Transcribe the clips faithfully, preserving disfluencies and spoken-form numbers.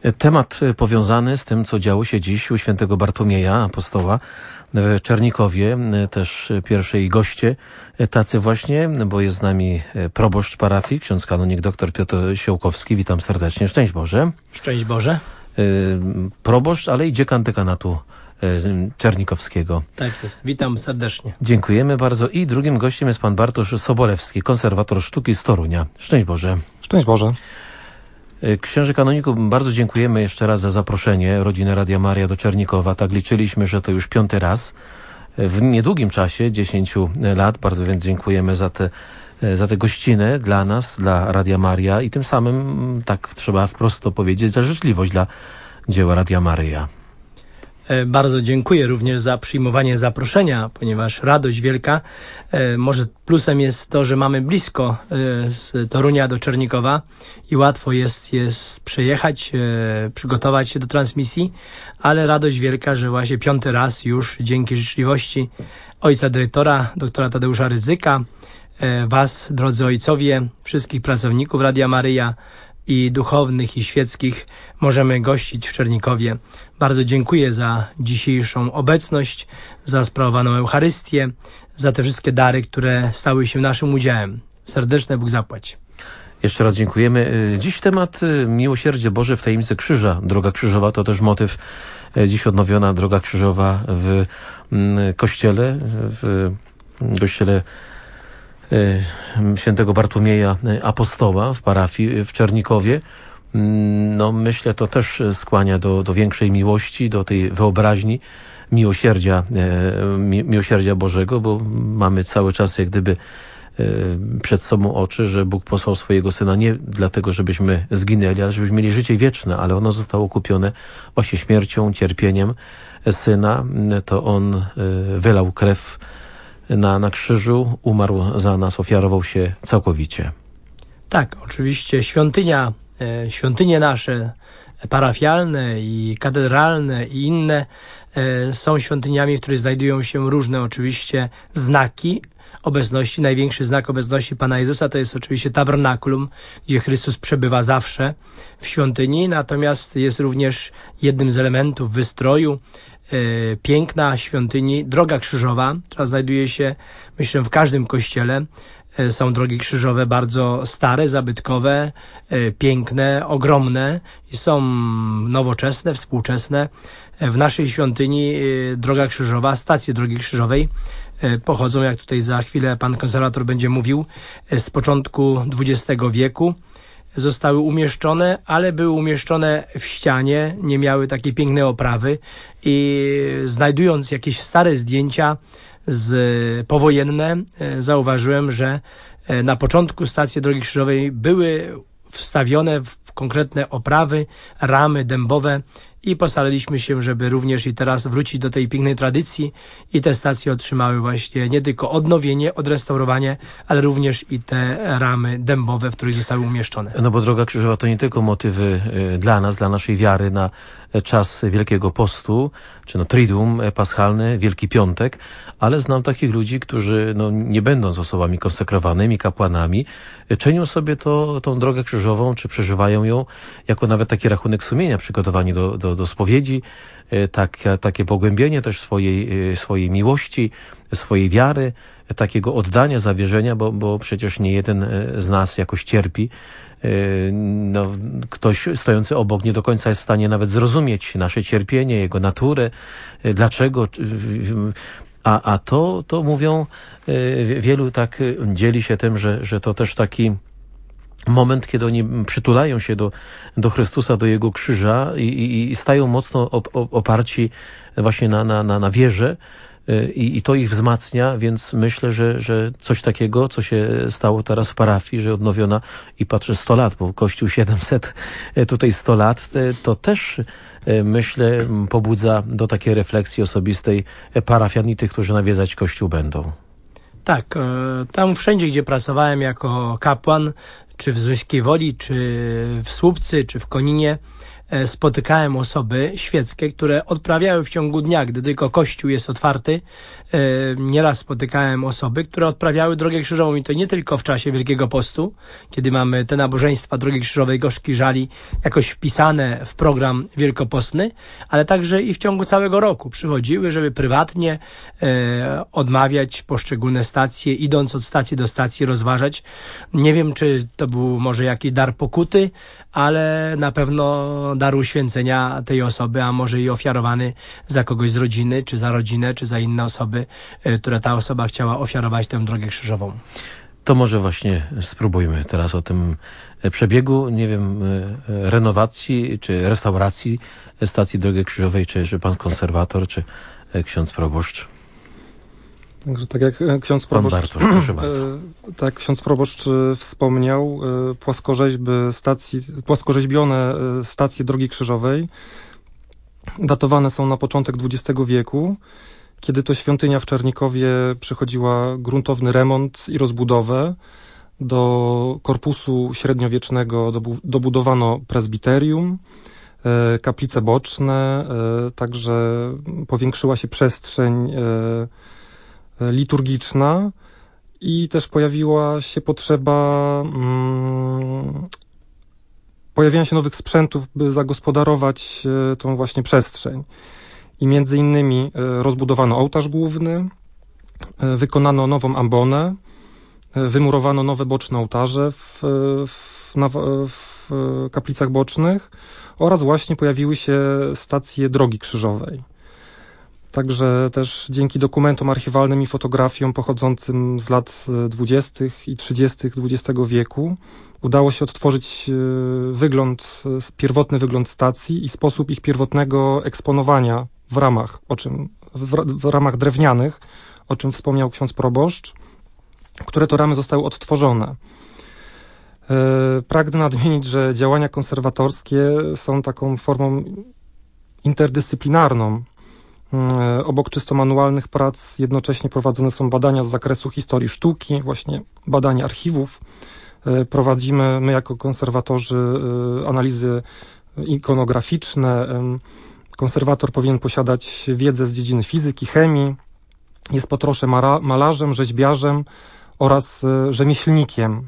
Temat powiązany z tym, co działo się dziś u świętego Bartłomieja, apostoła w Czernikowie, też pierwszej goście tacy właśnie, bo jest z nami proboszcz parafii, ksiądz kanonik dr Piotr Siołkowski. Witam serdecznie. Szczęść Boże. Szczęść Boże. Proboszcz, ale i dziekan dekanatu czernikowskiego. Tak jest. Witam serdecznie. Dziękujemy bardzo. I drugim gościem jest pan Bartosz Sobolewski, konserwator sztuki z Torunia. Szczęść Boże. Szczęść Boże. Księże kanoniku, bardzo dziękujemy jeszcze raz za zaproszenie rodziny Radia Maria do Czernikowa. Tak liczyliśmy, że to już piąty raz w niedługim czasie, dziesięciu lat. Bardzo więc dziękujemy za te, za te gościny dla nas, dla Radia Maria i tym samym, tak trzeba wprost to powiedzieć, za życzliwość dla dzieła Radia Maria. Bardzo dziękuję również za przyjmowanie zaproszenia, ponieważ radość wielka. Może plusem jest to, że mamy blisko z Torunia do Czernikowa i łatwo jest, jest przejechać, przygotować się do transmisji, ale radość wielka, że właśnie piąty raz już dzięki życzliwości ojca dyrektora, doktora Tadeusza Rydzyka, was, drodzy ojcowie, wszystkich pracowników Radia Maryja, i duchownych, i świeckich możemy gościć w Czernikowie. Bardzo dziękuję za dzisiejszą obecność, za sprawowaną Eucharystię, za te wszystkie dary, które stały się naszym udziałem. Serdeczne Bóg zapłać. Jeszcze raz dziękujemy. Dziś temat Miłosierdzie Boże w tajemnicy krzyża. Droga krzyżowa to też motyw. Dziś odnowiona Droga krzyżowa w kościele, w kościele świętego Bartłomieja apostoła w parafii w Czernikowie. No myślę, to też skłania do, do większej miłości, do tej wyobraźni miłosierdzia, mi, miłosierdzia Bożego, bo mamy cały czas jak gdyby przed sobą oczy, że Bóg posłał swojego Syna nie dlatego, żebyśmy zginęli, ale żebyśmy mieli życie wieczne, ale ono zostało kupione właśnie śmiercią, cierpieniem Syna. To On wylał krew Na, na krzyżu, umarł za nas, ofiarował się całkowicie. Tak, oczywiście świątynia, e, świątynie nasze parafialne i katedralne i inne e, są świątyniami, w których znajdują się różne oczywiście znaki obecności. Największy znak obecności Pana Jezusa to jest oczywiście tabernakulum, gdzie Chrystus przebywa zawsze w świątyni, natomiast jest również jednym z elementów wystroju piękna świątyni, droga krzyżowa, która znajduje się, myślę, w każdym kościele. Są drogi krzyżowe bardzo stare, zabytkowe, piękne, ogromne i są nowoczesne, współczesne. W naszej świątyni droga krzyżowa, stacje drogi krzyżowej pochodzą, jak tutaj za chwilę pan konserwator będzie mówił, z początku dwudziestego wieku. Zostały umieszczone, ale były umieszczone w ścianie, nie miały takiej pięknej oprawy i znajdując jakieś stare zdjęcia z powojenne, zauważyłem, że na początku stacji drogi krzyżowej były wstawione w konkretne oprawy, ramy dębowe i postaraliśmy się, żeby również i teraz wrócić do tej pięknej tradycji i te stacje otrzymały właśnie nie tylko odnowienie, odrestaurowanie, ale również i te ramy dębowe, w których zostały umieszczone. No bo Droga Krzyżowa to nie tylko motywy dla nas, dla naszej wiary na czas Wielkiego Postu, czy no Triduum Paschalne, Wielki Piątek, ale znam takich ludzi, którzy no, nie będąc osobami konsekrowanymi, kapłanami, czynią sobie to, tą Drogę Krzyżową, czy przeżywają ją jako nawet taki rachunek sumienia, przygotowani do, do, do spowiedzi, tak, takie pogłębienie też swojej, swojej miłości, swojej wiary, takiego oddania, zawierzenia, bo, bo przecież nie jeden z nas jakoś cierpi. No, ktoś stojący obok nie do końca jest w stanie nawet zrozumieć nasze cierpienie, jego naturę, dlaczego. A, a to, to mówią, wielu tak dzieli się tym, że, że to też taki moment, kiedy oni przytulają się do, do Chrystusa, do Jego krzyża i, i, i stają mocno op, oparci właśnie na, na, na, na wierze. I, I to ich wzmacnia, więc myślę, że, że coś takiego, co się stało teraz w parafii, że odnowiona i patrzę sto lat, bo Kościół siedemset, tutaj sto lat, to też myślę pobudza do takiej refleksji osobistej parafian i tych, którzy nawiedzać Kościół będą. Tak, tam wszędzie, gdzie pracowałem jako kapłan, czy w Złyńskiej Woli, czy w Słupcy, czy w Koninie, spotykałem osoby świeckie, które odprawiały w ciągu dnia, gdy tylko kościół jest otwarty. Nieraz spotykałem osoby, które odprawiały Drogę Krzyżową i to nie tylko w czasie Wielkiego Postu, kiedy mamy te nabożeństwa Drogi Krzyżowej, Gorzki Żali jakoś wpisane w program wielkopostny, ale także i w ciągu całego roku przychodziły, żeby prywatnie e, odmawiać poszczególne stacje, idąc od stacji do stacji, rozważać. Nie wiem, czy to był może jakiś dar pokuty, ale na pewno dar uświęcenia tej osoby, a może i ofiarowany za kogoś z rodziny, czy za rodzinę, czy za inne osoby, e, które ta osoba chciała ofiarować tę Drogę Krzyżową. To może właśnie spróbujmy teraz o tym przebiegu, nie wiem, renowacji czy restauracji stacji Drogi Krzyżowej, czy, czy pan konserwator, czy ksiądz proboszcz. Także tak jak ksiądz proboszcz, Bartosz, proszę bardzo. Tak, ksiądz proboszcz wspomniał, płaskorzeźby stacji, płaskorzeźbione stacje Drogi Krzyżowej datowane są na początek dwudziestego wieku, kiedy to świątynia w Czernikowie przechodziła gruntowny remont i rozbudowę. Do korpusu średniowiecznego dobudowano prezbiterium, kaplice boczne, także powiększyła się przestrzeń liturgiczna i też pojawiła się potrzeba mm, pojawienia się nowych sprzętów, by zagospodarować tą właśnie przestrzeń. I między innymi rozbudowano ołtarz główny, wykonano nową ambonę, wymurowano nowe boczne ołtarze w, w, na, w kaplicach bocznych oraz właśnie pojawiły się stacje Drogi Krzyżowej. Także też dzięki dokumentom archiwalnym i fotografiom pochodzącym z lat dwudziestych i trzydziestych dwudziestego wieku udało się odtworzyć wygląd, pierwotny wygląd stacji i sposób ich pierwotnego eksponowania w ramach, o czym, w, w ramach drewnianych, o czym wspomniał ksiądz proboszcz, które to ramy zostały odtworzone. Pragnę nadmienić, że działania konserwatorskie są taką formą interdyscyplinarną. Obok czysto manualnych prac jednocześnie prowadzone są badania z zakresu historii sztuki, właśnie badania archiwów. Prowadzimy my jako konserwatorzy analizy ikonograficzne. Konserwator powinien posiadać wiedzę z dziedziny fizyki, chemii, jest po trosze malarzem, rzeźbiarzem oraz rzemieślnikiem.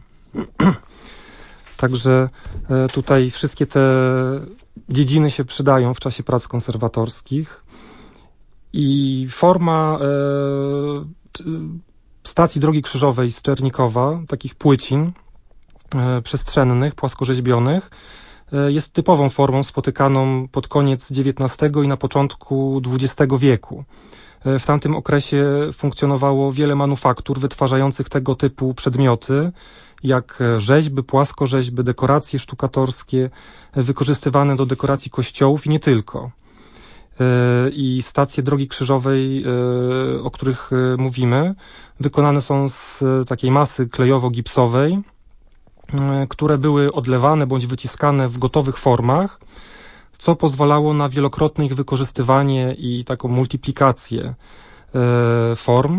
Także tutaj wszystkie te dziedziny się przydają w czasie prac konserwatorskich. I forma e, stacji Drogi Krzyżowej z Czernikowa, takich płycin e, przestrzennych, płaskorzeźbionych, e, jest typową formą spotykaną pod koniec dziewiętnastego i na początku dwudziestego wieku. E, w tamtym okresie funkcjonowało wiele manufaktur wytwarzających tego typu przedmioty, jak rzeźby, płaskorzeźby, dekoracje sztukatorskie, e, wykorzystywane do dekoracji kościołów i nie tylko. I stacje Drogi Krzyżowej, o których mówimy, wykonane są z takiej masy klejowo-gipsowej, które były odlewane bądź wyciskane w gotowych formach, co pozwalało na wielokrotne ich wykorzystywanie i taką multiplikację form,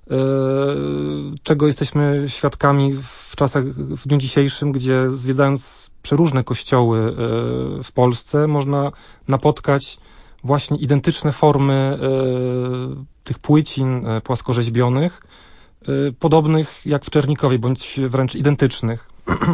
czego jesteśmy świadkami w czasach, w dniu dzisiejszym, gdzie zwiedzając przeróżne kościoły w Polsce można napotkać właśnie identyczne formy y, tych płycin y, płaskorzeźbionych, y, podobnych jak w Czernikowie, bądź wręcz identycznych.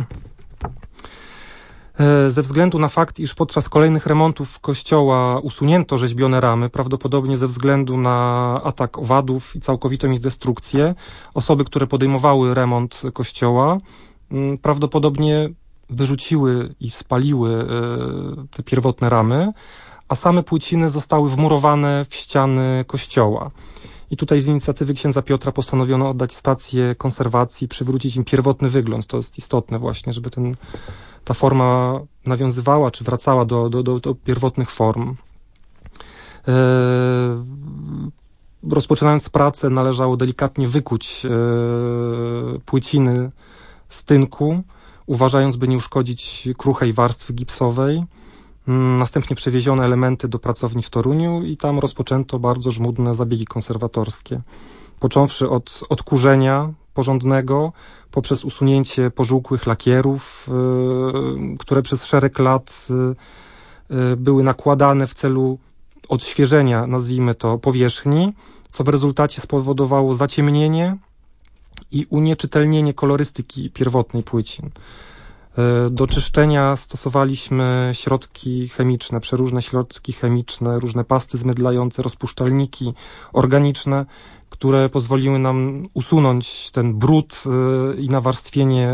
y, ze względu na fakt, iż podczas kolejnych remontów kościoła usunięto rzeźbione ramy, prawdopodobnie ze względu na atak owadów i całkowitą ich destrukcję, osoby, które podejmowały remont kościoła, y, prawdopodobnie wyrzuciły i spaliły y, te pierwotne ramy, a same płyciny zostały wmurowane w ściany kościoła. I tutaj z inicjatywy księdza Piotra postanowiono oddać stację konserwacji, przywrócić im pierwotny wygląd. To jest istotne właśnie, żeby ten, ta forma nawiązywała, czy wracała do, do, do, do pierwotnych form. E, rozpoczynając pracę, należało delikatnie wykuć e, płyciny z tynku, uważając, by nie uszkodzić kruchej warstwy gipsowej. Następnie przewieziono elementy do pracowni w Toruniu i tam rozpoczęto bardzo żmudne zabiegi konserwatorskie. Począwszy od odkurzenia porządnego, poprzez usunięcie pożółkłych lakierów, yy, które przez szereg lat były nakładane w celu odświeżenia, nazwijmy to, powierzchni, co w rezultacie spowodowało zaciemnienie i unieczytelnienie kolorystyki pierwotnej płycin. Do czyszczenia stosowaliśmy środki chemiczne, przeróżne środki chemiczne, różne pasty zmydlające, rozpuszczalniki organiczne, które pozwoliły nam usunąć ten brud i nawarstwienie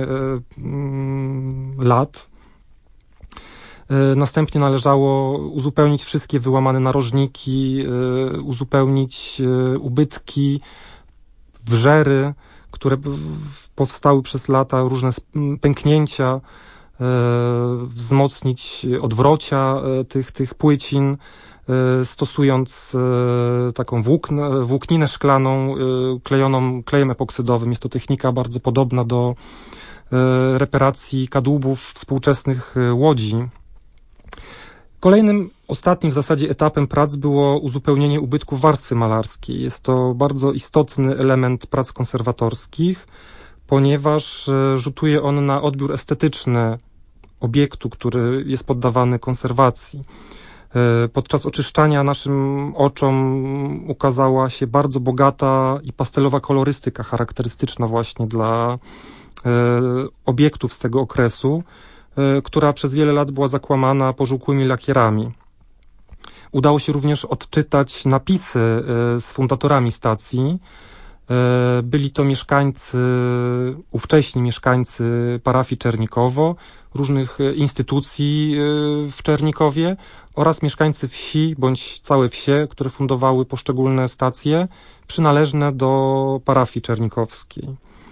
lat. Następnie należało uzupełnić wszystkie wyłamane narożniki, uzupełnić ubytki, wrzery, które powstały przez lata, różne pęknięcia, wzmocnić odwrocia tych, tych płycin, stosując taką włókn, włókninę szklaną klejoną klejem epoksydowym. Jest to technika bardzo podobna do reparacji kadłubów współczesnych łodzi. Kolejnym, ostatnim w zasadzie etapem prac było uzupełnienie ubytków warstwy malarskiej. Jest to bardzo istotny element prac konserwatorskich, ponieważ rzutuje on na odbiór estetyczny obiektu, który jest poddawany konserwacji. Podczas oczyszczania naszym oczom ukazała się bardzo bogata i pastelowa kolorystyka charakterystyczna właśnie dla obiektów z tego okresu, która przez wiele lat była zakłamana pożółkłymi lakierami. Udało się również odczytać napisy z fundatorami stacji. Byli to mieszkańcy, ówcześni mieszkańcy parafii Czernikowo, różnych instytucji w Czernikowie oraz mieszkańcy wsi bądź całe wsie, które fundowały poszczególne stacje przynależne do parafii czernikowskiej.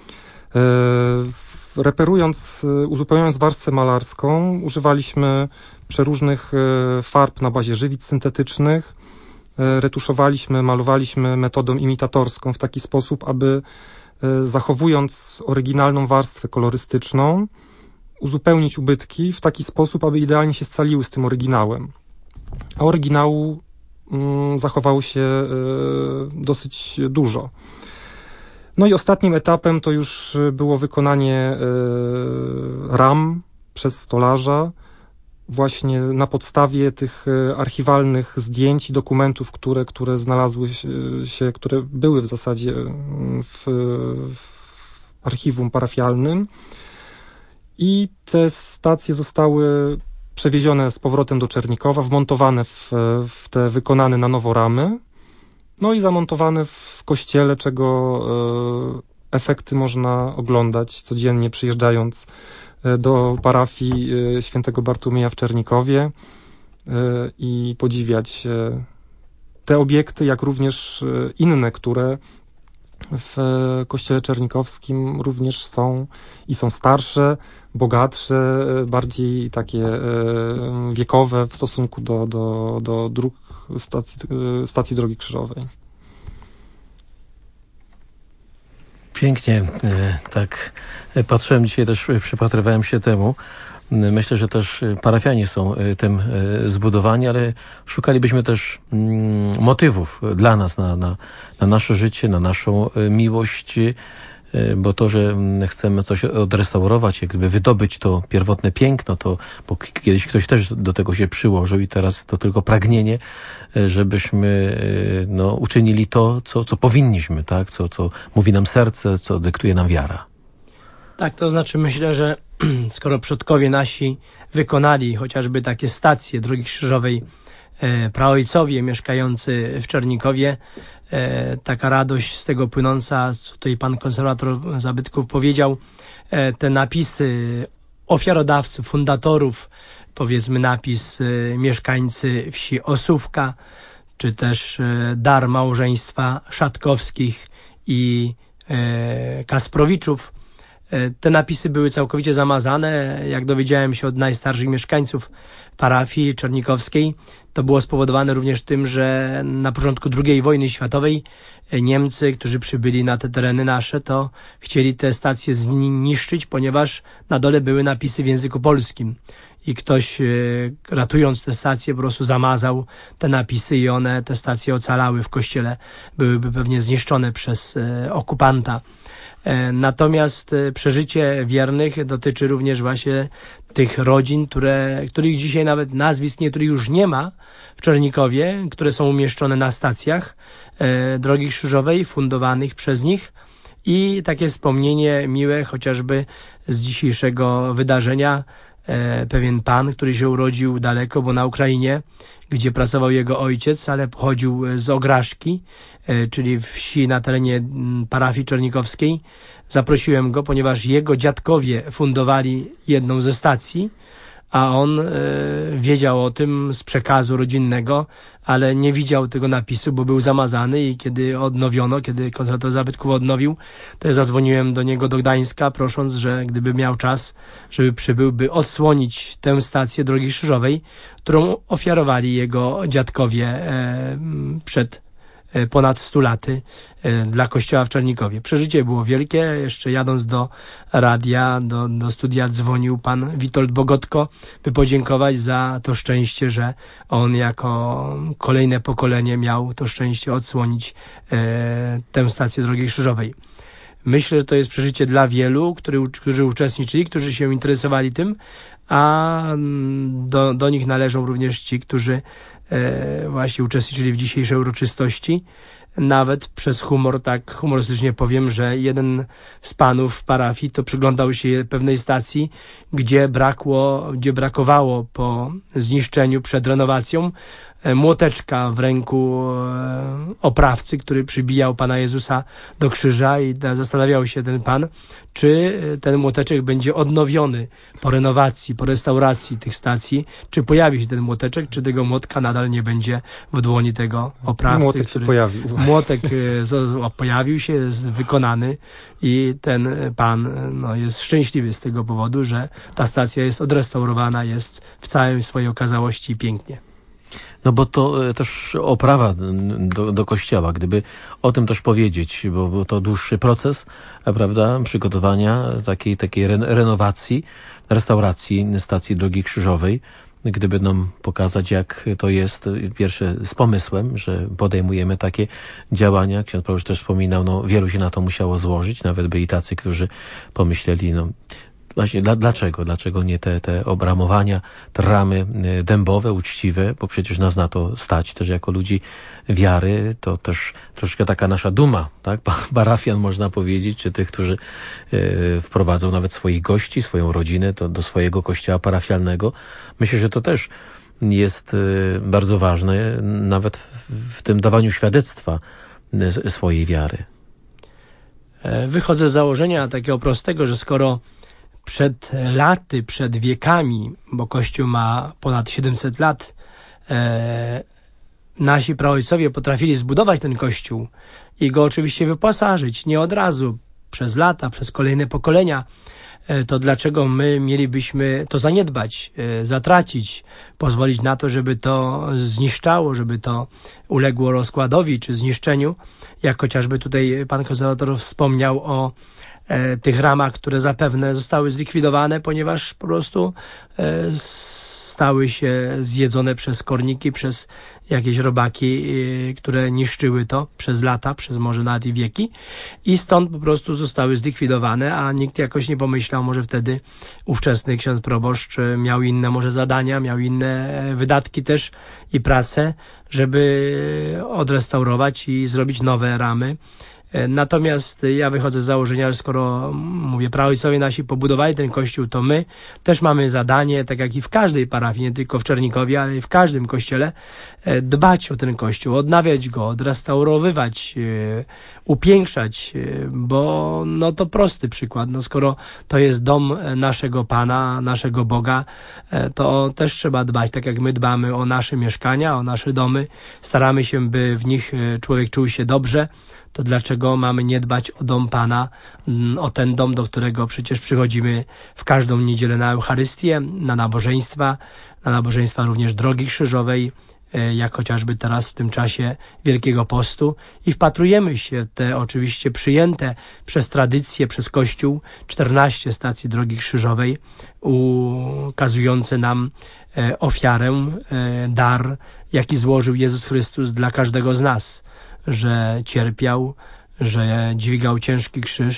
Reperując, uzupełniając warstwę malarską, używaliśmy przeróżnych farb na bazie żywic syntetycznych, retuszowaliśmy, malowaliśmy metodą imitatorską w taki sposób, aby zachowując oryginalną warstwę kolorystyczną, uzupełnić ubytki w taki sposób, aby idealnie się scaliły z tym oryginałem. A oryginału mm, zachowało się y, dosyć dużo. No i ostatnim etapem to już było wykonanie y, ram przez stolarza, właśnie na podstawie tych archiwalnych zdjęć i dokumentów, które, które znalazły się, które były w zasadzie w, w archiwum parafialnym. I te stacje zostały przewiezione z powrotem do Czernikowa, wmontowane w, w te wykonane na nowo ramy, no i zamontowane w kościele, czego e, efekty można oglądać codziennie przyjeżdżając do parafii świętego Bartłomieja w Czernikowie i podziwiać te obiekty, jak również inne, które w kościele czernikowskim również są i są starsze, bogatsze, bardziej takie wiekowe w stosunku do, do, do dróg stacji, stacji Drogi Krzyżowej. Pięknie, tak patrzyłem dzisiaj, też przypatrywałem się temu. Myślę, że też parafianie są tym zbudowani, ale szukalibyśmy też motywów dla nas, na, na, na nasze życie, na naszą miłość, bo to, że chcemy coś odrestaurować, jakby wydobyć to pierwotne piękno, to bo kiedyś ktoś też do tego się przyłożył i teraz to tylko pragnienie, żebyśmy no, uczynili to, co, co powinniśmy, tak? co, co mówi nam serce, co dyktuje nam wiara. Tak, to znaczy myślę, że skoro przodkowie nasi wykonali chociażby takie stacje Drogi Krzyżowej, e, praojcowie mieszkający w Czernikowie, e, taka radość z tego płynąca, co tutaj pan konserwator zabytków powiedział, e, te napisy ofiarodawców, fundatorów, powiedzmy napis e, mieszkańcy wsi Osówka, czy też e, dar małżeństwa Szatkowskich i e, Kasprowiczów. Te napisy były całkowicie zamazane. Jak dowiedziałem się od najstarszych mieszkańców parafii czernikowskiej, to było spowodowane również tym, że na początku drugiej wojny światowej Niemcy, którzy przybyli na te tereny nasze, to chcieli te stacje zniszczyć, ponieważ na dole były napisy w języku polskim. I ktoś, ratując te stacje, po prostu zamazał te napisy i one, te stacje ocalały w kościele. Byłyby pewnie zniszczone przez okupanta. Natomiast przeżycie wiernych dotyczy również właśnie tych rodzin, które, których dzisiaj nawet nazwisk niektórych już nie ma w Czernikowie, które są umieszczone na stacjach Drogi Krzyżowej, fundowanych przez nich. I takie wspomnienie miłe chociażby z dzisiejszego wydarzenia. Pewien pan, który się urodził daleko, bo na Ukrainie, gdzie pracował jego ojciec, ale pochodził z Ograszki, czyli wsi na terenie parafii czernikowskiej. Zaprosiłem go, ponieważ jego dziadkowie fundowali jedną ze stacji, a on e, wiedział o tym z przekazu rodzinnego, ale nie widział tego napisu, bo był zamazany i kiedy odnowiono, kiedy konserwator zabytków odnowił, to ja zadzwoniłem do niego do Gdańska, prosząc, że gdyby miał czas, żeby przybył, by odsłonić tę stację Drogi Krzyżowej, którą ofiarowali jego dziadkowie e, przed ponad stu laty dla kościoła w Czernikowie. Przeżycie było wielkie. Jeszcze jadąc do radia, do, do studia dzwonił pan Witold Bogotko, by podziękować za to szczęście, że on jako kolejne pokolenie miał to szczęście odsłonić e, tę stację Drogi Krzyżowej. Myślę, że to jest przeżycie dla wielu, który, którzy uczestniczyli, którzy się interesowali tym, a do, do nich należą również ci, którzy e, właśnie uczestniczyli w dzisiejszej uroczystości. Nawet przez humor, tak humorystycznie powiem, że jeden z panów w parafii to przyglądał się pewnej stacji, gdzie brakło, gdzie brakowało po zniszczeniu przed renowacją młoteczka w ręku oprawcy, który przybijał Pana Jezusa do krzyża, i zastanawiał się ten pan, czy ten młoteczek będzie odnowiony po renowacji, po restauracji tych stacji, czy pojawi się ten młoteczek, czy tego młotka nadal nie będzie w dłoni tego oprawcy. Młotek który, się pojawił. Młotek pojawił się, jest wykonany i ten pan no, jest szczęśliwy z tego powodu, że ta stacja jest odrestaurowana, jest w całej swojej okazałości pięknie. No bo to też oprawa do, do kościoła, gdyby o tym też powiedzieć, bo, bo to dłuższy proces, prawda, przygotowania takiej, takiej renowacji, restauracji stacji Drogi Krzyżowej. Gdyby nam pokazać, jak to jest, pierwsze z pomysłem, że podejmujemy takie działania. Ksiądz Paweł też wspominał, no wielu się na to musiało złożyć, nawet byli tacy, którzy pomyśleli, no właśnie, dla, dlaczego? Dlaczego nie te, te obramowania, te ramy dębowe, uczciwe, bo przecież nas na to stać też jako ludzi wiary, to też troszkę taka nasza duma, tak? Parafian można powiedzieć, czy tych, którzy e, wprowadzą nawet swoich gości, swoją rodzinę to, do swojego kościoła parafialnego. Myślę, że to też jest e, bardzo ważne, nawet w, w tym dawaniu świadectwa e, swojej wiary. Wychodzę z założenia takiego prostego, że skoro przed laty, przed wiekami, bo Kościół ma ponad siedemset lat, e, nasi praojcowie potrafili zbudować ten Kościół i go oczywiście wyposażyć, nie od razu, przez lata, przez kolejne pokolenia, e, to dlaczego my mielibyśmy to zaniedbać, e, zatracić, pozwolić na to, żeby to zniszczało, żeby to uległo rozkładowi czy zniszczeniu, jak chociażby tutaj pan konserwator wspomniał o tych ramach, które zapewne zostały zlikwidowane, ponieważ po prostu stały się zjedzone przez korniki, przez jakieś robaki, które niszczyły to przez lata, przez może nawet i wieki, i stąd po prostu zostały zlikwidowane, a nikt jakoś nie pomyślał, może wtedy ówczesny ksiądz proboszcz miał inne może zadania, miał inne wydatki też i pracę, żeby odrestaurować i zrobić nowe ramy. Natomiast ja wychodzę z założenia, że skoro, mówię, praojcowie nasi pobudowali ten kościół, to my też mamy zadanie, tak jak i w każdej parafii, nie tylko w Czernikowie, ale i w każdym kościele, dbać o ten kościół, odnawiać go, odrestaurowywać, upiększać, bo no to prosty przykład. No skoro to jest dom naszego Pana, naszego Boga, to też trzeba dbać, tak jak my dbamy o nasze mieszkania, o nasze domy, staramy się, by w nich człowiek czuł się dobrze. To dlaczego mamy nie dbać o dom Pana, o ten dom, do którego przecież przychodzimy w każdą niedzielę na Eucharystię, na nabożeństwa, na nabożeństwa również Drogi Krzyżowej, jak chociażby teraz w tym czasie Wielkiego Postu, i wpatrujemy się w te oczywiście przyjęte przez tradycję, przez Kościół czternaście stacji Drogi Krzyżowej, ukazujące nam ofiarę, dar, jaki złożył Jezus Chrystus dla każdego z nas, że cierpiał, że dźwigał ciężki krzyż,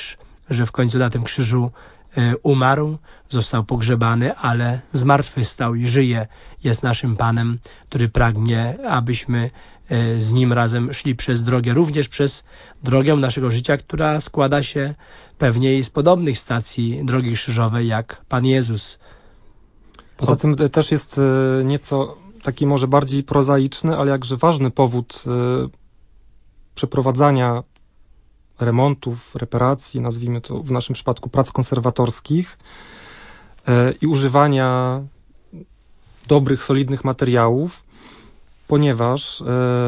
że w końcu na tym krzyżu umarł, został pogrzebany, ale zmartwychwstał i żyje, jest naszym Panem, który pragnie, abyśmy z Nim razem szli przez drogę, również przez drogę naszego życia, która składa się pewnie z podobnych stacji drogi krzyżowej, jak Pan Jezus. Poza tym też jest nieco taki może bardziej prozaiczny, ale jakże ważny powód przeprowadzania remontów, reparacji, nazwijmy to w naszym przypadku prac konserwatorskich i używania dobrych, solidnych materiałów, ponieważ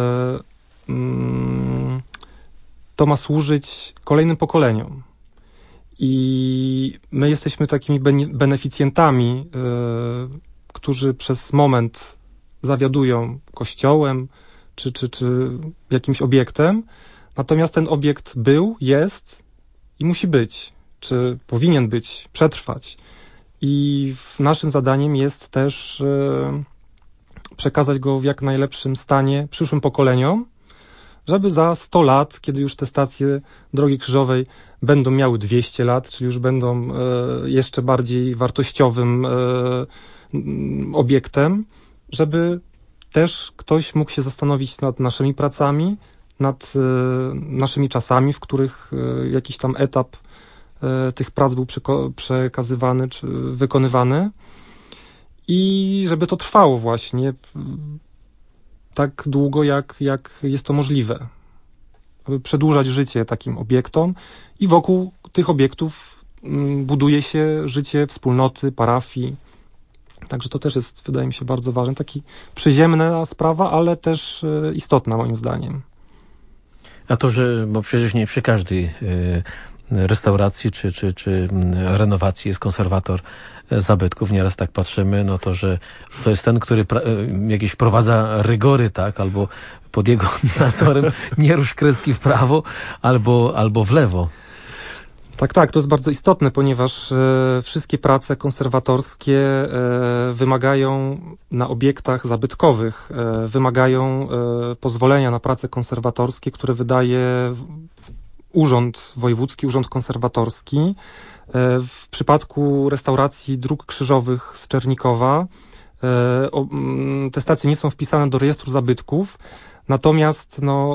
to ma służyć kolejnym pokoleniom. I my jesteśmy takimi beneficjentami, którzy przez moment zawiadują kościołem czy, czy, czy jakimś obiektem, natomiast ten obiekt był, jest i musi być, czy powinien być, przetrwać. I naszym zadaniem jest też przekazać go w jak najlepszym stanie przyszłym pokoleniom, żeby za sto lat, kiedy już te stacje drogi krzyżowej będą miały dwieście lat, czyli już będą jeszcze bardziej wartościowym obiektem, żeby też ktoś mógł się zastanowić nad naszymi pracami, nad naszymi czasami, w których jakiś tam etap tych prac był przekazywany czy wykonywany i żeby to trwało właśnie tak długo, jak, jak jest to możliwe. Aby przedłużać życie takim obiektom i wokół tych obiektów buduje się życie wspólnoty, parafii. Także to też jest, wydaje mi się, bardzo ważne. Taki przyziemna sprawa, ale też istotna moim zdaniem. A to, że, bo przecież nie przy każdej restauracji czy, czy, czy renowacji jest konserwator zabytków, nieraz tak patrzymy, no to, że to jest ten, który pra- jakieś wprowadza rygory, tak, albo pod jego nadzorem nie rusz kreski w prawo, albo, albo w lewo. Tak, tak, to jest bardzo istotne, ponieważ e, wszystkie prace konserwatorskie e, wymagają na obiektach zabytkowych, e, wymagają e, pozwolenia na prace konserwatorskie, które wydaje Urząd Wojewódzki, Urząd Konserwatorski. E, w przypadku restauracji dróg krzyżowych z Czernikowa e, o, m, te stacje nie są wpisane do rejestru zabytków, natomiast no,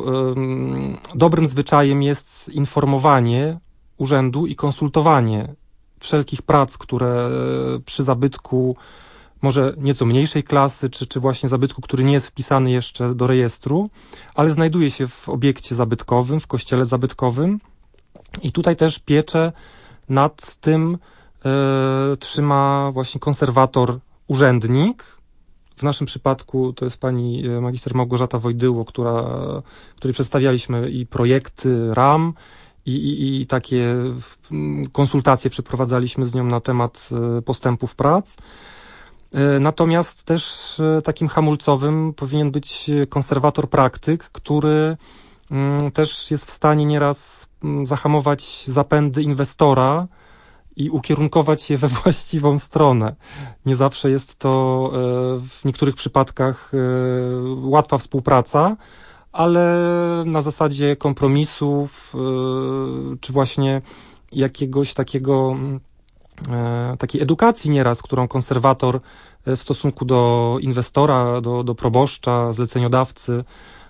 e, dobrym zwyczajem jest informowanie urzędu i konsultowanie wszelkich prac, które przy zabytku może nieco mniejszej klasy, czy, czy właśnie zabytku, który nie jest wpisany jeszcze do rejestru, ale znajduje się w obiekcie zabytkowym, w kościele zabytkowym i tutaj też pieczę nad tym e, trzyma właśnie konserwator urzędnik. W naszym przypadku to jest pani magister Małgorzata Wojdyło, która, której przedstawialiśmy i projekty ram, I, i, i takie konsultacje przeprowadzaliśmy z nią na temat postępów prac. Natomiast też takim hamulcowym powinien być konserwator praktyk, który też jest w stanie nieraz zahamować zapędy inwestora i ukierunkować je we właściwą stronę. Nie zawsze jest to w niektórych przypadkach łatwa współpraca, ale na zasadzie kompromisów, czy właśnie jakiegoś takiego, takiej edukacji nieraz, którą konserwator w stosunku do inwestora, do, do proboszcza, zleceniodawcy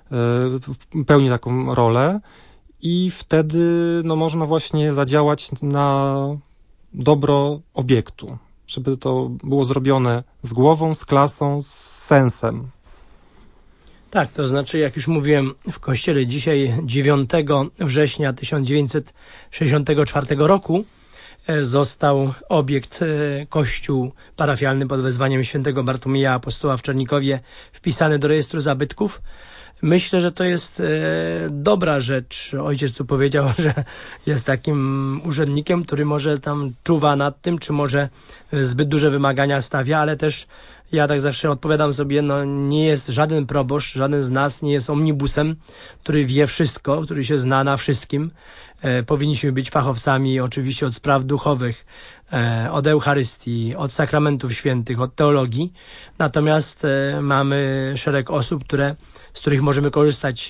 pełni taką rolę i wtedy no, można właśnie zadziałać na dobro obiektu, żeby to było zrobione z głową, z klasą, z sensem. Tak, to znaczy, jak już mówiłem, w kościele dzisiaj dziewiątego września tysiąc dziewięćset sześćdziesiątego czwartego roku został obiekt, kościół parafialny pod wezwaniem świętego Bartłomieja Apostoła w Czernikowie wpisany do rejestru zabytków. Myślę, że to jest dobra rzecz. Ojciec tu powiedział, że jest takim urzędnikiem, który może tam czuwa nad tym, czy może zbyt duże wymagania stawia, ale też ja tak zawsze odpowiadam sobie, no nie jest żaden proboszcz, żaden z nas nie jest omnibusem, który wie wszystko, który się zna na wszystkim. powinniśmy być fachowcami oczywiście od spraw duchowych, od Eucharystii, od sakramentów świętych, od teologii. Natomiast mamy szereg osób, które, z których możemy korzystać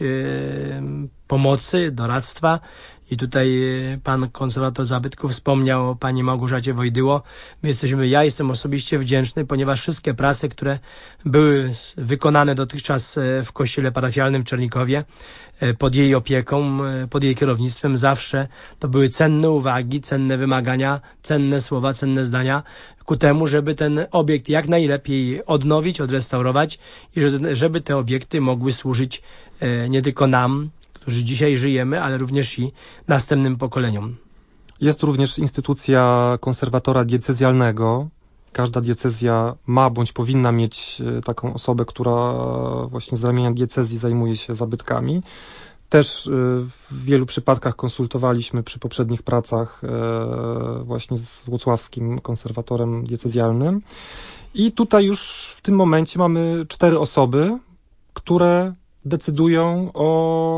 pomocy, doradztwa. I tutaj pan konserwator zabytków wspomniał o pani Małgorzacie Wojdyło. My jesteśmy, ja jestem osobiście wdzięczny, ponieważ wszystkie prace, które były wykonane dotychczas w kościele parafialnym w Czernikowie, pod jej opieką, pod jej kierownictwem, zawsze to były cenne uwagi, cenne wymagania, cenne słowa, cenne zdania ku temu, żeby ten obiekt jak najlepiej odnowić, odrestaurować i żeby te obiekty mogły służyć nie tylko nam, którzy dzisiaj żyjemy, ale również i następnym pokoleniom. Jest również instytucja konserwatora diecezjalnego. Każda diecezja ma bądź powinna mieć taką osobę, która właśnie z ramienia diecezji zajmuje się zabytkami. Też w wielu przypadkach konsultowaliśmy przy poprzednich pracach właśnie z włocławskim konserwatorem diecezjalnym. I tutaj już w tym momencie mamy cztery osoby, które decydują o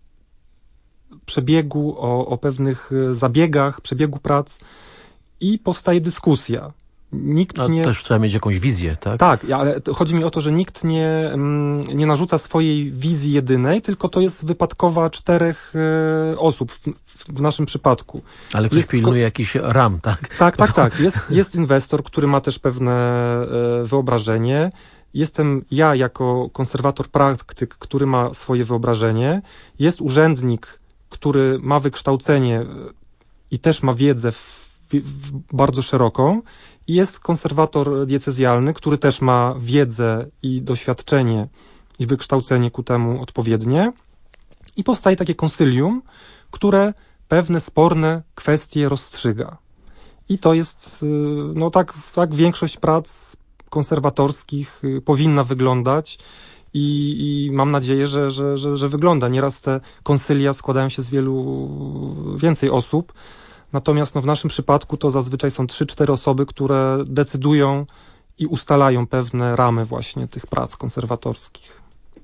przebiegu, o, o pewnych zabiegach, przebiegu prac i powstaje dyskusja. Nikt A nie... też trzeba mieć jakąś wizję, tak? Tak, ale chodzi mi o to, że nikt nie, nie narzuca swojej wizji jedynej, tylko to jest wypadkowa czterech osób w, w naszym przypadku. Ale ktoś jest pilnuje ko... jakiś ram, tak? Tak, tak, tak. Jest, jest inwestor, który ma też pewne wyobrażenie. Jestem ja jako konserwator praktyk, który ma swoje wyobrażenie. Jest urzędnik, który ma wykształcenie i też ma wiedzę w, w, bardzo szeroką. I jest konserwator diecezjalny, który też ma wiedzę i doświadczenie i wykształcenie ku temu odpowiednie. I powstaje takie konsylium, które pewne sporne kwestie rozstrzyga. I to jest, no tak, tak większość prac konserwatorskich powinna wyglądać i, i mam nadzieję, że, że, że, że wygląda. Nieraz te konsylia składają się z wielu więcej osób, natomiast no, w naszym przypadku to zazwyczaj są trzy cztery osoby, które decydują i ustalają pewne ramy właśnie tych prac konserwatorskich.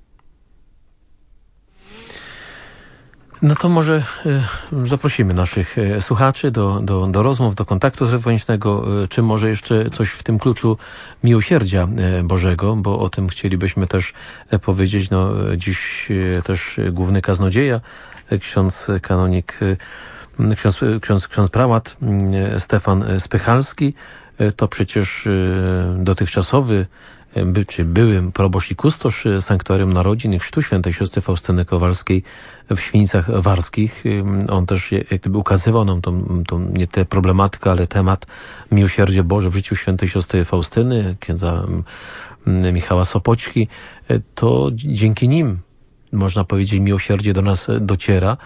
No to może y, zaprosimy naszych y, słuchaczy do, do, do rozmów, do kontaktu telefonicznego, y, czy może jeszcze coś w tym kluczu miłosierdzia y, Bożego, bo o tym chcielibyśmy też y, powiedzieć. No, dziś y, też y, główny kaznodzieja, y, ksiądz kanonik, y, ksiądz, y, ksiądz, ksiądz prałat y, Stefan Spychalski, y, to przecież y, dotychczasowy by, czy były proboszcz i kustosz Sanktuarium Narodzin i Chrztu Świętej Siostry Faustyny Kowalskiej w Świnicach Warskich. On też jak gdyby ukazywał nam tą, tą nie tę problematykę, ale temat miłosierdzie Boże w życiu Świętej Siostry Faustyny, księdza Michała Sopoćki. To dzięki nim, można powiedzieć, miłosierdzie do nas dociera.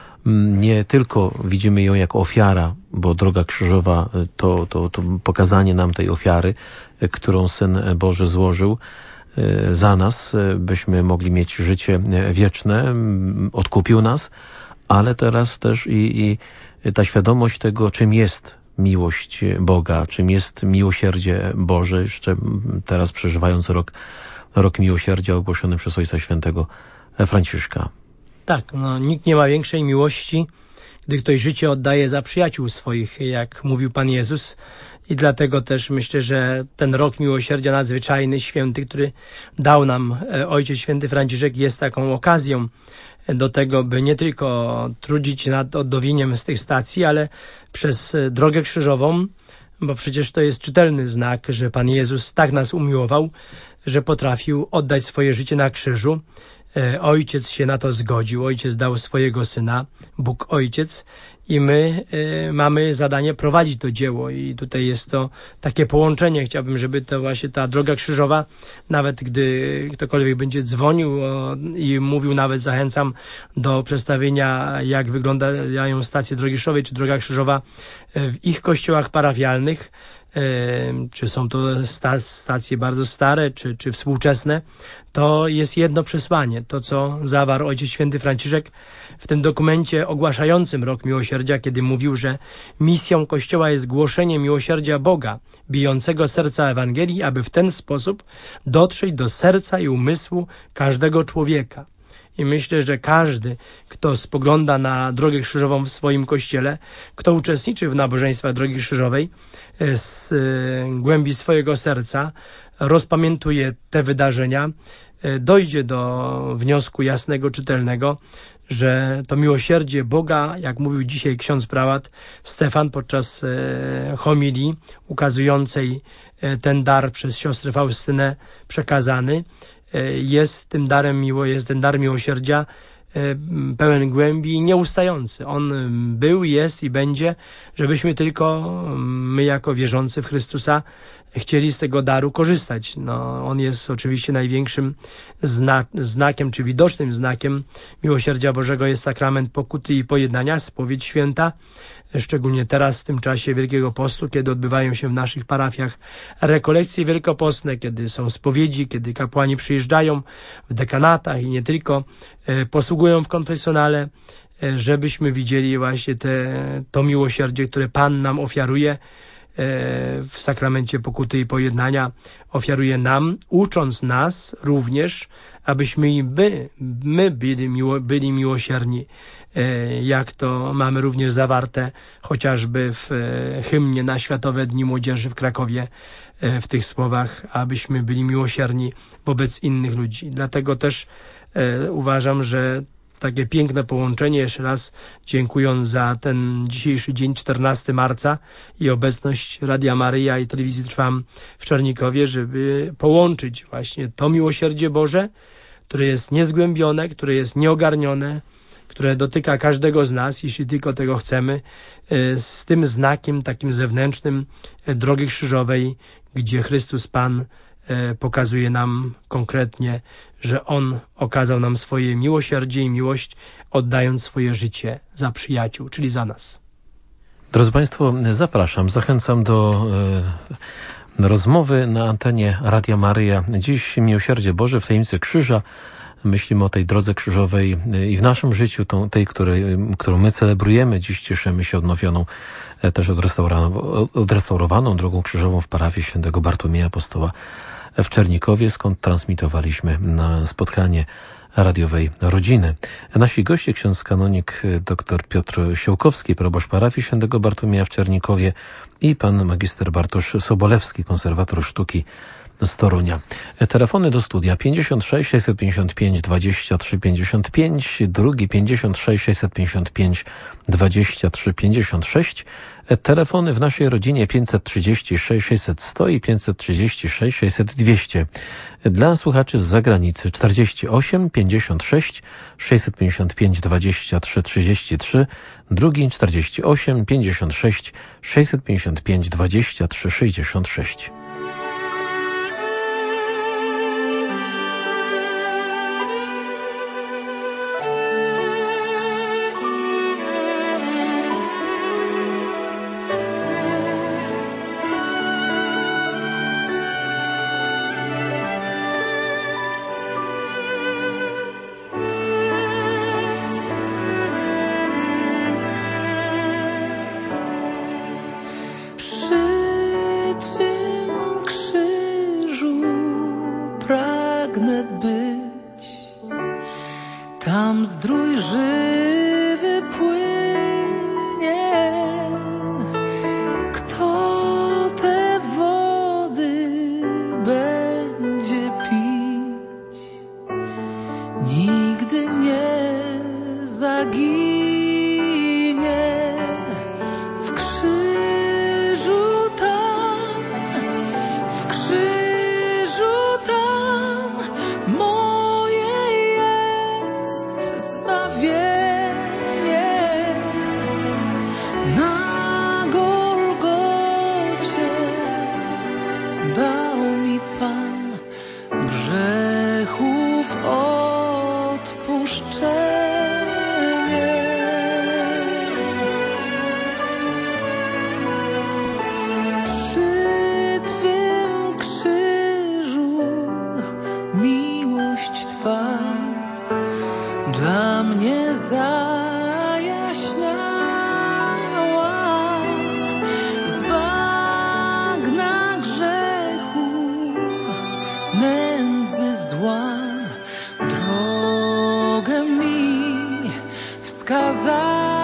Nie tylko widzimy ją jako ofiara, bo droga krzyżowa to, to, to pokazanie nam tej ofiary, którą Syn Boży złożył za nas, byśmy mogli mieć życie wieczne, odkupił nas, ale teraz też i, i ta świadomość tego, czym jest miłość Boga, czym jest miłosierdzie Boże, jeszcze teraz przeżywając rok, rok miłosierdzia ogłoszony przez Ojca Świętego Franciszka. Tak, no, nikt nie ma większej miłości, gdy ktoś życie oddaje za przyjaciół swoich, jak mówił Pan Jezus. I dlatego też myślę, że ten rok miłosierdzia nadzwyczajny, święty, który dał nam Ojciec Święty Franciszek, jest taką okazją do tego, by nie tylko trudzić nad odnowieniem z tych stacji, ale przez drogę krzyżową, bo przecież to jest czytelny znak, że Pan Jezus tak nas umiłował, że potrafił oddać swoje życie na krzyżu. Ojciec się na to zgodził, Ojciec dał swojego Syna, Bóg Ojciec, i my y, mamy zadanie prowadzić to dzieło i tutaj jest to takie połączenie. Chciałbym, żeby to właśnie ta droga krzyżowa, nawet gdy ktokolwiek będzie dzwonił o, i mówił, nawet zachęcam do przedstawienia, jak wyglądają stacje drogi krzyżowej czy droga krzyżowa w ich kościołach parafialnych, y, czy są to sta- stacje bardzo stare, czy, czy współczesne. To jest jedno przesłanie, to co zawarł Ojciec Święty Franciszek w tym dokumencie ogłaszającym Rok Miłosierdzia, kiedy mówił, że misją Kościoła jest głoszenie miłosierdzia Boga, bijącego serca Ewangelii, aby w ten sposób dotrzeć do serca i umysłu każdego człowieka. I myślę, że każdy, kto spogląda na drogę krzyżową w swoim kościele, kto uczestniczy w nabożeństwach drogi krzyżowej, z głębi swojego serca rozpamiętuje te wydarzenia, dojdzie do wniosku jasnego, czytelnego, że to miłosierdzie Boga, jak mówił dzisiaj ksiądz prałat Stefan podczas homilii ukazującej ten dar przez siostrę Faustynę przekazany, jest tym darem miło, jest ten dar miłosierdzia pełen głębi i nieustający. On był, jest i będzie, żebyśmy tylko my jako wierzący w Chrystusa chcieli z tego daru korzystać. No, on jest oczywiście największym zna znakiem, czy widocznym znakiem miłosierdzia Bożego jest sakrament pokuty i pojednania, spowiedź święta, szczególnie teraz w tym czasie Wielkiego Postu, kiedy odbywają się w naszych parafiach rekolekcje wielkopostne, kiedy są spowiedzi, kiedy kapłani przyjeżdżają w dekanatach i nie tylko, e, posługują w konfesjonale, e, żebyśmy widzieli właśnie te, to miłosierdzie, które Pan nam ofiaruje e, w sakramencie pokuty i pojednania, ofiaruje nam, ucząc nas również, abyśmy i my, my byli, miło, byli miłosierni, jak to mamy również zawarte chociażby w hymnie na Światowe Dni Młodzieży w Krakowie, w tych słowach, abyśmy byli miłosierni wobec innych ludzi. Dlatego też uważam, że takie piękne połączenie, jeszcze raz dziękując za ten dzisiejszy dzień, czternastego marca i obecność Radia Maryja i Telewizji Trwam w Czernikowie, żeby połączyć właśnie to miłosierdzie Boże, które jest niezgłębione, które jest nieogarnione, które dotyka każdego z nas, jeśli tylko tego chcemy, z tym znakiem takim zewnętrznym drogi krzyżowej, gdzie Chrystus Pan pokazuje nam konkretnie, że On okazał nam swoje miłosierdzie i miłość, oddając swoje życie za przyjaciół, czyli za nas. Drodzy Państwo, zapraszam, zachęcam do e, rozmowy na antenie Radia Maryja. Dziś miłosierdzie Boże w tajemnicy krzyża. Myślimy o tej drodze krzyżowej i w naszym życiu, tą, tej, której, którą my celebrujemy. Dziś cieszymy się odnowioną, też odrestaurowaną drogą krzyżową w parafii świętego Bartłomieja Apostoła w Czernikowie, skąd transmitowaliśmy na spotkanie radiowej rodziny. Nasi goście, ksiądz kanonik dr Piotr Siołkowski, proboszcz parafii świętego Bartłomieja w Czernikowie i pan magister Bartosz Sobolewski, konserwator sztuki z Torunia. Telefony do studia pięćdziesiąt sześć sześćset pięćdziesiąt pięć dwadzieścia trzy pięćdziesiąt pięć, drugi pięćdziesiąt sześć sześćset pięćdziesiąt pięć dwadzieścia trzy pięćdziesiąt sześć. Telefony w naszej rodzinie pięćset trzydzieści sześć sześćset sto i pięćset trzydzieści sześć sześćset dwieście. Dla słuchaczy z zagranicy czterdzieści osiem pięćdziesiąt sześć sześćset pięćdziesiąt pięć dwadzieścia trzy trzydzieści trzy, drugi czterdzieści osiem pięćdziesiąt sześć sześćset pięćdziesiąt pięć dwadzieścia trzy sześćdziesiąt sześć. Nędzy zła drogę skazała.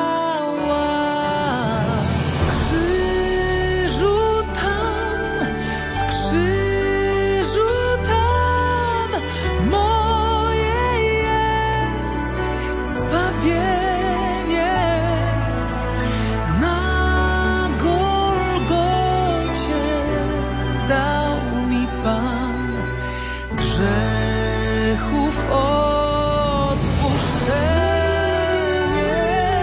W krzyżu tam, w krzyżu tam moje jest zbawienie. Na Golgocie dał mi Pan grzechów odpuszczenie.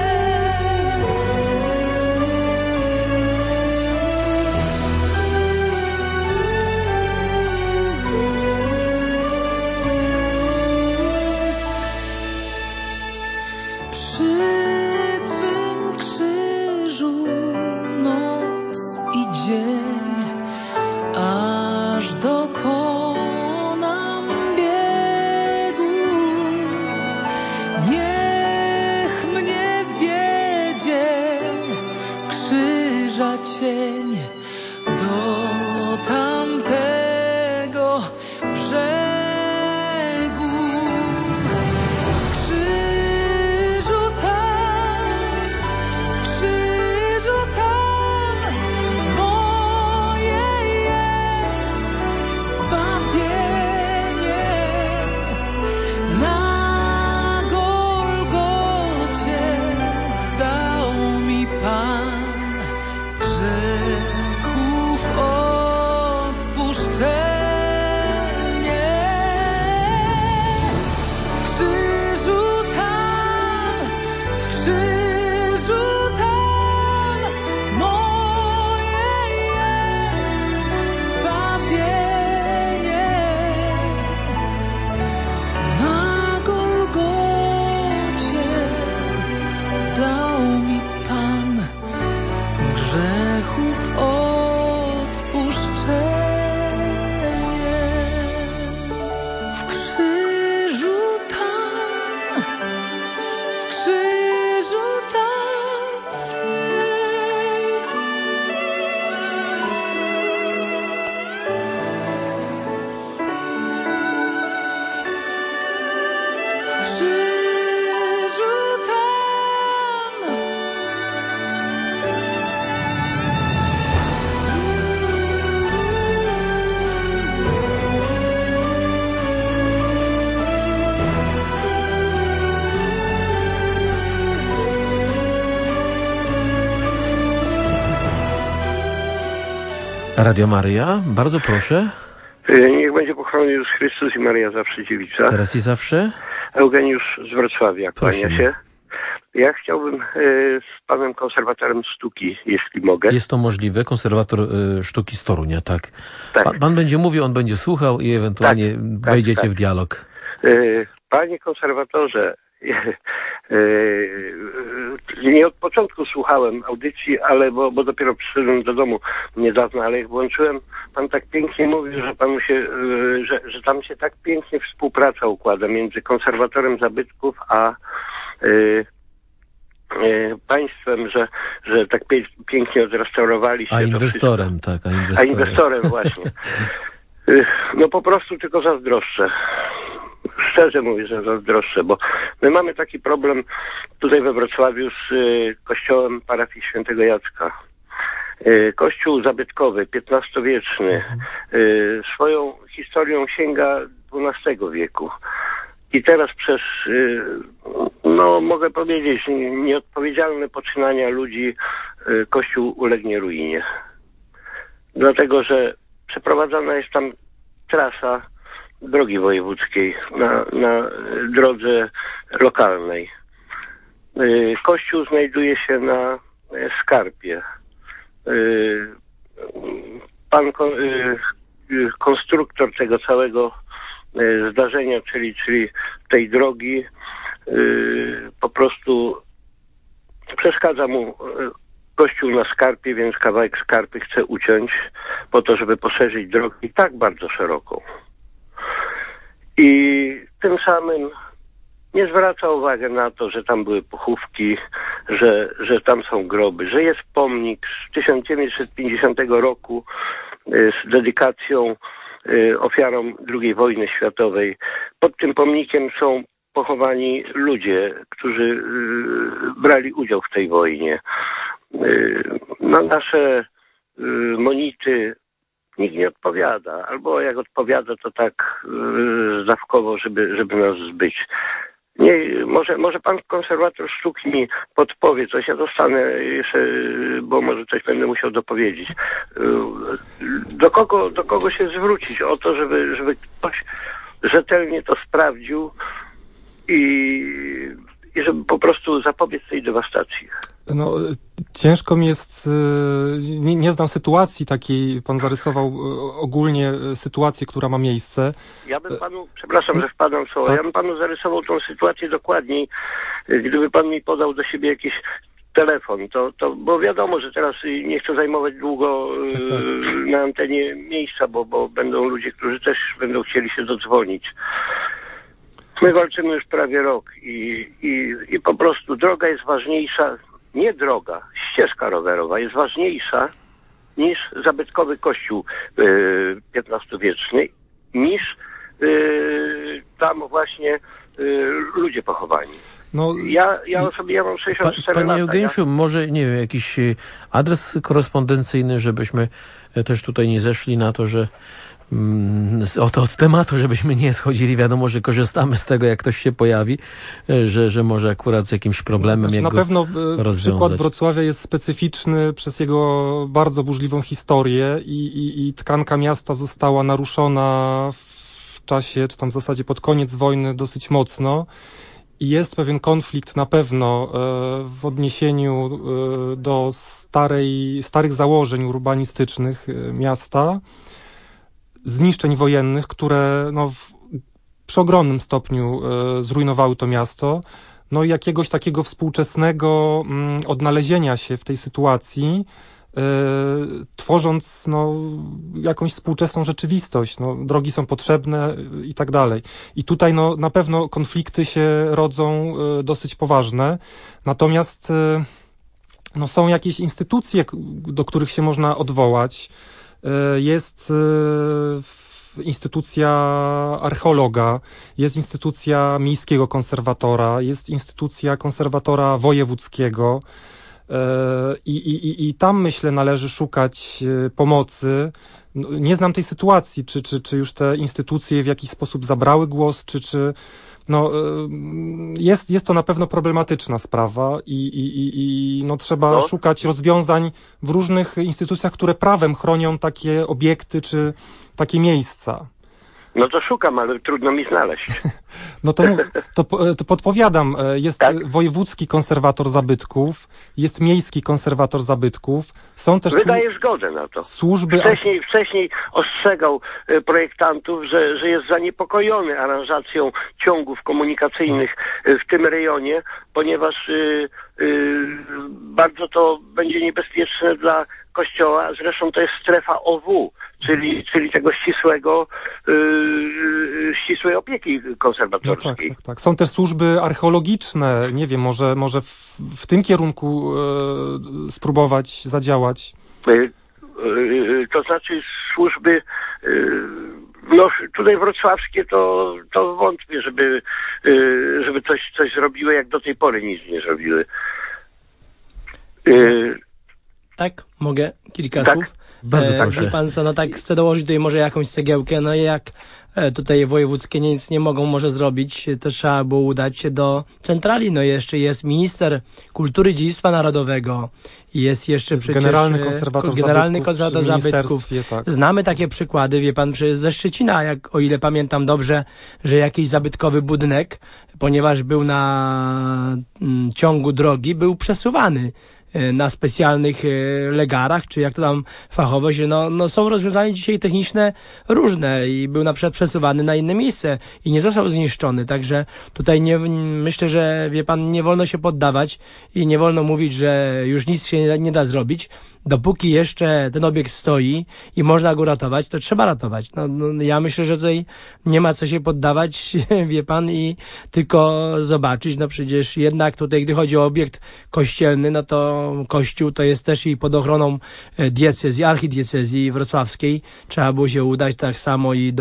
Przy Twym krzyżu noc i dzień, aż dokonam biegu. Niech mnie wiedzie krzyża cień do tamtego brzegu. W krzyżu tam, w krzyżu tam moje jest zbawienie. Na Golgocie dał mi Pan grzechów odpuszczenie. W krzyżu tam, w krzyżu tam moje jest zbawienie. Na Golgocie dał mi Pan grzechów odpuszczenie. W krzyżu tam, w krzyżu tam. W krzyżu tam. Radio Maryja, bardzo proszę. Niech będzie pochwalony Jezus Chrystus i Maryja zawsze dziewica. Teraz i zawsze. Eugeniusz z Wrocławia, kłania Prosimy. się. Ja chciałbym e, z panem konserwatorem sztuki, jeśli mogę. Jest to możliwe. Konserwator y, sztuki z Torunia, tak. Tak. Pan, pan będzie mówił, on będzie słuchał i ewentualnie tak, wejdziecie tak. w dialog. E, panie konserwatorze, e, nie od początku słuchałem audycji, ale bo, bo dopiero przyszedłem do domu niedawno, ale jak włączyłem, pan tak pięknie mówił, że panu się, e, że, że tam się tak pięknie współpraca układa między konserwatorem zabytków a e, e, państwem, że, że tak pie, pięknie odrestaurowaliście A to inwestorem, wszystko. tak. A inwestorem. A inwestorem właśnie. E, No po prostu tylko zazdroszczę. Szczerze mówię, że zazdroszczę, bo my mamy taki problem tutaj we Wrocławiu z y, kościołem parafii Świętego Jacka. Y, kościół zabytkowy, piętnastowieczny, y, swoją historią sięga dwunastego wieku. I teraz przez, y, no mogę powiedzieć, nieodpowiedzialne poczynania ludzi y, kościół ulegnie ruinie. Dlatego, że przeprowadzana jest tam trasa drogi wojewódzkiej na, na drodze lokalnej. Kościół znajduje się na skarpie. Pan konstruktor tego całego zdarzenia, czyli, czyli tej drogi, po prostu przeszkadza mu kościół na skarpie, więc kawałek skarpy chce uciąć po to, żeby poszerzyć drogę tak bardzo szeroką. I tym samym nie zwraca uwagi na to, że tam były pochówki, że, że tam są groby, że jest pomnik z tysiąc dziewięćset pięćdziesiątego roku z dedykacją ofiarom drugiej wojny światowej. Pod tym pomnikiem są pochowani ludzie, którzy y, brali udział w tej wojnie. Y, na nasze y, monity nikt nie odpowiada, albo jak odpowiada, to tak y, zdawkowo, żeby, żeby nas zbyć. Nie, może, może pan konserwator sztuki mi podpowie coś, ja dostanę jeszcze, bo może coś będę musiał dopowiedzieć. Do kogo, do kogo się zwrócić o to, żeby, żeby ktoś rzetelnie to sprawdził i, i żeby po prostu zapobiec tej dewastacji? No, ciężko mi jest, nie, nie znam sytuacji takiej, pan zarysował ogólnie sytuację, która ma miejsce. Ja bym panu, przepraszam, że wpadam w słowo, tak? ja bym panu zarysował tą sytuację dokładniej, gdyby pan mi podał do siebie jakiś telefon, to, to bo wiadomo, że teraz nie chcę zajmować długo tak, tak. na antenie miejsca, bo, bo będą ludzie, którzy też będą chcieli się dodzwonić. My walczymy już prawie rok i, i, i po prostu droga jest ważniejsza, nie droga, ścieżka rowerowa jest ważniejsza niż zabytkowy kościół yy, piętnastowieczny, niż yy, tam właśnie yy, ludzie pochowani. No, Ja, ja osobiście ja mam sześćdziesiąt cztery Pa, Panie lata. Eugeniuszu, Ja... może, nie wiem, jakiś adres korespondencyjny, żebyśmy też tutaj nie zeszli na to, że mm, od, od tematu, żebyśmy nie schodzili. Wiadomo, że korzystamy z tego, jak ktoś się pojawi, że, że może akurat z jakimś problemem, znaczy, jak na pewno go rozwiązać. Przykład Wrocławia jest specyficzny przez jego bardzo burzliwą historię i, i, i tkanka miasta została naruszona w czasie, czy tam w zasadzie pod koniec wojny dosyć mocno. I jest pewien konflikt na pewno w odniesieniu do starej, starych założeń urbanistycznych miasta, zniszczeń wojennych, które no, w przeogromnym stopniu zrujnowały to miasto, no i jakiegoś takiego współczesnego odnalezienia się w tej sytuacji, tworząc no, jakąś współczesną rzeczywistość. No, drogi są potrzebne i tak dalej. I tutaj no, na pewno konflikty się rodzą dosyć poważne. Natomiast no, są jakieś instytucje, do których się można odwołać. Jest instytucja archeologa, jest instytucja miejskiego konserwatora, jest instytucja konserwatora wojewódzkiego. I, i, I tam, myślę, należy szukać pomocy. Nie znam tej sytuacji, czy, czy, czy już te instytucje w jakiś sposób zabrały głos, czy, czy no, jest, jest to na pewno problematyczna sprawa i, i, i, i no, trzeba no. szukać rozwiązań w różnych instytucjach, które prawem chronią takie obiekty, czy takie miejsca. No to szukam, ale trudno mi znaleźć. No to, to, to podpowiadam. Jest tak? Wojewódzki konserwator zabytków, jest miejski konserwator zabytków. Są też Wydaje słu- zgodę na to. Służby... Wcześniej, wcześniej ostrzegał projektantów, że, że jest zaniepokojony aranżacją ciągów komunikacyjnych w tym rejonie, ponieważ y, y, bardzo to będzie niebezpieczne dla kościoła. Zresztą to jest strefa O W, czyli, czyli tego ścisłego, yy, ścisłej opieki konserwatorskiej. No tak, tak, tak. Są też służby archeologiczne, nie wiem, może, może w, w tym kierunku yy, spróbować zadziałać. Yy, yy, to znaczy służby, yy, no tutaj wrocławskie to, to wątpię, żeby, yy, żeby coś, coś zrobiły, jak do tej pory nic nie zrobiły. Yy, Tak, mogę kilka tak. słów. Bardzo e, proszę. Wie pan co, no tak chcę dołożyć tutaj może jakąś cegiełkę, no i jak e, tutaj wojewódzkie nic nie mogą może zrobić, to trzeba było udać się do centrali, no jeszcze jest minister kultury i dziedzictwa narodowego, jest jeszcze jest przecież generalny konserwator generalny zabytków, konserwator zabytków. Tak. Znamy takie przykłady, wie pan, ze Szczecina, jak, o ile pamiętam dobrze, że jakiś zabytkowy budynek, ponieważ był na mm, ciągu drogi, był przesuwany na specjalnych legarach, czy jak to tam fachowo się, no, no są rozwiązania dzisiaj techniczne różne i był na przykład przesuwany na inne miejsce i nie został zniszczony, także tutaj nie, myślę, że wie pan, nie wolno się poddawać i nie wolno mówić, że już nic się nie, nie da zrobić. Dopóki jeszcze ten obiekt stoi i można go ratować, to trzeba ratować. No, no, ja myślę, że tutaj nie ma co się poddawać, wie pan, i tylko zobaczyć. No przecież jednak tutaj, gdy chodzi o obiekt kościelny, no to kościół to jest też i pod ochroną diecezji, archidiecezji wrocławskiej. Trzeba było się udać tak samo i do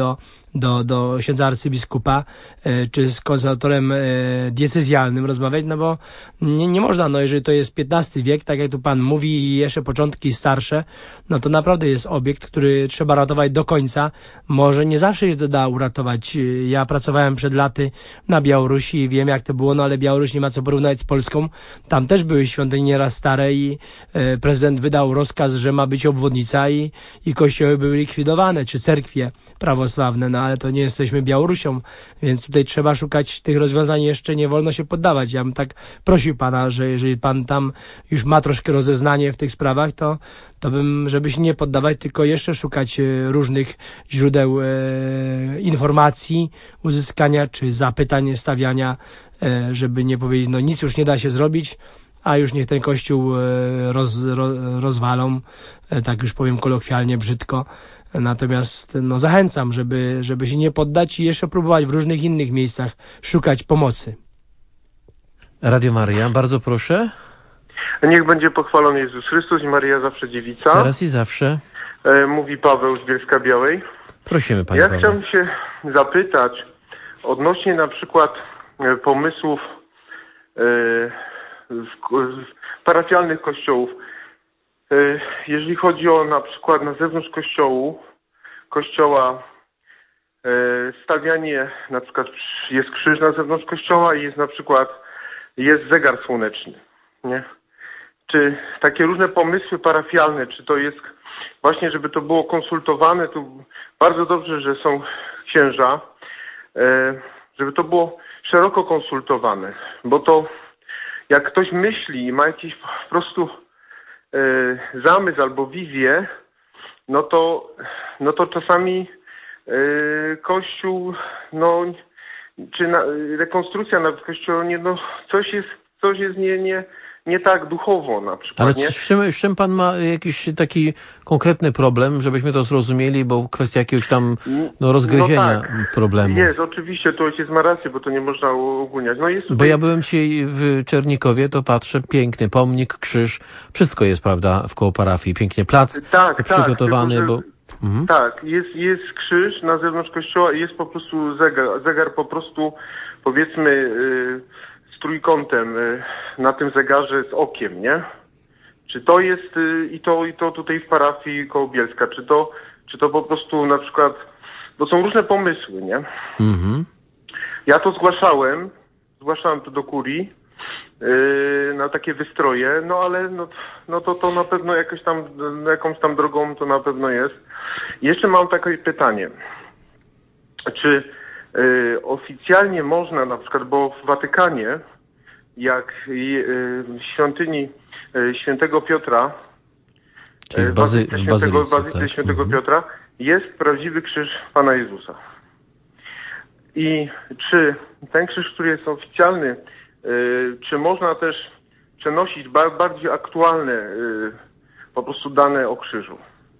do, do księdza arcybiskupa czy z konserwatorem diecezjalnym rozmawiać, no bo nie, nie można, no jeżeli to jest piętnasty wiek, tak jak tu pan mówi i jeszcze początki starsze, no to naprawdę jest obiekt, który trzeba ratować do końca. Może nie zawsze się to da uratować. Ja pracowałem przed laty na Białorusi i wiem jak to było, no ale Białoruś nie ma co porównać z Polską. Tam też były świątynie nieraz stare i e, prezydent wydał rozkaz, że ma być obwodnica i, i kościoły były likwidowane, czy cerkwie prawosławne, no ale to nie jesteśmy Białorusią, więc tutaj trzeba szukać tych rozwiązań, jeszcze nie wolno się poddawać. Ja bym tak prosił pana, że jeżeli pan tam już ma troszkę rozeznanie w tych sprawach, to, to bym, żeby się nie poddawać, tylko jeszcze szukać różnych źródeł e, informacji, uzyskania czy zapytań, stawiania, e, żeby nie powiedzieć, no nic już nie da się zrobić, a już niech ten kościół e, roz, ro, rozwalą, e, tak już powiem kolokwialnie, brzydko. Natomiast no, zachęcam, żeby, żeby się nie poddać i jeszcze próbować w różnych innych miejscach szukać pomocy. Radio Maryja, bardzo proszę. Niech będzie pochwalony Jezus Chrystus i Maryja zawsze dziewica. Teraz i zawsze. E, mówi Paweł z Bielska-Białej. Prosimy, panie Ja Paweł. chciałbym się zapytać odnośnie na przykład e, pomysłów e, w, w parafialnych kościołów. E, jeżeli chodzi o na przykład na zewnątrz kościołu, kościoła e, stawianie, na przykład jest krzyż na zewnątrz kościoła i jest na przykład jest zegar słoneczny, nie? Czy takie różne pomysły parafialne, czy to jest właśnie, żeby to było konsultowane, tu bardzo dobrze, że są księża, żeby to było szeroko konsultowane, bo to jak ktoś myśli i ma jakiś po prostu zamysł albo wizję, no to, no to czasami Kościół, no czy na, rekonstrukcja nawet Kościoła, nie, no coś jest, coś jest nie, nie, nie tak duchowo na przykład. Ale nie? z czym, z czym pan ma jakiś taki konkretny problem, żebyśmy to zrozumieli, bo kwestia jakiegoś tam no, rozgryzienia no tak. problemu. Jest, oczywiście, to ojciec ma rację, bo to nie można ogólniać. No jest tutaj... Bo ja byłem dzisiaj w Czernikowie, to patrzę, piękny pomnik, krzyż, wszystko jest, prawda, wkoło parafii, pięknie plac tak, przygotowany, tak, tylko, bo... Mhm. Tak, jest, jest krzyż na zewnątrz kościoła i jest po prostu zegar, zegar po prostu, powiedzmy, yy, z trójkątem yy, na tym zegarze z okiem, nie? Czy to jest yy, i to i to tutaj w parafii koło Bielska, czy to, czy to po prostu na przykład, bo są różne pomysły, nie? Mhm. Ja to zgłaszałem, zgłaszałem to do kurii, yy, na takie wystroje, no ale no, no to, to na pewno jakoś tam, jakąś tam drogą to na pewno jest. Jeszcze mam takie pytanie. Czy y, oficjalnie można na przykład, bo w Watykanie, jak y, w świątyni y, świętego Piotra, Czyli w, y, bazy, w świętego, bazylice, bazylice tak? świętego Mhm. Piotra, jest prawdziwy krzyż Pana Jezusa. I czy ten krzyż, który jest oficjalny, y, czy można też przenosić ba- bardziej aktualne y, po prostu dane o krzyżu?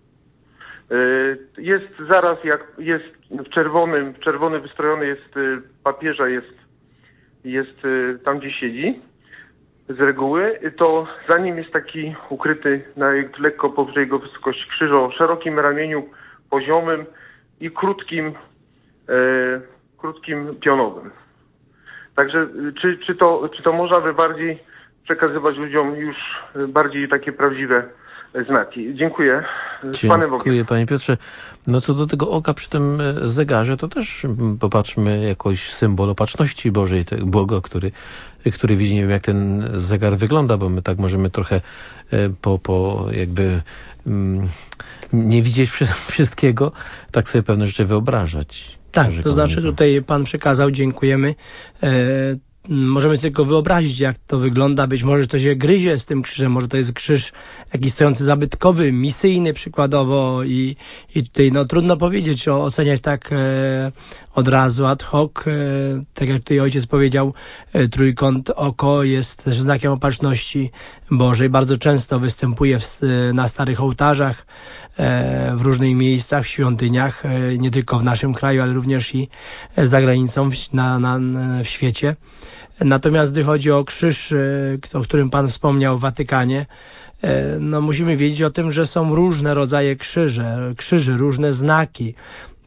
Jest zaraz, jak jest w czerwonym, w czerwony wystrojony jest papieża, jest, jest tam, gdzie siedzi z reguły, to za nim jest taki ukryty na lekko powyżej jego wysokości krzyż o szerokim ramieniu, poziomym i krótkim, e, krótkim pionowym. Także czy, czy, to, czy to można by bardziej przekazywać ludziom już bardziej takie prawdziwe znaki. Dziękuję. Z Panem Bogiem. Dziękuję, panie Piotrze. No co do tego oka przy tym zegarze, to też popatrzmy jakoś symbol opatrzności Bożej, tego Boga, który, który widzi, nie wiem jak ten zegar wygląda, bo my tak możemy trochę po, po jakby mm, nie widzieć wszystkiego, tak sobie pewne rzeczy wyobrażać. Tak, to znaczy tutaj pan przekazał, dziękujemy. E, Możemy sobie tylko wyobrazić, jak to wygląda. Być może to się gryzie z tym krzyżem, może to jest krzyż jakiś stojący zabytkowy, misyjny przykładowo i, i tutaj no trudno powiedzieć, o, oceniać tak e, od razu ad hoc. E, tak jak tutaj ojciec powiedział, e, trójkąt oko jest też znakiem opatrzności Bożej. Bardzo często występuje w, na starych ołtarzach, e, w różnych miejscach, w świątyniach, e, nie tylko w naszym kraju, ale również i za granicą, w, na, na, w świecie. Natomiast gdy chodzi o krzyż, o którym pan wspomniał w Watykanie, no musimy wiedzieć o tym, że są różne rodzaje krzyże, krzyży, różne znaki.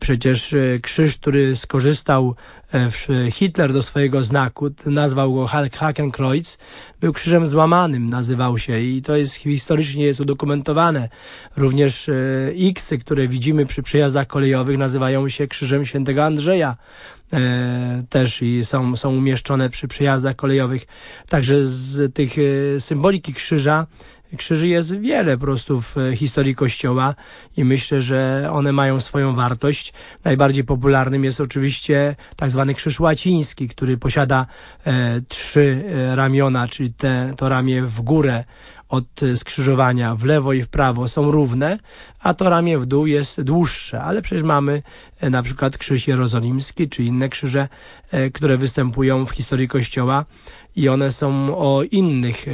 Przecież krzyż, który skorzystał Hitler do swojego znaku, nazwał go Hakenkreuz, był krzyżem złamanym, nazywał się, i to jest historycznie jest udokumentowane. Również X-y, które widzimy przy przejazdach kolejowych, nazywają się krzyżem świętego Andrzeja. E, też i są, są umieszczone przy przejazdach kolejowych. Także z tych e, symboliki krzyża, krzyży jest wiele po prostu w historii Kościoła i myślę, że one mają swoją wartość. Najbardziej popularnym jest oczywiście tak zwany krzyż łaciński, który posiada e, trzy ramiona, czyli te, to ramię w górę od skrzyżowania w lewo i w prawo są równe, a to ramię w dół jest dłuższe, ale przecież mamy e, na przykład krzyż jerozolimski, czy inne krzyże, e, które występują w historii Kościoła i one są o innych, e,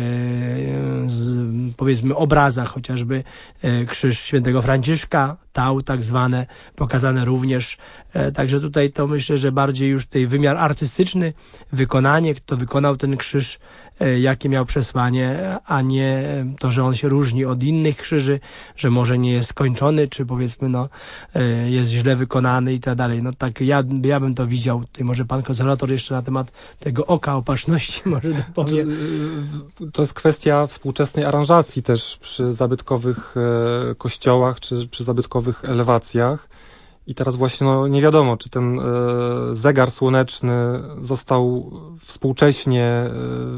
z, powiedzmy, obrazach, chociażby e, krzyż świętego Franciszka, tał tak zwane, pokazane również. E, także tutaj to myślę, że bardziej już tutaj wymiar artystyczny, wykonanie, kto wykonał ten krzyż, e, jakie miał przesłanie, a nie to, że on się różni od innych krzyży, że może nie jest skończony, czy powiedzmy, no, e, jest źle wykonany i tak dalej. No tak, ja, ja bym to widział. Tutaj może pan konserwator jeszcze na temat tego oka opatrzności może dopowie. To jest kwestia współczesnej aranżacji też przy zabytkowych e, kościołach, czy przy zabytkowych elewacjach. I teraz właśnie no, nie wiadomo, czy ten e, zegar słoneczny został współcześnie e,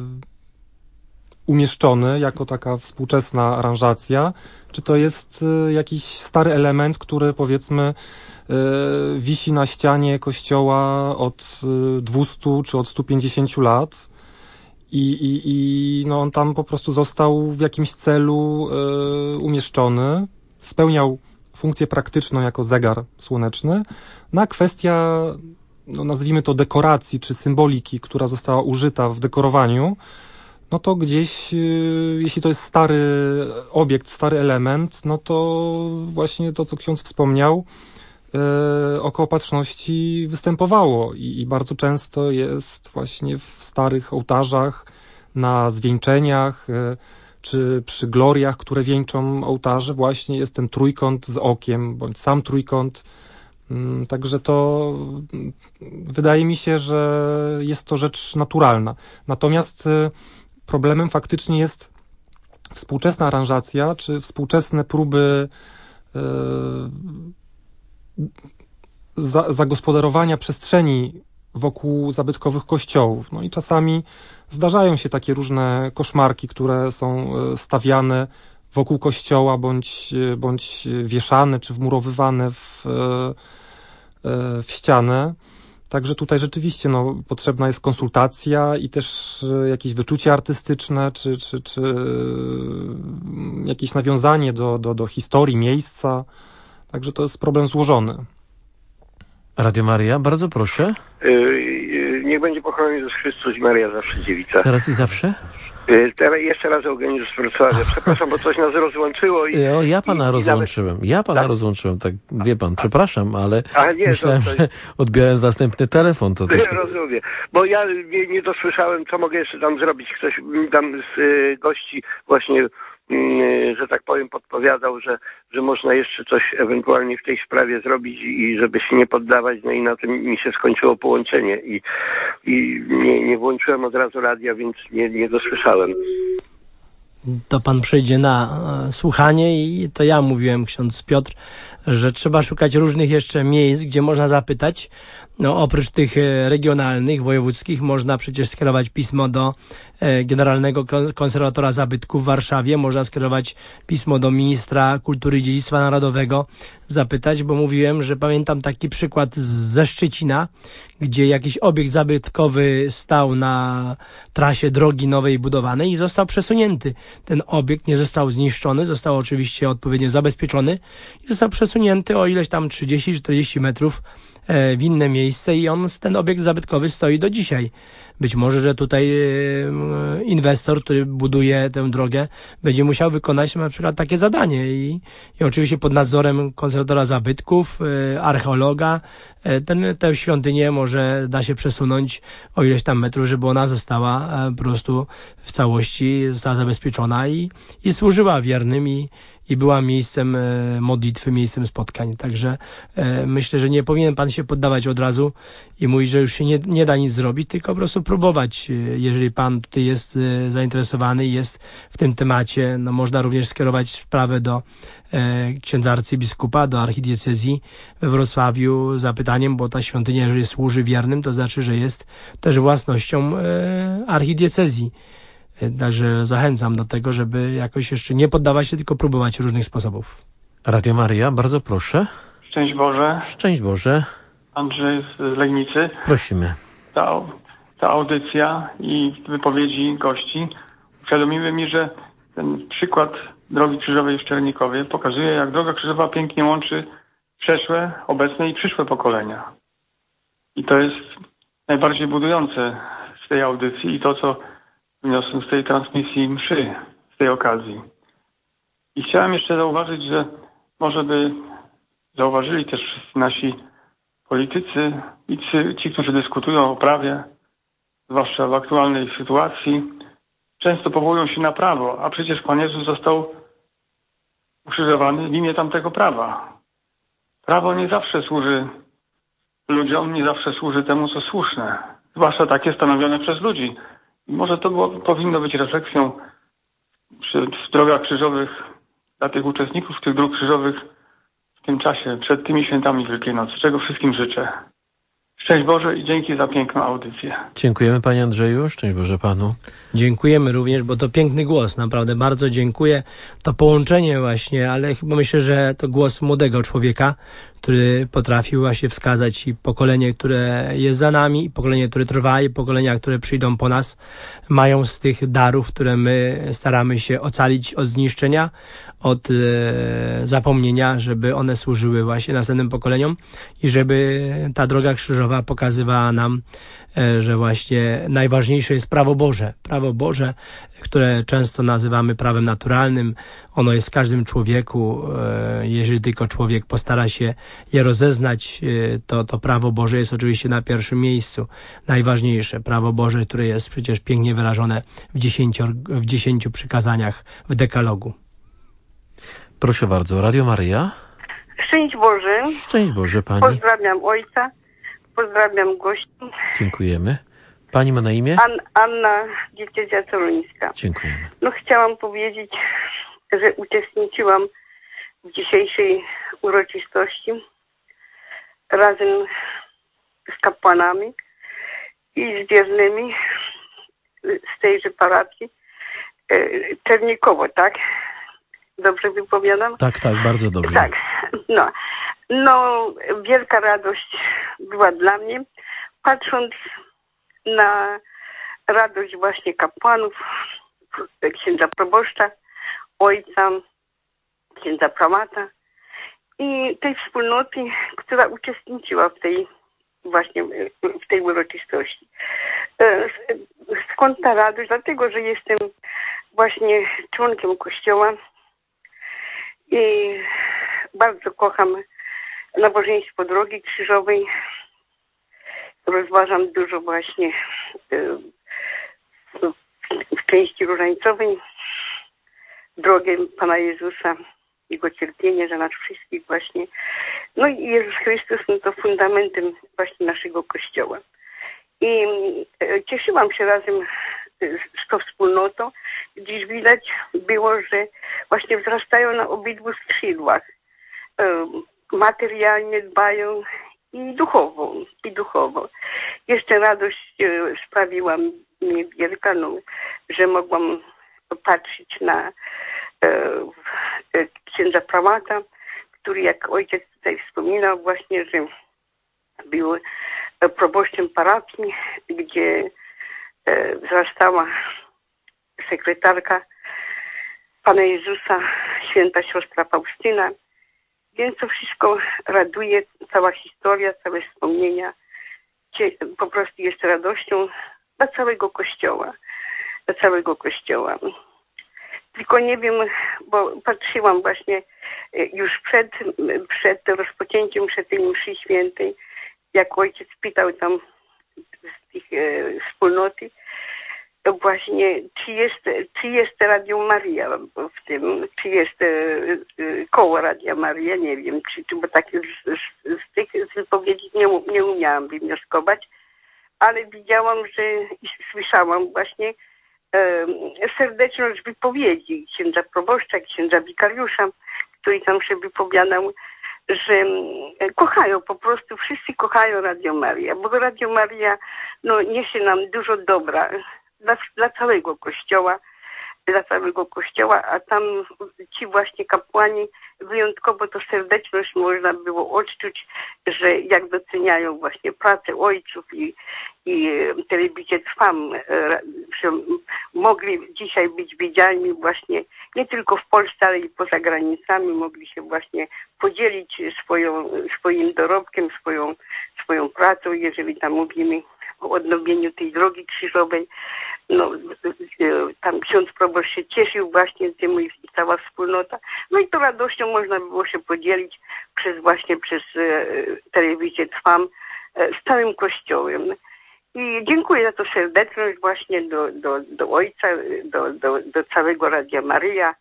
umieszczony jako taka współczesna aranżacja, czy to jest e, jakiś stary element, który powiedzmy e, wisi na ścianie kościoła od e, dwustu czy od stu pięćdziesięciu lat i, i, i no, on tam po prostu został w jakimś celu e, umieszczony, spełniał funkcję praktyczną jako zegar słoneczny, no a kwestia, no nazwijmy to dekoracji czy symboliki, która została użyta w dekorowaniu, no to gdzieś, jeśli to jest stary obiekt, stary element, no to właśnie to, co ksiądz wspomniał, e, oko opatrzności występowało i, i bardzo często jest właśnie w starych ołtarzach, na zwieńczeniach, e, czy przy gloriach, które wieńczą ołtarze, właśnie jest ten trójkąt z okiem, bądź sam trójkąt. Także to wydaje mi się, że jest to rzecz naturalna. Natomiast problemem faktycznie jest współczesna aranżacja, czy współczesne próby za, zagospodarowania przestrzeni wokół zabytkowych kościołów. No i czasami zdarzają się takie różne koszmarki, które są stawiane wokół kościoła, bądź, bądź wieszane, czy wmurowywane w, w ścianę. Także tutaj rzeczywiście no, potrzebna jest konsultacja i też jakieś wyczucie artystyczne, czy, czy, czy jakieś nawiązanie do, do, do historii miejsca. Także to jest problem złożony. Radio Maria, bardzo proszę. Yy, niech będzie pochwalony Jezus Chrystus i Maria zawsze dziewica. Teraz i zawsze? Yy, teraz jeszcze raz Eugeniusz z Wrocławia. Przepraszam, bo coś nas rozłączyło. I, o, ja pana i, rozłączyłem. I nawet... Ja pana tak? rozłączyłem, tak wie pan. Przepraszam, ale A, nie, myślałem, to, to... że odbierając następny telefon, to... to... Ja rozumiem. Bo ja nie, nie dosłyszałem, co mogę jeszcze tam zrobić. Ktoś tam z y, gości właśnie, y, że tak powiem, podpowiadał, że, że można jeszcze coś ewentualnie w tej sprawie zrobić i żeby się nie poddawać. No i na tym mi się skończyło połączenie i, i nie, nie włączyłem od razu radia, więc nie, nie dosłyszałem. To pan przejdzie na e, słuchanie i to ja mówiłem, ksiądz Piotr, że trzeba szukać różnych jeszcze miejsc, gdzie można zapytać. No, oprócz tych regionalnych, wojewódzkich, można przecież skierować pismo do e, Generalnego Konserwatora Zabytków w Warszawie, można skierować pismo do Ministra Kultury i Dziedzictwa Narodowego, zapytać, bo mówiłem, że pamiętam taki przykład ze Szczecina, gdzie jakiś obiekt zabytkowy stał na trasie drogi nowej budowanej i został przesunięty. Ten obiekt nie został zniszczony, został oczywiście odpowiednio zabezpieczony i został przesunięty o ileś tam trzydzieści czterdzieści metrów w inne miejsce i on, ten obiekt zabytkowy stoi do dzisiaj. Być może, że tutaj inwestor, który buduje tę drogę, będzie musiał wykonać na przykład takie zadanie i, i oczywiście pod nadzorem konserwatora zabytków, archeologa, ten, tę świątynię może da się przesunąć o ileś tam metrów, żeby ona została po prostu w całości została zabezpieczona i, i służyła wiernym i, i była miejscem modlitwy, miejscem spotkań. Także e, myślę, że nie powinien pan się poddawać od razu i mówić, że już się nie, nie da nic zrobić, tylko po prostu próbować. Jeżeli pan tutaj jest e, zainteresowany i jest w tym temacie, no można również skierować sprawę do e, księdza arcybiskupa, do archidiecezji we Wrocławiu z zapytaniem, bo ta świątynia, jeżeli służy wiernym, to znaczy, że jest też własnością e, archidiecezji. Także zachęcam do tego, żeby jakoś jeszcze nie poddawać się, tylko próbować różnych sposobów. Radio Maryja, bardzo proszę. Szczęść Boże. Szczęść Boże. Andrzej z Legnicy. Prosimy. Ta, ta audycja i wypowiedzi gości uświadomiły mi, że ten przykład Drogi Krzyżowej w Czernikowie pokazuje, jak Droga Krzyżowa pięknie łączy przeszłe, obecne i przyszłe pokolenia. I to jest najbardziej budujące z tej audycji i to, co wniosłem z tej transmisji mszy, z tej okazji. I chciałem jeszcze zauważyć, że może by zauważyli też wszyscy nasi politycy i ci, ci, którzy dyskutują o prawie, zwłaszcza w aktualnej sytuacji, często powołują się na prawo, a przecież Pan Jezus został ukrzyżowany w imię tamtego prawa. Prawo nie zawsze służy ludziom, nie zawsze służy temu, co słuszne, zwłaszcza takie stanowione przez ludzi. I może to było, powinno być refleksją przy, w drogach krzyżowych dla tych uczestników tych dróg krzyżowych w tym czasie, przed tymi świętami Wielkiej Nocy, czego wszystkim życzę. Szczęść Boże i dzięki za piękną audycję. Dziękujemy Panie Andrzeju, szczęść Boże Panu. Dziękujemy również, bo to piękny głos, naprawdę bardzo dziękuję. To połączenie właśnie, ale chyba myślę, że to głos młodego człowieka, który potrafił właśnie wskazać i pokolenie, które jest za nami, i pokolenie, które trwa, i pokolenia, które przyjdą po nas, mają z tych darów, które my staramy się ocalić od zniszczenia, od e, zapomnienia, żeby one służyły właśnie następnym pokoleniom i żeby ta droga krzyżowa pokazywała nam, e, że właśnie najważniejsze jest prawo Boże. Prawo Boże, które często nazywamy prawem naturalnym. Ono jest w każdym człowieku. E, jeżeli tylko człowiek postara się je rozeznać, e, to, to prawo Boże jest oczywiście na pierwszym miejscu. Najważniejsze prawo Boże, które jest przecież pięknie wyrażone w dziesięciu, w dziesięciu przykazaniach w dekalogu. Proszę bardzo, Radio Maryja. Szczęść Boże. Szczęść Boże Pani. Pozdrawiam ojca, pozdrawiam gości. Dziękujemy. Pani ma na imię? An, Anna, diecezja toruńska. Dziękujemy. No chciałam powiedzieć, że uczestniczyłam w dzisiejszej uroczystości razem z kapłanami i z wiernymi z tejże parafii Czernikowo, tak? Dobrze wypowiadam? Tak, tak, bardzo dobrze. Tak, no. No, wielka radość była dla mnie, patrząc na radość właśnie kapłanów, księdza proboszcza, ojca, księdza prałata i tej wspólnoty, która uczestniczyła w tej właśnie w tej uroczystości. Skąd ta radość? Dlatego, że jestem właśnie członkiem Kościoła i bardzo kocham nabożeństwo Drogi Krzyżowej. Rozważam dużo właśnie w części różańcowej drogę Pana Jezusa, Jego cierpienie za nas wszystkich właśnie. No i Jezus Chrystus no to fundamentem właśnie naszego Kościoła. I cieszyłam się razem z tą wspólnotą, gdzieś widać było, że właśnie wzrastają na obydwu skrzydłach. Materialnie dbają i duchowo, i duchowo. Jeszcze radość sprawiła mi wielka, no, że mogłam patrzeć na e, księdza prałata, który, jak ojciec tutaj wspominał właśnie, że był proboszczem parafii, gdzie e, wzrastała sekretarka Pana Jezusa, święta siostra Faustyna. Więc to wszystko raduje, cała historia, całe wspomnienia. Po prostu jest radością dla całego Kościoła. Dla całego Kościoła. Tylko nie wiem, bo patrzyłam właśnie już przed, przed rozpoczęciem mszy tej mszy świętej, jak ojciec pytał tam z tych e, wspólnoty, właśnie czy jest, czy jest Radio Maria w tym, czy jest e, e, koło Radia Maria, nie wiem, czy, czy bo tak już z, z, z tych z wypowiedzi nie, nie umiałam wywnioskować, ale widziałam, że i słyszałam właśnie e, serdeczność wypowiedzi księdza proboszcza, księdza wikariusza, który tam się wypowiadał, że kochają, po prostu wszyscy kochają Radio Maria, bo Radio Maria no, niesie nam dużo dobra dla, dla całego Kościoła, dla całego Kościoła, a tam ci właśnie kapłani wyjątkowo to serdeczność można było odczuć, że jak doceniają właśnie pracę ojców i, i telewizję Trwam, że mogli dzisiaj być widzialni właśnie nie tylko w Polsce, ale i poza granicami, mogli się właśnie podzielić swoją, swoim dorobkiem, swoją, swoją pracą, jeżeli tam mówimy o odnowieniu tej drogi krzyżowej. No, tam ksiądz proboszcz się cieszył właśnie tym i cała wspólnota. No i to radością można było się podzielić przez właśnie przez e, telewizję Trwam e, z całym Kościołem. I dziękuję za to serdeczność właśnie do, do, do ojca, do, do, do całego Radia Maryja.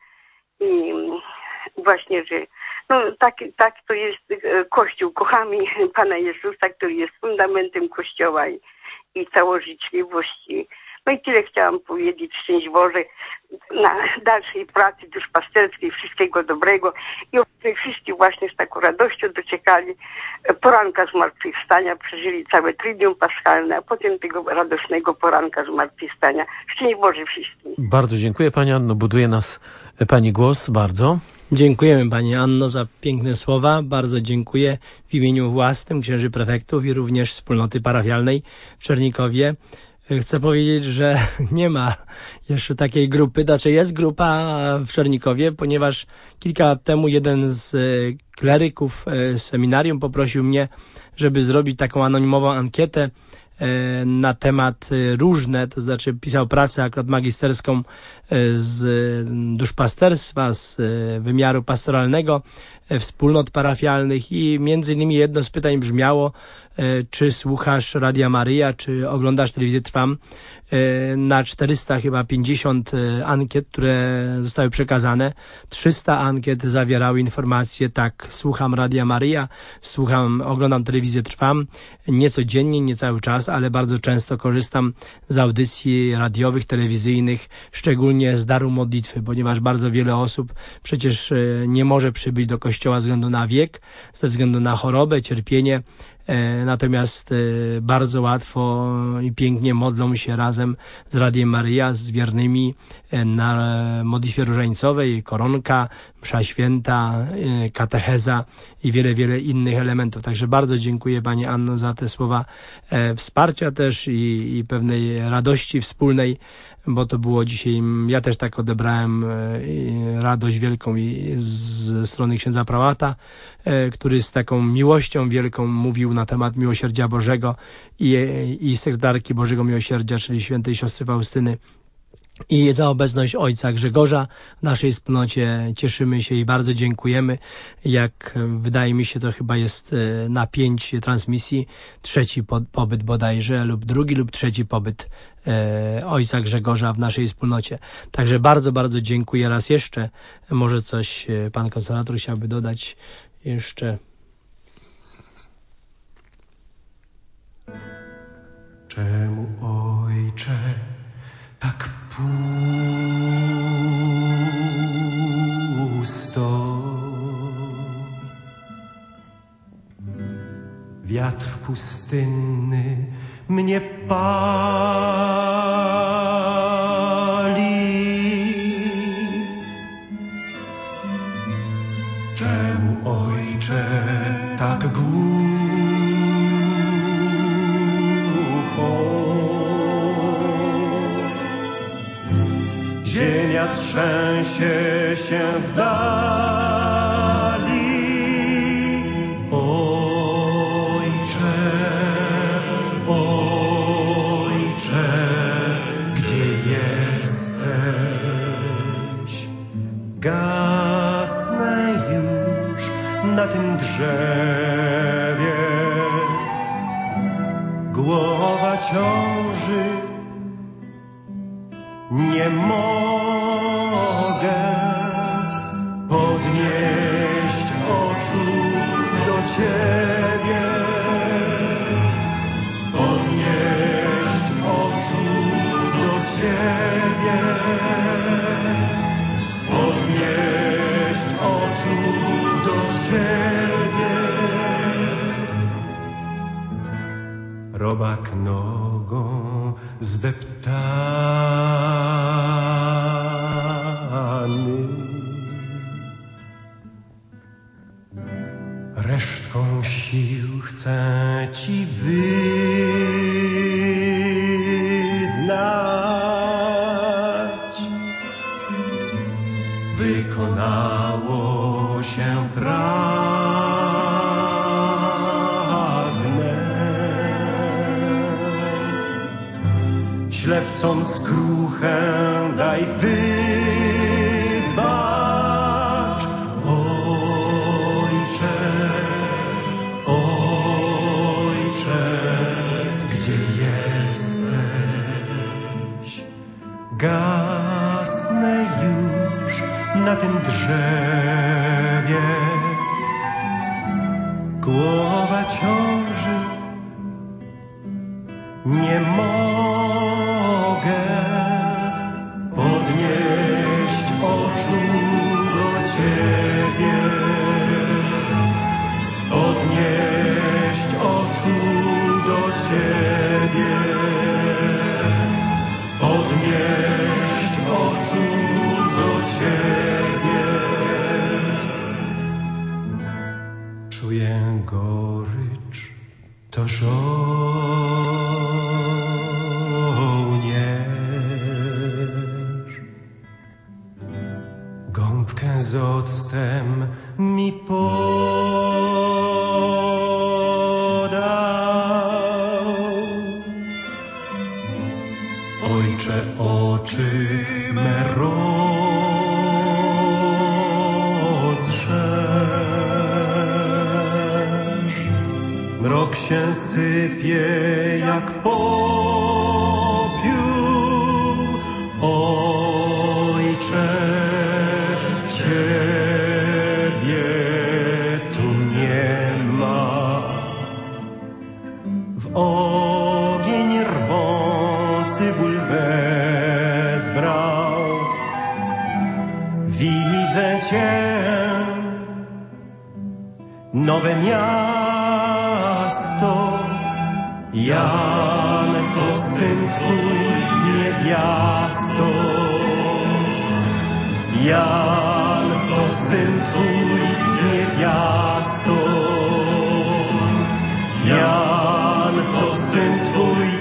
I właśnie, że no, tak, tak to jest Kościół. Kochamy Pana Jezusa, który jest fundamentem Kościoła i, i całożyczliwości. No i tyle chciałam powiedzieć. Szczęść Boże na dalszej pracy duszpasterskiej, wszystkiego dobrego. I wszyscy właśnie z taką radością doczekali poranka zmartwychwstania, przeżyli całe Tridium Paschalne, a potem tego radosnego poranka zmartwychwstania. Szczęść Boże wszystkim. Bardzo dziękuję Pani Anno. Buduje nas Pani głos. Bardzo. Dziękujemy Pani Anno za piękne słowa. Bardzo dziękuję w imieniu własnym księży prefektów i również wspólnoty parafialnej w Czernikowie. Chcę powiedzieć, że nie ma jeszcze takiej grupy, znaczy jest grupa w Czernikowie, ponieważ kilka lat temu jeden z kleryków z seminarium poprosił mnie, żeby zrobić taką anonimową ankietę na temat różne, to znaczy pisał pracę akurat magisterską z duszpasterstwa, z wymiaru pastoralnego, wspólnot parafialnych i między innymi jedno z pytań brzmiało, czy słuchasz Radia Maryja, czy oglądasz telewizję Trwam. Na czterysta chyba pięćdziesiąt ankiet, które zostały przekazane, trzysta ankiet zawierały informacje, tak, słucham Radia Maryja, słucham, oglądam telewizję Trwam, nie codziennie, nie cały czas, ale bardzo często korzystam z audycji radiowych, telewizyjnych, szczególnie z daru modlitwy, ponieważ bardzo wiele osób przecież nie może przybyć do kościoła ze względu na wiek, ze względu na chorobę, cierpienie, natomiast bardzo łatwo i pięknie modlą się razem z Radiem Maryja, z wiernymi na modlitwie różańcowej, koronka, msza święta, katecheza i wiele, wiele innych elementów. Także bardzo dziękuję Pani Anno za te słowa wsparcia też i, i pewnej radości wspólnej, bo to było dzisiaj, ja też tak odebrałem radość wielką i ze strony księdza prałata, który z taką miłością wielką mówił na temat miłosierdzia Bożego i, i sekretarki Bożego Miłosierdzia, czyli świętej siostry Faustyny. I za obecność ojca Grzegorza w naszej wspólnocie cieszymy się i bardzo dziękujemy. Jak wydaje mi się, to chyba jest na pięć transmisji trzeci pobyt bodajże, lub drugi lub trzeci pobyt e, ojca Grzegorza w naszej wspólnocie. Także bardzo, bardzo dziękuję raz jeszcze. Może coś pan konserwator chciałby dodać jeszcze. Czemu, Ojcze, tak pusto? Wiatr pustynny mnie pali. Czemu, Ojcze, tak głucho? Ziemia trzęsie się w dali. Ojcze, Ojcze. gasnę już na tym drzewie. Głowa ciąży, nie mogę podnieść oczu do Ciebie, podnieść oczu do Ciebie, podnieść oczu do Ciebie. Robak nogą zdeptany, resztką sił chcę Ci wyznać. Wykonało się pragnę. Ślepcom skruchę daj wybacz, Ojcze, Ojcze, gdzie jesteś? Gasnę już na tym drzewie. Głowa ciąży, nie mogę podnieść oczu do Ciebie, podnieść oczu do Ciebie, podnieść oczu do Ciebie. Czuję gorycz, to żołnierz. Gąbkę z octem mi podał. Ojcze, oczy me rozszerz. Mrok się sypie jak popiół. Ojcze, Ciebie tu nie ma. W ogień rwący ból wezbrał. Widzę Cię, nowe miasto. Jan to syn Twój, niewiasto. Jan to syn Twój, niewiasto. Jan to syn Twój.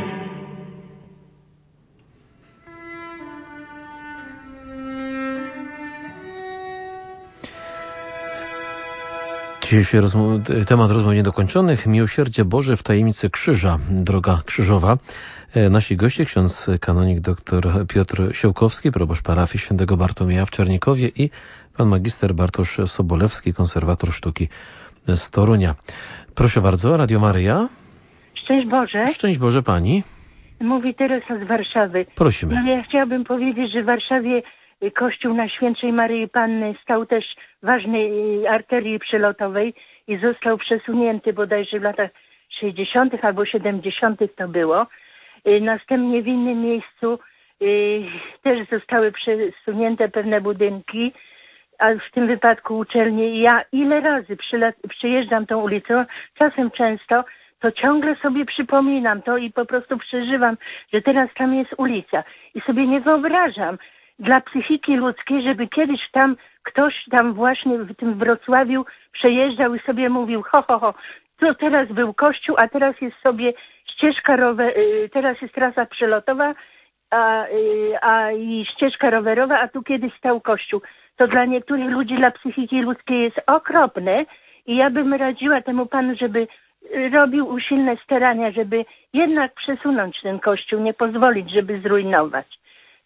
Dzisiejszy rozmów, temat rozmów niedokończonych. Miłosierdzie Boże w tajemnicy krzyża, droga krzyżowa. Nasi goście, ksiądz kanonik dr Piotr Siołkowski, proboszcz parafii świętego Bartłomieja w Czernikowie i pan magister Bartosz Sobolewski, konserwator sztuki z Torunia. Proszę bardzo, Radio Maryja. Szczęść Boże. Szczęść Boże pani. Mówi Teresa z Warszawy. Prosimy. No, ja chciałabym powiedzieć, że w Warszawie kościół na Świętej Maryi Panny stał też ważnej arterii przelotowej i został przesunięty bodajże w latach sześćdziesiątych albo siedemdziesiątych to było. Następnie w innym miejscu też zostały przesunięte pewne budynki, a w tym wypadku uczelnie. Ja ile razy przyjeżdżam tą ulicą, czasem często, to ciągle sobie przypominam to i po prostu przeżywam, że teraz tam jest ulica. I sobie nie wyobrażam dla psychiki ludzkiej, żeby kiedyś tam ktoś tam właśnie w tym Wrocławiu przejeżdżał i sobie mówił ho, ho, ho, to teraz był kościół, a teraz jest sobie ścieżka rower, teraz jest trasa przelotowa, a, a i ścieżka rowerowa, a tu kiedyś stał kościół. To dla niektórych ludzi, dla psychiki ludzkiej jest okropne i ja bym radziła temu panu, żeby robił usilne starania, żeby jednak przesunąć ten kościół, nie pozwolić, żeby zrujnować.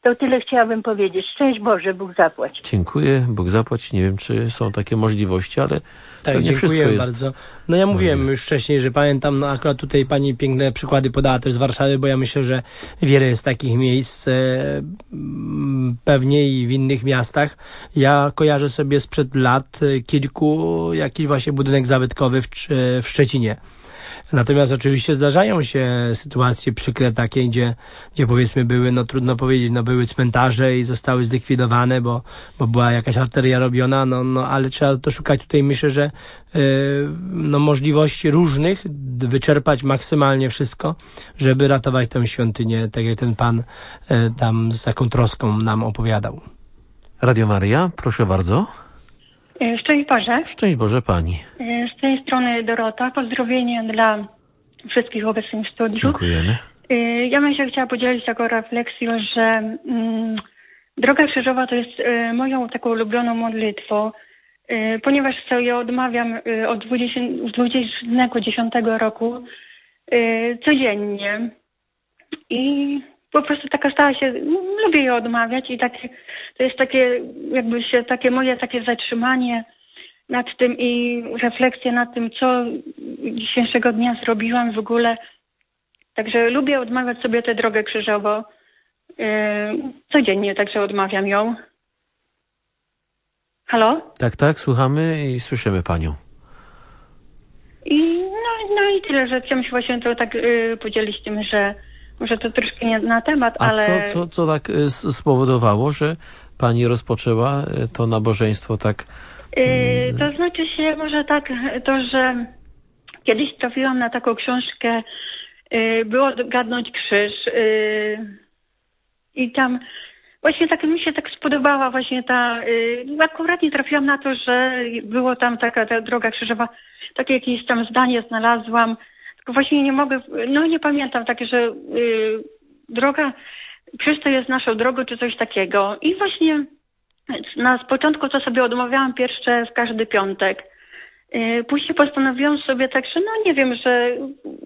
To tyle chciałabym powiedzieć. Szczęść Boże, Bóg zapłać. Dziękuję, Bóg zapłać. Nie wiem, czy są takie możliwości, ale tak, pewnie wszystko dziękuję jest. bardzo. No ja mówiłem już wcześniej, że pamiętam, no akurat tutaj pani piękne przykłady podała też z Warszawy, bo ja myślę, że wiele jest takich miejsc, e, pewnie i w innych miastach. Ja kojarzę sobie sprzed lat e, kilku jakiś właśnie budynek zabytkowy w, w Szczecinie. Natomiast oczywiście zdarzają się sytuacje przykre takie, gdzie, gdzie powiedzmy były, no trudno powiedzieć, no były cmentarze i zostały zlikwidowane, bo, bo była jakaś arteria robiona, no, no ale trzeba to szukać tutaj, myślę, że yy, no możliwości różnych, wyczerpać maksymalnie wszystko, żeby ratować tę świątynię, tak jak ten pan yy, tam z taką troską nam opowiadał. Radio Maryja, proszę bardzo. Szczęść Boże. Szczęść Boże Pani. Z tej strony Dorota. Pozdrowienia dla wszystkich obecnych w studiu. Dziękujemy. Ja bym się chciała podzielić taką refleksją, że mm, Droga Krzyżowa to jest y, moją taką ulubioną modlitwą, y, ponieważ sobie odmawiam y, od dwudziestego dziesiątego roku y, codziennie i po prostu taka stała się, no, lubię je odmawiać i takie, to jest takie jakby się, takie moje takie zatrzymanie nad tym i refleksja nad tym, co dzisiejszego dnia zrobiłam w ogóle. Także lubię odmawiać sobie tę Drogę Krzyżową. Yy, codziennie także odmawiam ją. Halo? Tak, tak, słuchamy i słyszymy Panią. I no, no i tyle, że chciałam się właśnie to tak yy, podzielić tym, że może to troszkę nie na temat, A ale... co, co, co tak y, spowodowało, że Pani rozpoczęła y, to nabożeństwo tak... Yy, to znaczy się może tak, to, że kiedyś trafiłam na taką książkę, yy, było gadnąć krzyż yy, i tam właśnie tak mi się tak spodobała właśnie ta, yy, akurat nie trafiłam na to, że było tam taka ta Droga Krzyżowa, takie jakieś tam zdanie znalazłam, tylko właśnie nie mogę, no nie pamiętam takie, że yy, droga, krzyż to jest naszą drogą, czy coś takiego i właśnie na z początku to sobie odmawiałam pierwsze w każdy piątek. Później postanowiłam sobie tak, że no nie wiem, że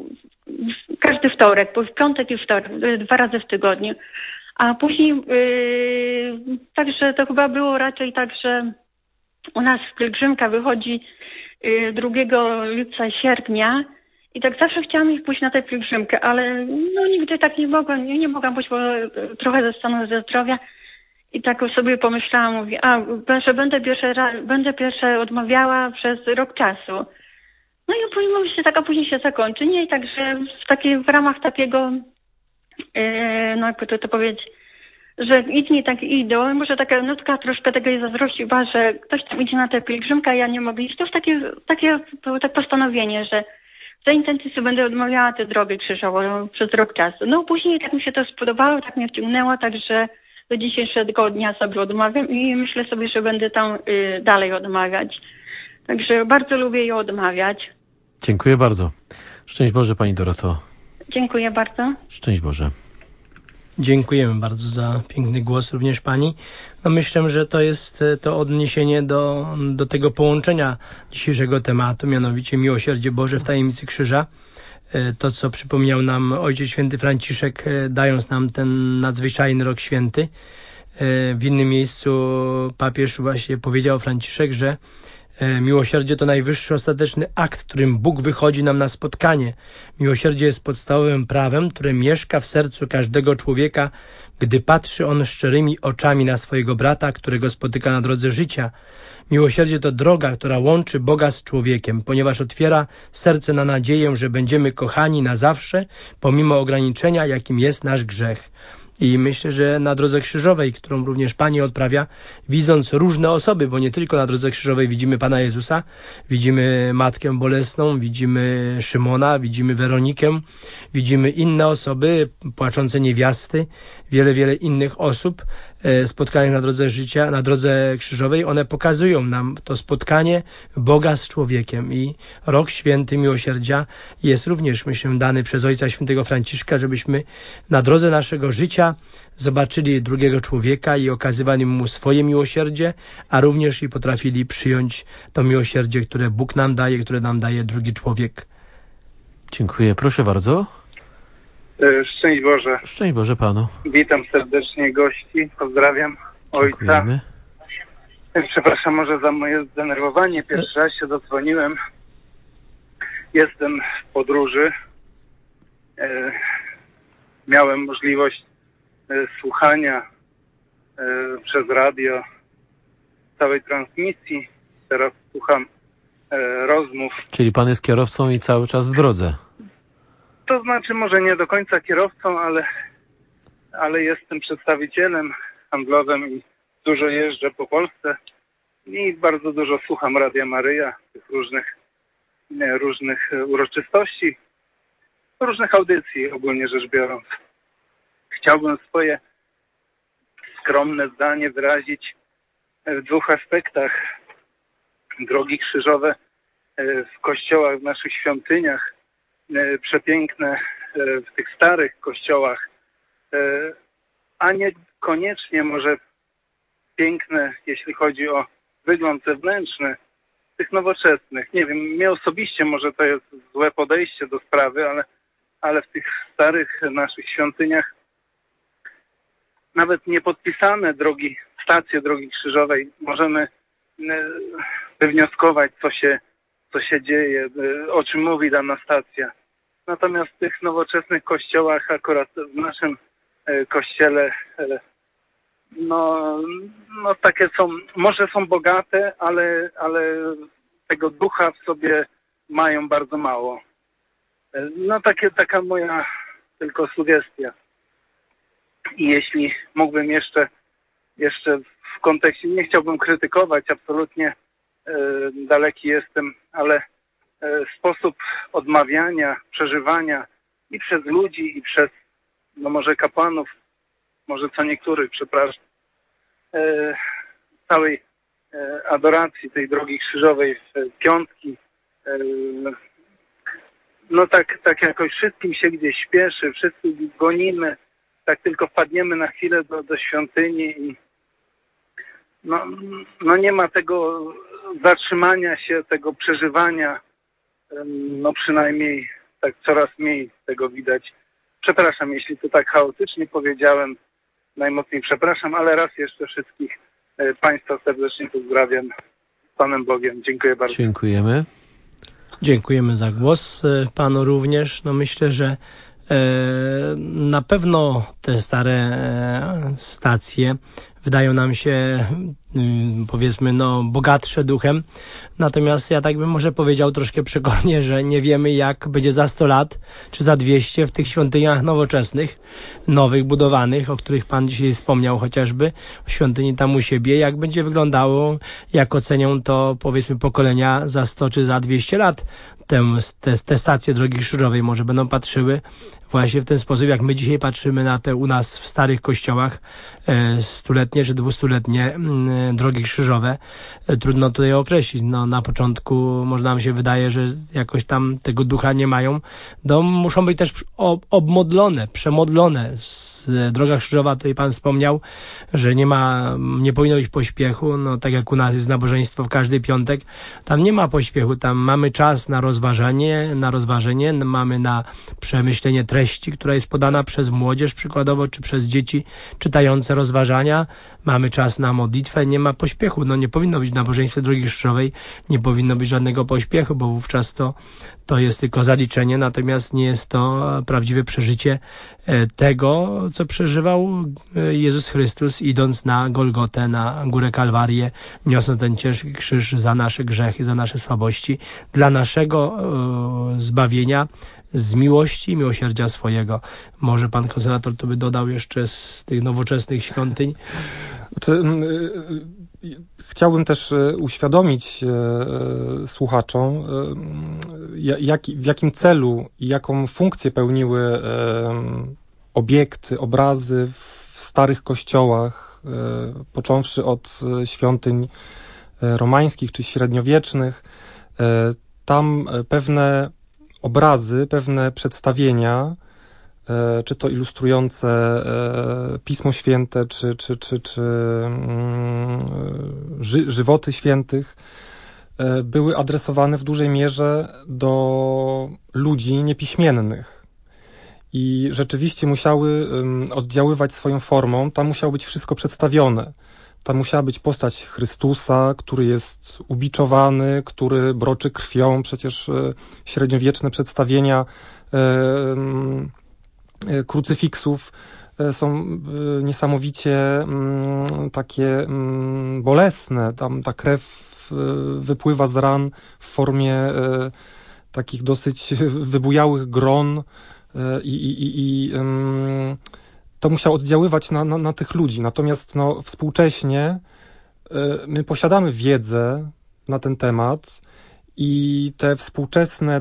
każdy wtorek, bo w piątek i wtorek, dwa razy w tygodniu. A później yy, także to chyba było raczej tak, że u nas pielgrzymka wychodzi yy, drugiego lipca, sierpnia i tak zawsze chciałam ich pójść na tę pielgrzymkę, ale no nigdy tak nie mogłam, nie, nie mogłam pójść, bo trochę ze stanu ze zdrowia. I tak sobie pomyślałam, mówię, a, że będę pierwsze, będę pierwsze odmawiała przez rok czasu. No i później się tak, a później się zakończy. Nie, i także w, taki, w ramach takiego, yy, no jakby to, to powiedzieć, że inni tak idą, może taka nutka troszkę tego zazdrości była, że ktoś tam idzie na tę pielgrzymkę, a ja nie mogę iść. To jest takie, takie było tak postanowienie, że w tej intencji sobie będę odmawiała tę Drogę Krzyżową przez rok czasu. No później tak mi się to spodobało, tak mnie wciągnęło, także do dzisiejszego dnia sobie odmawiam i myślę sobie, że będę tam y, dalej odmawiać. Także bardzo lubię je odmawiać. Dziękuję bardzo. Szczęść Boże Pani Doroto. Dziękuję bardzo. Szczęść Boże. Dziękujemy bardzo za piękny głos również Pani. No myślę, że to jest to odniesienie do, do tego połączenia dzisiejszego tematu, mianowicie miłosierdzie Boże w tajemnicy krzyża. To, co przypomniał nam Ojciec Święty Franciszek, dając nam ten nadzwyczajny rok święty. W innym miejscu papież właśnie powiedział, Franciszek, że miłosierdzie to najwyższy ostateczny akt, którym Bóg wychodzi nam na spotkanie. Miłosierdzie jest podstawowym prawem, które mieszka w sercu każdego człowieka, gdy patrzy on szczerymi oczami na swojego brata, którego spotyka na drodze życia. Miłosierdzie to droga, która łączy Boga z człowiekiem, ponieważ otwiera serce na nadzieję, że będziemy kochani na zawsze, pomimo ograniczenia, jakim jest nasz grzech. I myślę, że na Drodze Krzyżowej, którą również Pani odprawia, widząc różne osoby, bo nie tylko na Drodze Krzyżowej widzimy Pana Jezusa, widzimy Matkę Bolesną, widzimy Szymona, widzimy Weronikę, widzimy inne osoby, płaczące niewiasty, wiele, wiele innych osób spotkanych na drodze życia, na Drodze Krzyżowej. One pokazują nam to spotkanie Boga z człowiekiem i rok święty miłosierdzia jest również, myślę, dany przez Ojca Świętego Franciszka, żebyśmy na drodze naszego życia zobaczyli drugiego człowieka i okazywali mu swoje miłosierdzie, a również i potrafili przyjąć to miłosierdzie, które Bóg nam daje, które nam daje drugi człowiek. Dziękuję. Proszę bardzo. Szczęść Boże. Szczęść Boże Panu. Witam serdecznie gości, pozdrawiam ojca. Dziękujemy. Przepraszam może za moje zdenerwowanie, pierwszy raz się dodzwoniłem. Jestem w podróży. Miałem możliwość słuchania przez radio całej transmisji. Teraz słucham rozmów. Czyli Pan jest kierowcą i cały czas w drodze. To znaczy może nie do końca kierowcą, ale, ale jestem przedstawicielem handlowym i dużo jeżdżę po Polsce i bardzo dużo słucham Radia Maryja, tych różnych, nie, różnych uroczystości, różnych audycji ogólnie rzecz biorąc. Chciałbym swoje skromne zdanie wyrazić w dwóch aspektach. Drogi krzyżowe w kościołach, w naszych świątyniach, przepiękne w tych starych kościołach, a niekoniecznie może piękne, jeśli chodzi o wygląd zewnętrzny, tych nowoczesnych. Nie wiem, mnie osobiście może to jest złe podejście do sprawy, ale, ale w tych starych naszych świątyniach nawet niepodpisane drogi, stacje drogi krzyżowej możemy wywnioskować, co się, co się dzieje, o czym mówi dana stacja. Natomiast w tych nowoczesnych kościołach, akurat w naszym kościele, no, no takie są, może są bogate, ale, ale tego ducha w sobie mają bardzo mało. No takie, taka moja tylko sugestia. I jeśli mógłbym jeszcze, jeszcze w kontekście, nie chciałbym krytykować, absolutnie e, daleki jestem, ale e, sposób odmawiania, przeżywania i przez ludzi, i przez, no może kapłanów, może co niektórych, przepraszam, e, całej e, adoracji tej drogi krzyżowej w piątki, e, no tak, tak jakoś wszystkim się gdzieś śpieszy, wszyscy gonimy, tak tylko wpadniemy na chwilę do, do świątyni i no, no nie ma tego zatrzymania się, tego przeżywania, no przynajmniej tak coraz mniej tego widać. Przepraszam, jeśli to tak chaotycznie powiedziałem, najmocniej przepraszam, ale raz jeszcze wszystkich Państwa serdecznie pozdrawiam. Z Panem Bogiem. Dziękuję bardzo. Dziękujemy. Dziękujemy za głos Panu również. No myślę, że na pewno te stare stacje wydają nam się, powiedzmy, no bogatsze duchem. Natomiast ja tak bym może powiedział troszkę przekornie, że nie wiemy, jak będzie za sto lat, czy za dwieście w tych świątyniach nowoczesnych, nowych, budowanych, o których Pan dzisiaj wspomniał chociażby, w świątyni tam u siebie, jak będzie wyglądało, jak ocenią to, powiedzmy, pokolenia za sto czy za dwieście lat. Te, te, te stacje drogi krzyżowej może będą patrzyły właśnie w ten sposób, jak my dzisiaj patrzymy na te u nas w starych kościołach e, stuletnie czy dwustuletnie e, drogi krzyżowe. E, trudno tutaj określić. No, na początku może nam się wydaje, że jakoś tam tego ducha nie mają. No, muszą być też ob, obmodlone, przemodlone. Z, e, droga krzyżowa, tutaj Pan wspomniał, że nie ma, nie powinno być pośpiechu. No, tak jak u nas jest nabożeństwo w każdy piątek, tam nie ma pośpiechu. Tam mamy czas na rozważanie, na rozważenie, mamy na przemyślenie treści, która jest podana przez młodzież przykładowo, czy przez dzieci czytające rozważania. Mamy czas na modlitwę, nie ma pośpiechu. No nie powinno być w nabożeństwie drogi krzyżowej, nie powinno być żadnego pośpiechu, bo wówczas to, to jest tylko zaliczenie, natomiast nie jest to prawdziwe przeżycie tego, co przeżywał Jezus Chrystus, idąc na Golgotę, na górę Kalwarię, niosąc ten ciężki krzyż za nasze grzechy, za nasze słabości, dla naszego e, zbawienia, z miłości i miłosierdzia swojego. Może Pan konserwator to by dodał jeszcze z tych nowoczesnych świątyń? Znaczy, chciałbym też uświadomić słuchaczom, jak, w jakim celu i jaką funkcję pełniły obiekty, obrazy w starych kościołach, począwszy od świątyń romańskich czy średniowiecznych. Tam pewne obrazy, pewne przedstawienia, czy to ilustrujące Pismo Święte, czy, czy, czy, czy ży, żywoty świętych, były adresowane w dużej mierze do ludzi niepiśmiennych. i rzeczywiście musiały oddziaływać swoją formą. Tam musiało być wszystko przedstawione. Tam musiała być postać Chrystusa, który jest ubiczowany, który broczy krwią. Przecież średniowieczne przedstawienia krucyfiksów są niesamowicie takie bolesne. Tam ta krew wypływa z ran w formie takich dosyć wybujałych gron i, i, i, i to musiało oddziaływać na, na, na tych ludzi. Natomiast no, współcześnie my posiadamy wiedzę na ten temat i te współczesne,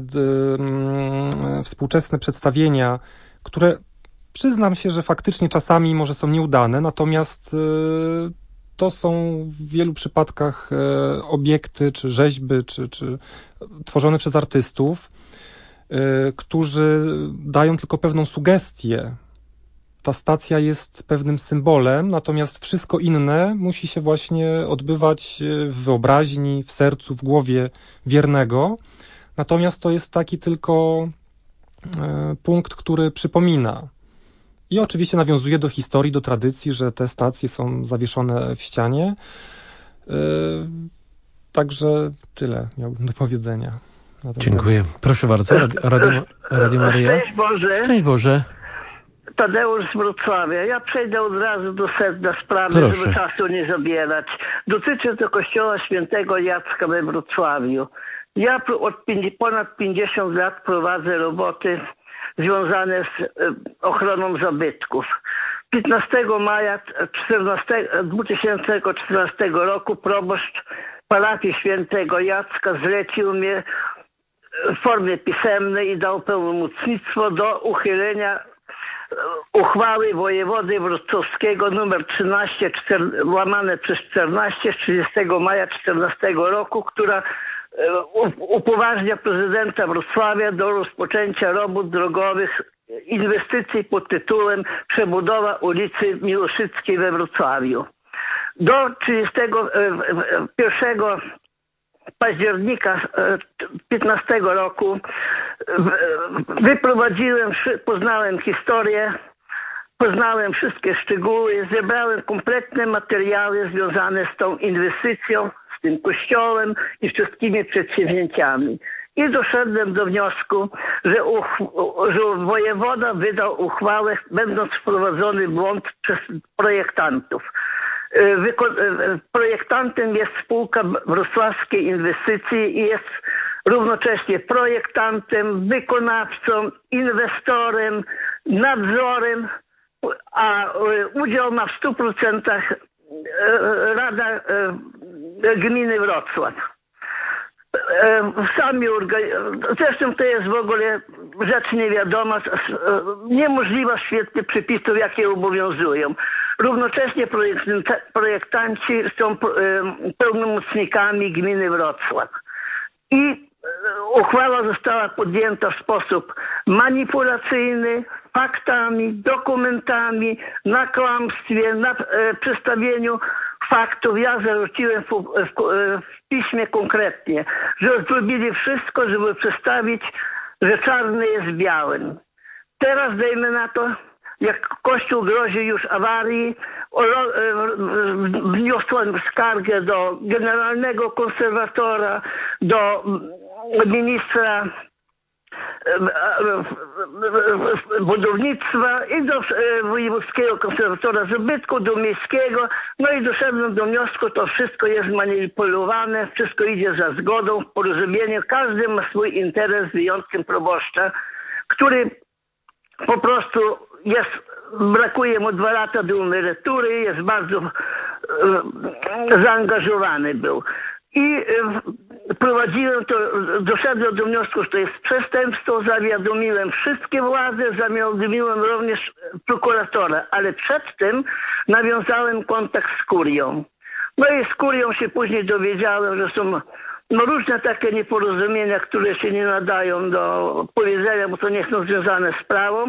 współczesne przedstawienia, które przyznam się, że faktycznie czasami może są nieudane, natomiast to są w wielu przypadkach obiekty, czy rzeźby, czy, czy tworzone przez artystów, którzy dają tylko pewną sugestię. Ta stacja jest pewnym symbolem, natomiast wszystko inne musi się właśnie odbywać w wyobraźni, w sercu, w głowie wiernego. Natomiast to jest taki tylko punkt, który przypomina. I oczywiście nawiązuje do historii, do tradycji, że te stacje są zawieszone w ścianie. Yy, także tyle miałbym do powiedzenia. Dziękuję. Temat. Proszę bardzo, Radio, Radio Maryja. Szczęść Boże. Szczęść Boże. Tadeusz z Wrocławia. Ja przejdę od razu do sedna sprawy, Proszę. żeby czasu nie zabierać. Dotyczy to kościoła świętego Jacka we Wrocławiu. Ja od ponad pięćdziesiąt lat prowadzę roboty związane z ochroną zabytków. piętnastego maja dwa tysiące czternastego roku proboszcz parafii świętego Jacka zlecił mnie w formie pisemnej i dał pełnomocnictwo do uchylenia uchwały wojewody wrocławskiego numer trzynaście łamane przez czternaście z trzydziestego maja czternastego roku, która upoważnia prezydenta Wrocławia do rozpoczęcia robót drogowych, inwestycji pod tytułem Przebudowa ulicy Miłoszyckiej we Wrocławiu. Do trzydziestego pierwszego października piętnastego roku wyprowadziłem, poznałem historię, poznałem wszystkie szczegóły, zebrałem kompletne materiały związane z tą inwestycją, z tym kościołem i wszystkimi przedsięwzięciami. I doszedłem do wniosku, że, uch, że wojewoda wydał uchwałę, będąc wprowadzony w błąd przez projektantów. Wyko- projektantem jest spółka Wrocławskiej Inwestycji i jest równocześnie projektantem, wykonawcą, inwestorem, nadzorem, a udział ma w stu procentach Rada Gminy Wrocław. Sami organ- Zresztą to jest w ogóle rzecz niewiadoma, niemożliwa w świetle przepisów, jakie obowiązują. Równocześnie projektanci są pełnomocnikami gminy Wrocław. I uchwała została podjęta w sposób manipulacyjny, faktami, dokumentami, na kłamstwie, na e, przedstawieniu faktów. Ja zarzuciłem w, w, w piśmie konkretnie, że zrobili wszystko, żeby przedstawić, że czarny jest białym. Teraz dajmy na to, jak Kościół grozi już awarii, wniosłem skargę do generalnego konserwatora, do ministra budownictwa i do wojewódzkiego konserwatora zabytków, do miejskiego, no i doszedłem do wniosku, to wszystko jest manipulowane, wszystko idzie za zgodą, w porozumieniu, każdy ma swój interes z wyjątkiem proboszcza, który po prostu jest, brakuje mu dwa lata do emerytury, jest bardzo e, zaangażowany był. I e, prowadziłem to, doszedłem do wniosku, że to jest przestępstwo, zawiadomiłem wszystkie władze, zawiadomiłem również prokuratora, ale przed tym nawiązałem kontakt z kurią. No i z kurią się później dowiedziałem, że są no, różne takie nieporozumienia, które się nie nadają do powiedzenia, bo to nie są związane z sprawą,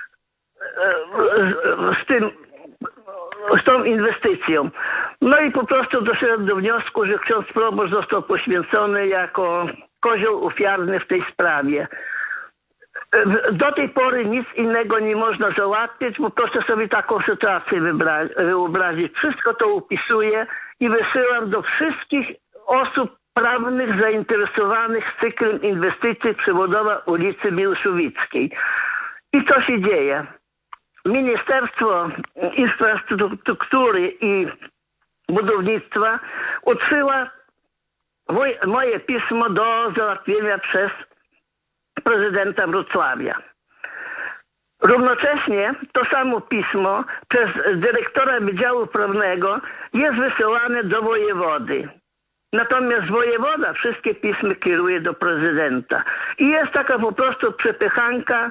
z, z tym, z tą inwestycją. No i po prostu doszedłem do wniosku, że ksiądz proboszcz został poświęcony jako kozioł ofiarny w tej sprawie. Do tej pory nic innego nie można załatwić, bo proszę sobie taką sytuację wyobrazić. Wszystko to upisuję i wysyłam do wszystkich osób prawnych zainteresowanych cyklem inwestycji przebudowa ulicy Miłoszowickiej. I co się dzieje? Ministerstwo Infrastruktury i Budownictwa otrzyma moje pismo do załatwienia przez prezydenta Wrocławia. Równocześnie to samo pismo przez dyrektora Wydziału Prawnego jest wysyłane do wojewody. Natomiast wojewoda wszystkie pismy kieruje do prezydenta. I jest taka po prostu przepychanka,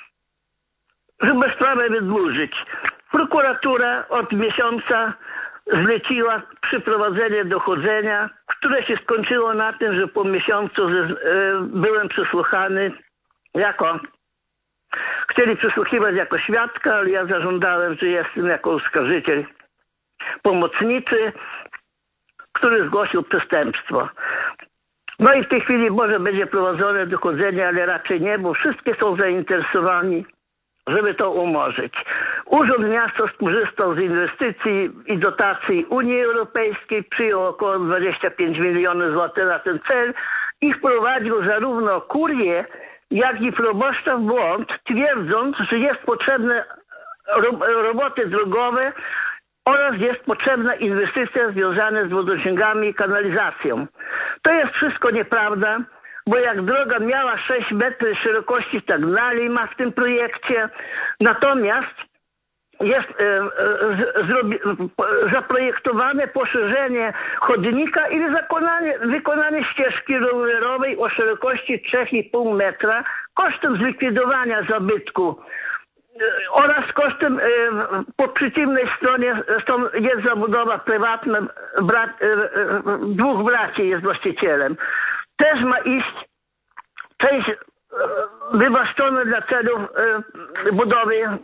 żeby sprawę wydłużyć. Prokuratura od miesiąca zleciła przeprowadzenie dochodzenia, które się skończyło na tym, że po miesiącu byłem przesłuchany jako, chcieli przesłuchiwać jako świadka, ale ja zażądałem, że jestem jako oskarżyciel pomocniczy, który zgłosił przestępstwo. No i w tej chwili może będzie prowadzone dochodzenie, ale raczej nie, bo wszystkie są zainteresowani, żeby to umorzyć. Urząd Miasta skorzystał z inwestycji i dotacji Unii Europejskiej, przyjął około dwadzieścia pięć milionów złotych na ten cel i wprowadził zarówno kurię, jak i proboszcza w błąd, twierdząc, że jest potrzebne ro- roboty drogowe oraz jest potrzebna inwestycja związana z wodociągami i kanalizacją. To jest wszystko nieprawda, bo jak droga miała sześć metrów szerokości, tak dalej ma w tym projekcie. Natomiast jest e, e, zrobi, e, zaprojektowane poszerzenie chodnika i wykonanie, wykonanie ścieżki rowerowej o szerokości trzy i pół metra kosztem zlikwidowania zabytku e, oraz kosztem e, po przeciwnej stronie stąd jest zabudowa prywatna, brat, e, e, dwóch braci jest właścicielem. Też ma iść część e, wywłaszczone dla celów e, budowy, e,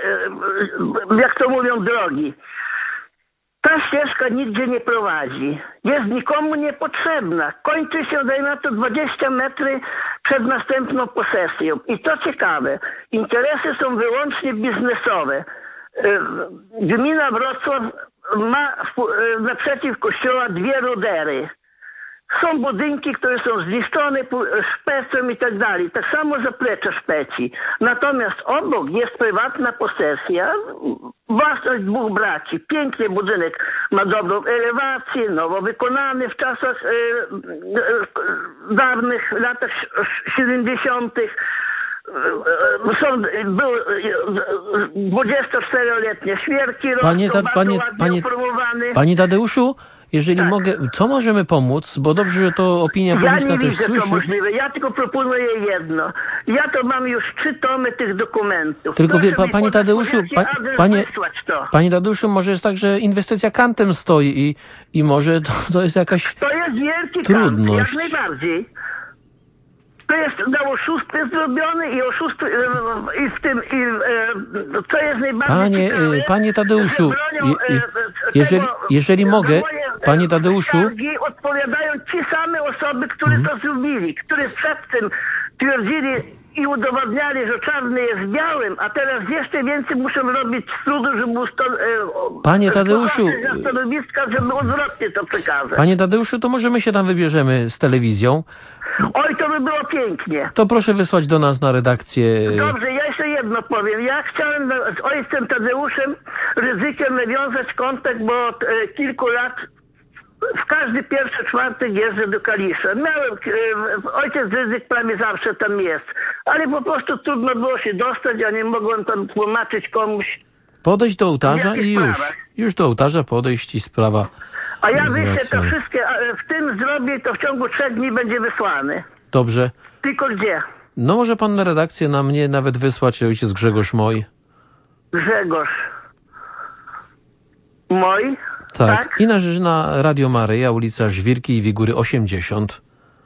jak to mówią, drogi. Ta ścieżka nigdzie nie prowadzi. Jest nikomu niepotrzebna. Kończy się, daj na to, dwadzieścia metrów przed następną posesją. I co ciekawe, interesy są wyłącznie biznesowe. E, gmina Wrocław ma e, naprzeciw kościoła dwie rudery. Są budynki, które są zniszczone szpecem i tak dalej. Tak samo zaplecze szpeci. Natomiast obok jest prywatna posesja, własność dwóch braci. Piękny budynek, ma dobrą elewację, nowo wykonany w czasach e, e, dawnych, latach siedemdziesiątych. Są, były dwudziestoczteroletnie świerki, panie, ta, panie, panie, panie Tadeuszu, jeżeli tak. mogę, co możemy pomóc? Bo dobrze, że to opinia ja publiczna nie też widzę, słyszy. To możliwe. Ja tylko proponuję jedno. Ja to mam już trzy tomy tych dokumentów. Tylko wie, pa, panie Tadeuszu, pa, panie, panie Tadeuszu, może jest tak, że inwestycja kantem stoi i, i może to, to jest jakaś to jest wielki trudność. Kant, jak najbardziej. To jest na oszustwie zrobione i oszustwo i w tym, i, e, co jest najbardziej Panie, ciekawe, panie Tadeuszu, bronią, je, je, jeżeli, jeżeli mogę, panie Tadeuszu... odpowiadają ci same osoby, które mhm. to zrobili, które przedtem twierdzili i udowadniali, że czarny jest białym, a teraz jeszcze więcej muszą robić trudu, żeby usto, e, panie Tadeuszu, stanowiska, żeby odwrotnie to przekazać. Panie Tadeuszu, to może my się tam wybierzemy z telewizją. Oj, to by było pięknie. To proszę wysłać do nas na redakcję. Dobrze, ja jeszcze jedno powiem. Ja chciałem z ojcem Tadeuszem Rydzykiem nawiązać kontakt, bo od e, kilku lat w każdy pierwszy czwartek jeżdżę do Kalisza. Miałem, e, ojciec Rydzyk prawie zawsze tam jest, ale po prostu trudno było się dostać, ja nie mogłem tam tłumaczyć komuś. Podejść do ołtarza i już. Sprawach. Już do ołtarza podejść i sprawa. A ja wyślę to wszystkie, w tym zrobię, to w ciągu trzech dni będzie wysłany. Dobrze. Tylko gdzie? No może pan na redakcję na mnie nawet wysłać, ojciec Grzegorz Moj. Grzegorz Moj? Tak. tak? I na, na Radio Maryja, ulica Żwirki i Wigury osiemdziesiąt.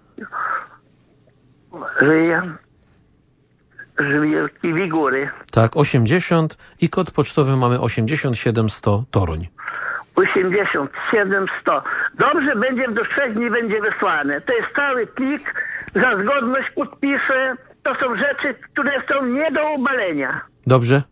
Żyję. Żwirki, Wigury. Tak, osiemdziesiąt i kod pocztowy mamy osiemdziesiąt siedem sto Toruń. osiemdziesiąt siedem sto. Dobrze, będzie do trzech dni będzie wysłane. To jest cały plik, za zgodność podpiszę to są rzeczy, które są nie do obalenia. Dobrze.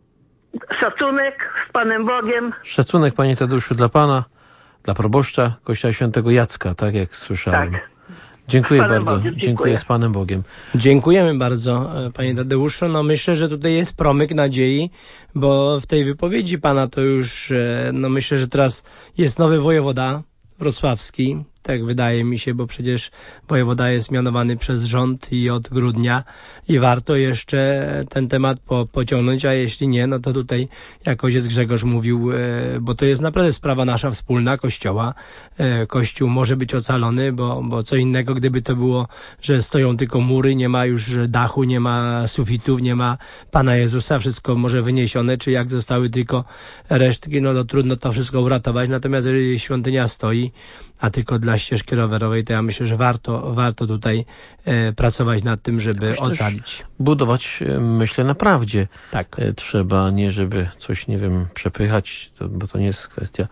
Szacunek z Panem Bogiem. Szacunek, panie Tadeuszu, dla pana, dla proboszcza Kościoła Świętego Jacka, tak jak słyszałem. Tak. Dziękuję Z Panem bardzo. Bogiem, Dziękuję. dziękuję z Panem Bogiem. Dziękujemy bardzo, e, panie Tadeuszu. No myślę, że tutaj jest promyk nadziei, bo w tej wypowiedzi pana to już, e, no myślę, że teraz jest nowy wojewoda wrocławski. Tak wydaje mi się, bo przecież wojewoda jest mianowany przez rząd i od grudnia i warto jeszcze ten temat po, pociągnąć, a jeśli nie, no to tutaj jak ojciec Grzegorz mówił, e, bo to jest naprawdę sprawa nasza wspólna, Kościoła. E, Kościół może być ocalony, bo, bo co innego, gdyby to było, że stoją tylko mury, nie ma już dachu, nie ma sufitów, nie ma Pana Jezusa, wszystko może wyniesione, czy jak zostały tylko resztki, no to trudno to wszystko uratować. Natomiast jeżeli świątynia stoi, a tylko dla ścieżki rowerowej, to ja myślę, że warto, warto tutaj e, pracować nad tym, żeby Też ocalić. Budować, e, myślę, na prawdzie. Tak. E, Trzeba, nie żeby coś, nie wiem, przepychać, to, bo to nie jest kwestia,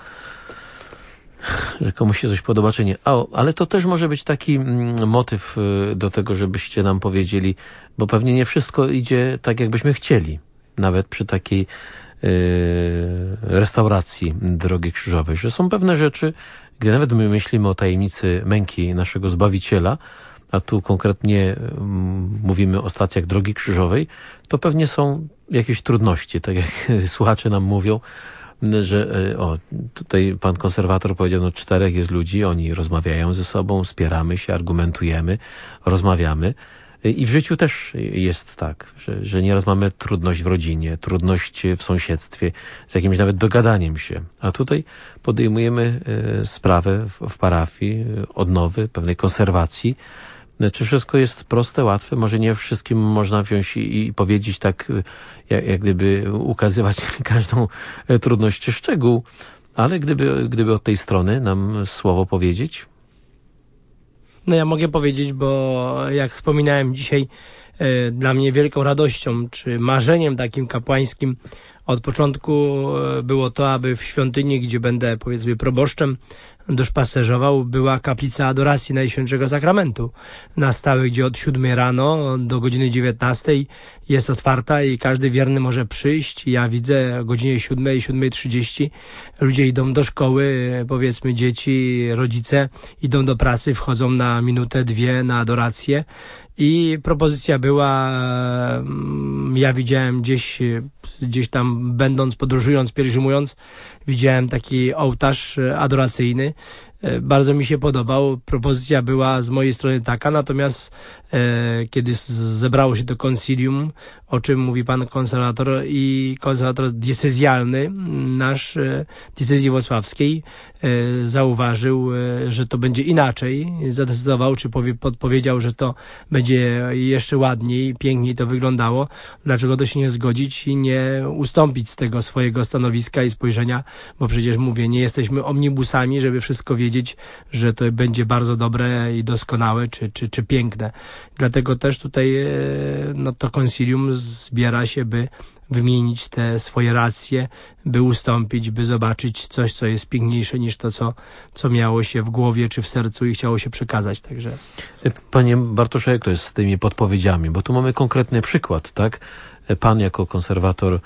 że komuś się coś podoba, czy nie. A, ale to też może być taki mm, motyw y, do tego, żebyście nam powiedzieli, bo pewnie nie wszystko idzie tak, jakbyśmy chcieli. Nawet przy takiej y, restauracji Drogi Krzyżowej, że są pewne rzeczy, gdy nawet my myślimy o tajemnicy męki naszego Zbawiciela, a tu konkretnie mm, mówimy o stacjach Drogi Krzyżowej, to pewnie są jakieś trudności, tak jak słuchacze nam mówią, że o, tutaj pan konserwator powiedział, no czterech jest ludzi, oni rozmawiają ze sobą, spieramy się, argumentujemy, rozmawiamy. I w życiu też jest tak, że, że nieraz mamy trudność w rodzinie, trudność w sąsiedztwie, z jakimś nawet dogadaniem się. A tutaj podejmujemy sprawę w, w parafii, odnowy, pewnej konserwacji. Czy wszystko jest proste, łatwe? Może nie wszystkim można wziąć i, i powiedzieć tak, jak, jak gdyby ukazywać każdą trudność czy szczegół, ale gdyby, gdyby od tej strony nam słowo powiedzieć? No ja mogę powiedzieć, bo jak wspominałem dzisiaj, e, dla mnie wielką radością, czy marzeniem takim kapłańskim od początku e, było to, aby w świątyni, gdzie będę powiedzmy proboszczem, duszpasterzował, była kaplica adoracji Najświętszego Sakramentu na stałe, gdzie od siódmej rano do godziny dziewiętnastej jest otwarta i każdy wierny może przyjść. Ja widzę o godzinie siódmej, siódmej trzydzieści ludzie idą do szkoły, powiedzmy dzieci, rodzice idą do pracy, wchodzą na minutę, dwie na adorację. I propozycja była, ja widziałem gdzieś, gdzieś tam będąc, podróżując, pielgrzymując, widziałem taki ołtarz adoracyjny. Bardzo mi się podobał. Propozycja była z mojej strony taka, natomiast e, kiedy zebrało się to konsilium, o czym mówi pan konserwator i konserwator diecezjalny nasz e, diecezji włocławskiej e, zauważył, e, że to będzie inaczej. Zadecydował, czy powie, podpowiedział, że to będzie jeszcze ładniej, piękniej to wyglądało. Dlaczego to się nie zgodzić i nie ustąpić z tego swojego stanowiska i spojrzenia, bo przecież mówię, nie jesteśmy omnibusami, żeby wszystko wiedzieć, że to będzie bardzo dobre i doskonałe, czy, czy, czy piękne. Dlatego też tutaj no, to konsilium zbiera się, by wymienić te swoje racje, by ustąpić, by zobaczyć coś, co jest piękniejsze niż to, co, co miało się w głowie czy w sercu i chciało się przekazać. Także. Panie Bartoszu, jak to jest z tymi podpowiedziami? Bo tu mamy konkretny przykład, tak? Pan jako konserwator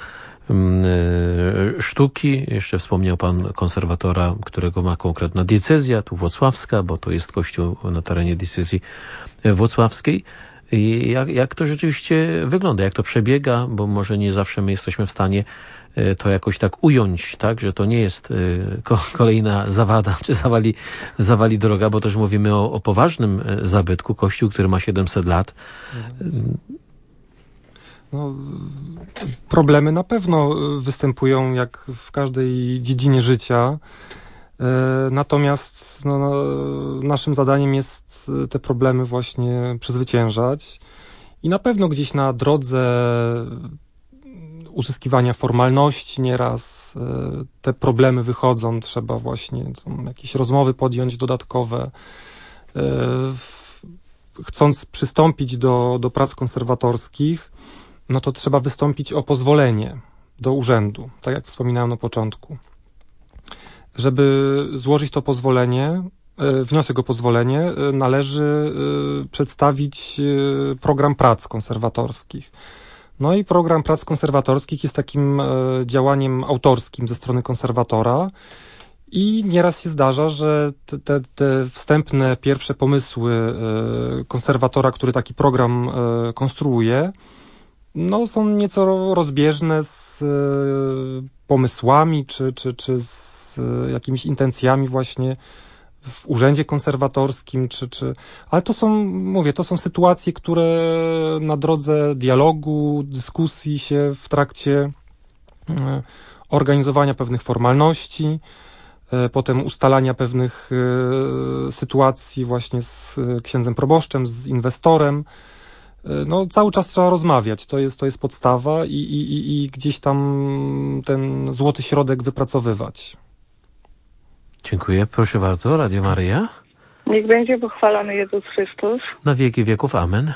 sztuki, jeszcze wspomniał pan konserwatora, którego ma konkretna diecezja, tu włocławska, bo to jest kościół na terenie diecezji włocławskiej. I jak, jak to rzeczywiście wygląda, jak to przebiega, bo może nie zawsze my jesteśmy w stanie to jakoś tak ująć, tak, że to nie jest kolejna zawada, czy zawali, zawali droga, bo też mówimy o, o poważnym zabytku, kościół, który ma siedemset lat. No, problemy na pewno występują jak w każdej dziedzinie życia. Natomiast no, naszym zadaniem jest te problemy właśnie przezwyciężać. I na pewno gdzieś na drodze uzyskiwania formalności nieraz te problemy wychodzą. Trzeba właśnie jakieś rozmowy podjąć dodatkowe. Chcąc przystąpić do, do prac konserwatorskich, no to trzeba wystąpić o pozwolenie do urzędu, tak jak wspominałem na początku. Żeby złożyć to pozwolenie, wniosek o pozwolenie, należy przedstawić program prac konserwatorskich. No i program prac konserwatorskich jest takim działaniem autorskim ze strony konserwatora i nieraz się zdarza, że te, te, te wstępne, pierwsze pomysły konserwatora, który taki program konstruuje, no są nieco rozbieżne z pomysłami czy, czy, czy z jakimiś intencjami właśnie w urzędzie konserwatorskim, czy, czy... ale to są, mówię, to są sytuacje, które na drodze dialogu, dyskusji się w trakcie organizowania pewnych formalności, potem ustalania pewnych sytuacji właśnie z księdzem proboszczem, z inwestorem, no cały czas trzeba rozmawiać, to jest, to jest podstawa i, i, i gdzieś tam ten złoty środek wypracowywać. Dziękuję. Proszę bardzo, Radio Maryja. Niech będzie pochwalony Jezus Chrystus. Na wieki wieków. Amen.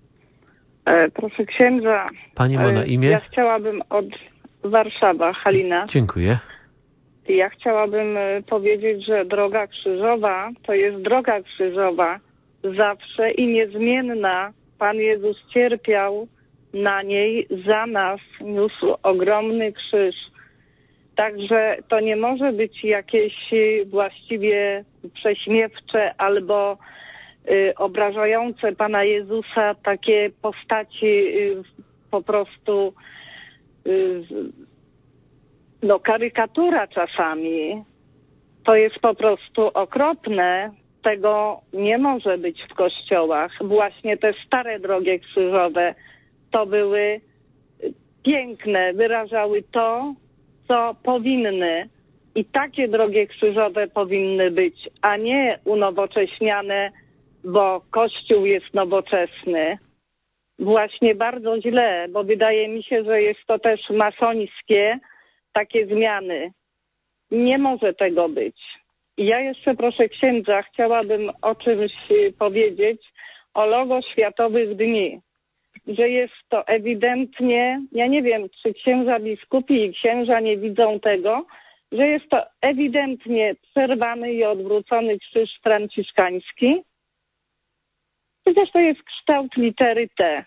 E, proszę księdza. Pani ma na imię? Ja chciałabym od Warszawa, Halina. Dziękuję. Ja chciałabym powiedzieć, że droga krzyżowa to jest droga krzyżowa zawsze i niezmienna. Pan Jezus cierpiał na niej za nas, niósł ogromny krzyż. Także to nie może być jakieś właściwie prześmiewcze albo y, obrażające Pana Jezusa takie postaci y, po prostu y, no karykatura czasami. To jest po prostu okropne. Tego nie może być w kościołach. Właśnie te stare drogie krzyżowe to były piękne, wyrażały to, co powinny. I takie drogie krzyżowe powinny być, a nie unowocześniane, bo Kościół jest nowoczesny. Właśnie bardzo źle, bo wydaje mi się, że jest to też masońskie takie zmiany. Nie może tego być. I ja jeszcze, proszę księdza, chciałabym o czymś powiedzieć, o logo Światowych Dni. Że jest to ewidentnie, ja nie wiem, czy księża biskupi i księża nie widzą tego, że jest to ewidentnie przerwany i odwrócony krzyż franciszkański. Przecież to jest kształt litery T.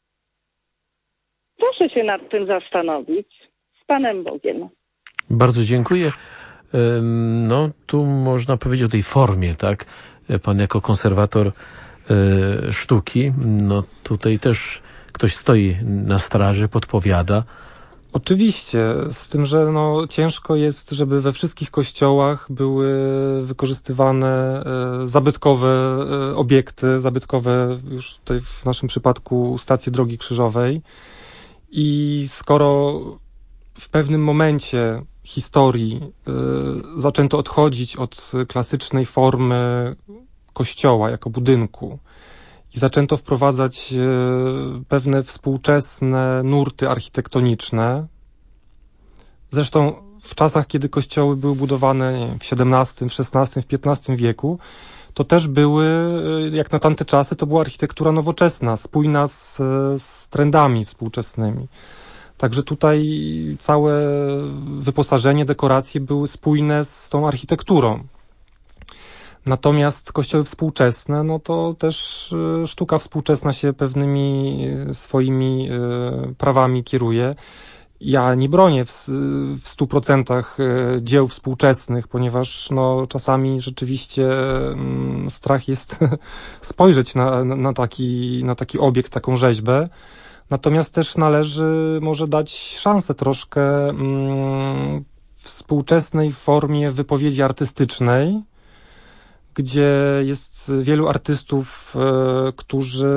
Proszę się nad tym zastanowić. Z Panem Bogiem. Bardzo dziękuję. No, tu można powiedzieć o tej formie, tak? Pan jako konserwator sztuki, no tutaj też ktoś stoi na straży, podpowiada. Oczywiście, z tym, że no, ciężko jest, żeby we wszystkich kościołach były wykorzystywane e, zabytkowe e, obiekty, zabytkowe już tutaj w naszym przypadku stacje drogi krzyżowej. I skoro w pewnym momencie historii e, zaczęto odchodzić od klasycznej formy kościoła jako budynku i zaczęto wprowadzać pewne współczesne nurty architektoniczne. Zresztą w czasach, kiedy kościoły były budowane nie wiem, w siedemnastym, w szesnastym, w piętnastym wieku, to też były, jak na tamte czasy, to była architektura nowoczesna, spójna z, z trendami współczesnymi. Także tutaj całe wyposażenie, dekoracje były spójne z tą architekturą. Natomiast kościoły współczesne, no to też sztuka współczesna się pewnymi swoimi prawami kieruje. Ja nie bronię w, w stu procentach dzieł współczesnych, ponieważ no, czasami rzeczywiście strach jest spojrzeć na, na, taki, na taki obiekt, taką rzeźbę. Natomiast też należy może dać szansę troszkę mm, współczesnej formie wypowiedzi artystycznej, gdzie jest wielu artystów, e, którzy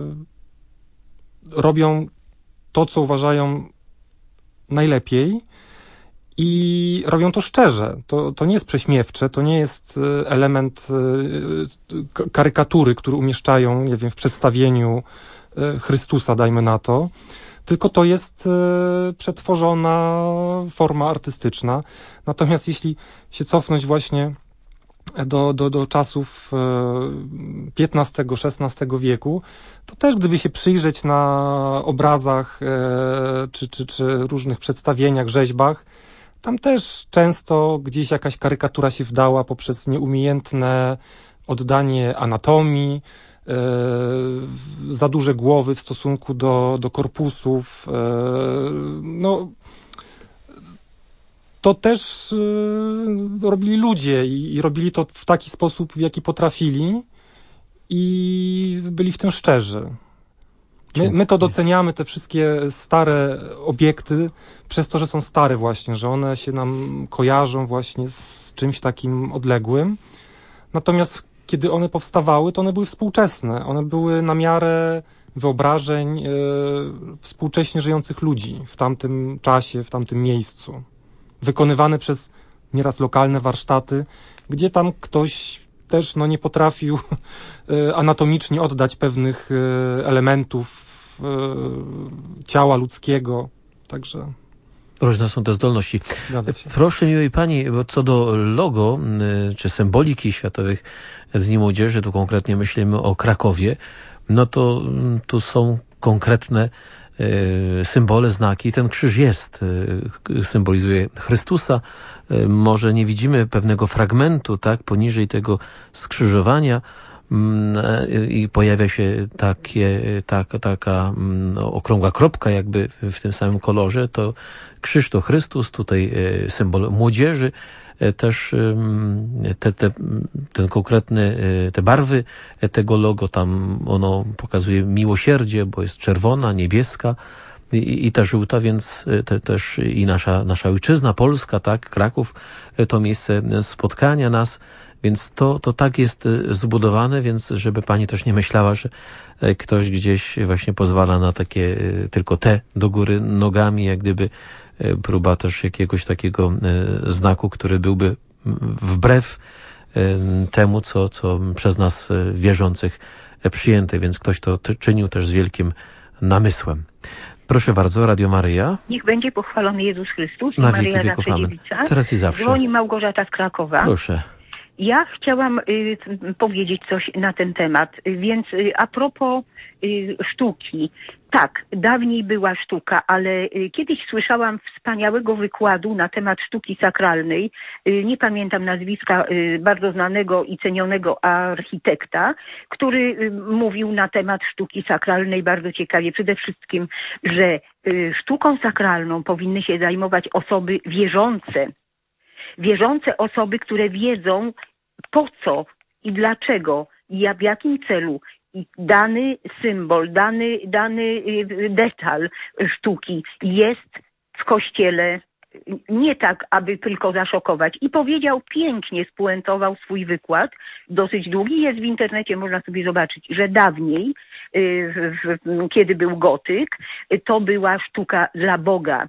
robią to, co uważają najlepiej i robią to szczerze. To, to nie jest prześmiewcze, to nie jest element e, karykatury, który umieszczają, nie wiem, w przedstawieniu e, Chrystusa, dajmy na to, tylko to jest e, przetworzona forma artystyczna. Natomiast jeśli się cofnąć właśnie Do, do, do czasów piętnastego, szesnastego wieku, to też gdyby się przyjrzeć na obrazach czy, czy, czy różnych przedstawieniach, rzeźbach, Tam też często gdzieś jakaś karykatura się wdała poprzez nieumiejętne oddanie anatomii, e, za duże głowy w stosunku do, do korpusów. E, no, to też e, robili ludzie i, i robili to w taki sposób, w jaki potrafili i byli w tym szczerzy. My, my to doceniamy, te wszystkie stare obiekty, przez to, że są stare właśnie, że one się nam kojarzą właśnie z czymś takim odległym. Natomiast kiedy one powstawały, to one były współczesne. One były na miarę wyobrażeń e, współcześnie żyjących ludzi w tamtym czasie, w tamtym miejscu. Wykonywane przez nieraz lokalne warsztaty, gdzie tam ktoś też no, nie potrafił anatomicznie oddać pewnych elementów ciała ludzkiego. Także różne są te zdolności. Zgadza się. Proszę miłej pani, bo co do logo czy symboliki Światowych Dni Młodzieży, tu konkretnie myślimy o Krakowie, no to tu są konkretne symbole, znaki. Ten krzyż jest, symbolizuje Chrystusa. Może nie widzimy pewnego fragmentu, tak, poniżej tego skrzyżowania i pojawia się takie, taka, taka no, okrągła kropka jakby w tym samym kolorze. To krzyż to Chrystus, tutaj symbol młodzieży. Też te, te, ten konkretny, te barwy tego logo, tam ono pokazuje miłosierdzie, bo jest czerwona, niebieska i, i ta żółta, więc te, też i nasza, nasza ojczyzna, Polska, tak, Kraków, to miejsce spotkania nas, więc to, to tak jest zbudowane, więc żeby pani też nie myślała, że ktoś gdzieś właśnie pozwala na takie tylko te do góry nogami, jak gdyby próba też jakiegoś takiego znaku, który byłby wbrew temu, co, co przez nas wierzących przyjęte, więc ktoś to czynił też z wielkim namysłem. Proszę bardzo, Radio Maryja. Niech będzie pochwalony Jezus Chrystus i Na Maryja wieki wieków. Amen. Teraz i zawsze. Dzwoni Małgorzata z Krakowa. Proszę. Ja chciałam y, powiedzieć coś na ten temat, więc y, a propos y, sztuki. Tak, dawniej była sztuka, ale y, kiedyś słyszałam wspaniałego wykładu na temat sztuki sakralnej. Y, nie pamiętam nazwiska y, bardzo znanego i cenionego architekta, który y, mówił na temat sztuki sakralnej bardzo ciekawie. Przede wszystkim, że y, sztuką sakralną powinny się zajmować osoby wierzące. Wierzące osoby, które wiedzą, po co i dlaczego i w jakim celu dany symbol, dany, dany detal sztuki jest w Kościele, nie tak, aby tylko zaszokować. I powiedział pięknie, spuentował swój wykład, dosyć długi, jest w internecie, można sobie zobaczyć, że dawniej, kiedy był gotyk, to była sztuka dla Boga.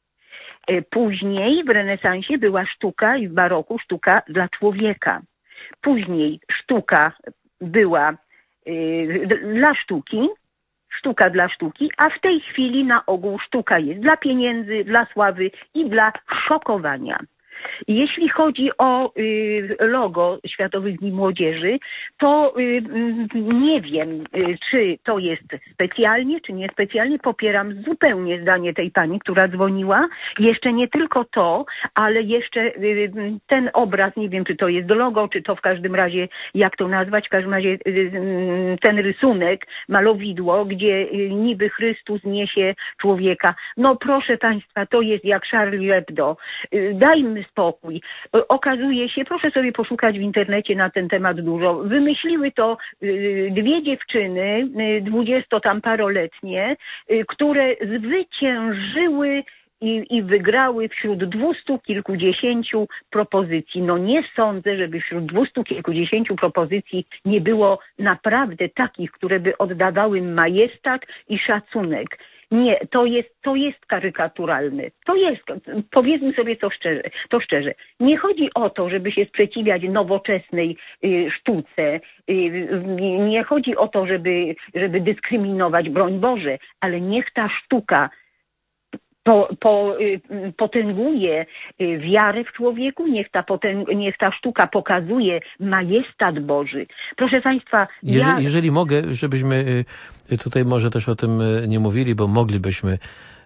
Później w renesansie była sztuka i w baroku sztuka dla człowieka. Później sztuka była y, dla sztuki, sztuka dla sztuki, a w tej chwili na ogół sztuka jest dla pieniędzy, dla sławy i dla szokowania. Jeśli chodzi o y, logo Światowych Dni Młodzieży, to y, nie wiem, y, czy to jest specjalnie, czy niespecjalnie. Popieram zupełnie zdanie tej pani, która dzwoniła. Jeszcze nie tylko to, ale jeszcze y, ten obraz, nie wiem, czy to jest logo, czy to w każdym razie, jak to nazwać, w każdym razie y, y, ten rysunek, malowidło, gdzie y, niby Chrystus niesie człowieka. No proszę państwa, to jest jak Charlie Hebdo. Y, dajmy spokój. Okazuje się, proszę sobie poszukać w internecie na ten temat dużo, wymyśliły to y, dwie dziewczyny, y, dwudziesto tam paroletnie, y, które zwyciężyły i, i wygrały wśród dwustu kilkudziesięciu propozycji. No nie sądzę, żeby wśród dwustu kilkudziesięciu propozycji nie było naprawdę takich, które by oddawały majestat i szacunek. Nie, to jest, to jest karykaturalne. To jest, powiedzmy sobie to szczerze, to szczerze. Nie chodzi o to, żeby się sprzeciwiać nowoczesnej y, sztuce. Y, nie chodzi o to, żeby, żeby dyskryminować, broń Boże, ale niech ta sztuka Po, po, potęguje wiarę w człowieku, niech ta, potęg, niech ta sztuka pokazuje majestat Boży. Proszę państwa, jeżeli, ja... jeżeli mogę, żebyśmy tutaj może też o tym nie mówili, bo moglibyśmy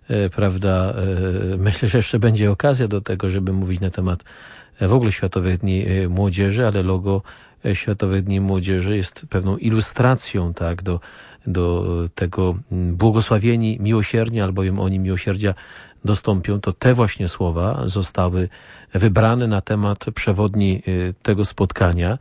prawda, myślę, że jeszcze będzie okazja do tego, żeby mówić na temat w ogóle Światowych Dni Młodzieży, ale logo Światowych Dni Młodzieży jest pewną ilustracją, tak, do, do tego błogosławieni miłosiernie, albowiem oni miłosierdzia dostąpią. To te właśnie słowa zostały wybrane na temat przewodni tego spotkania.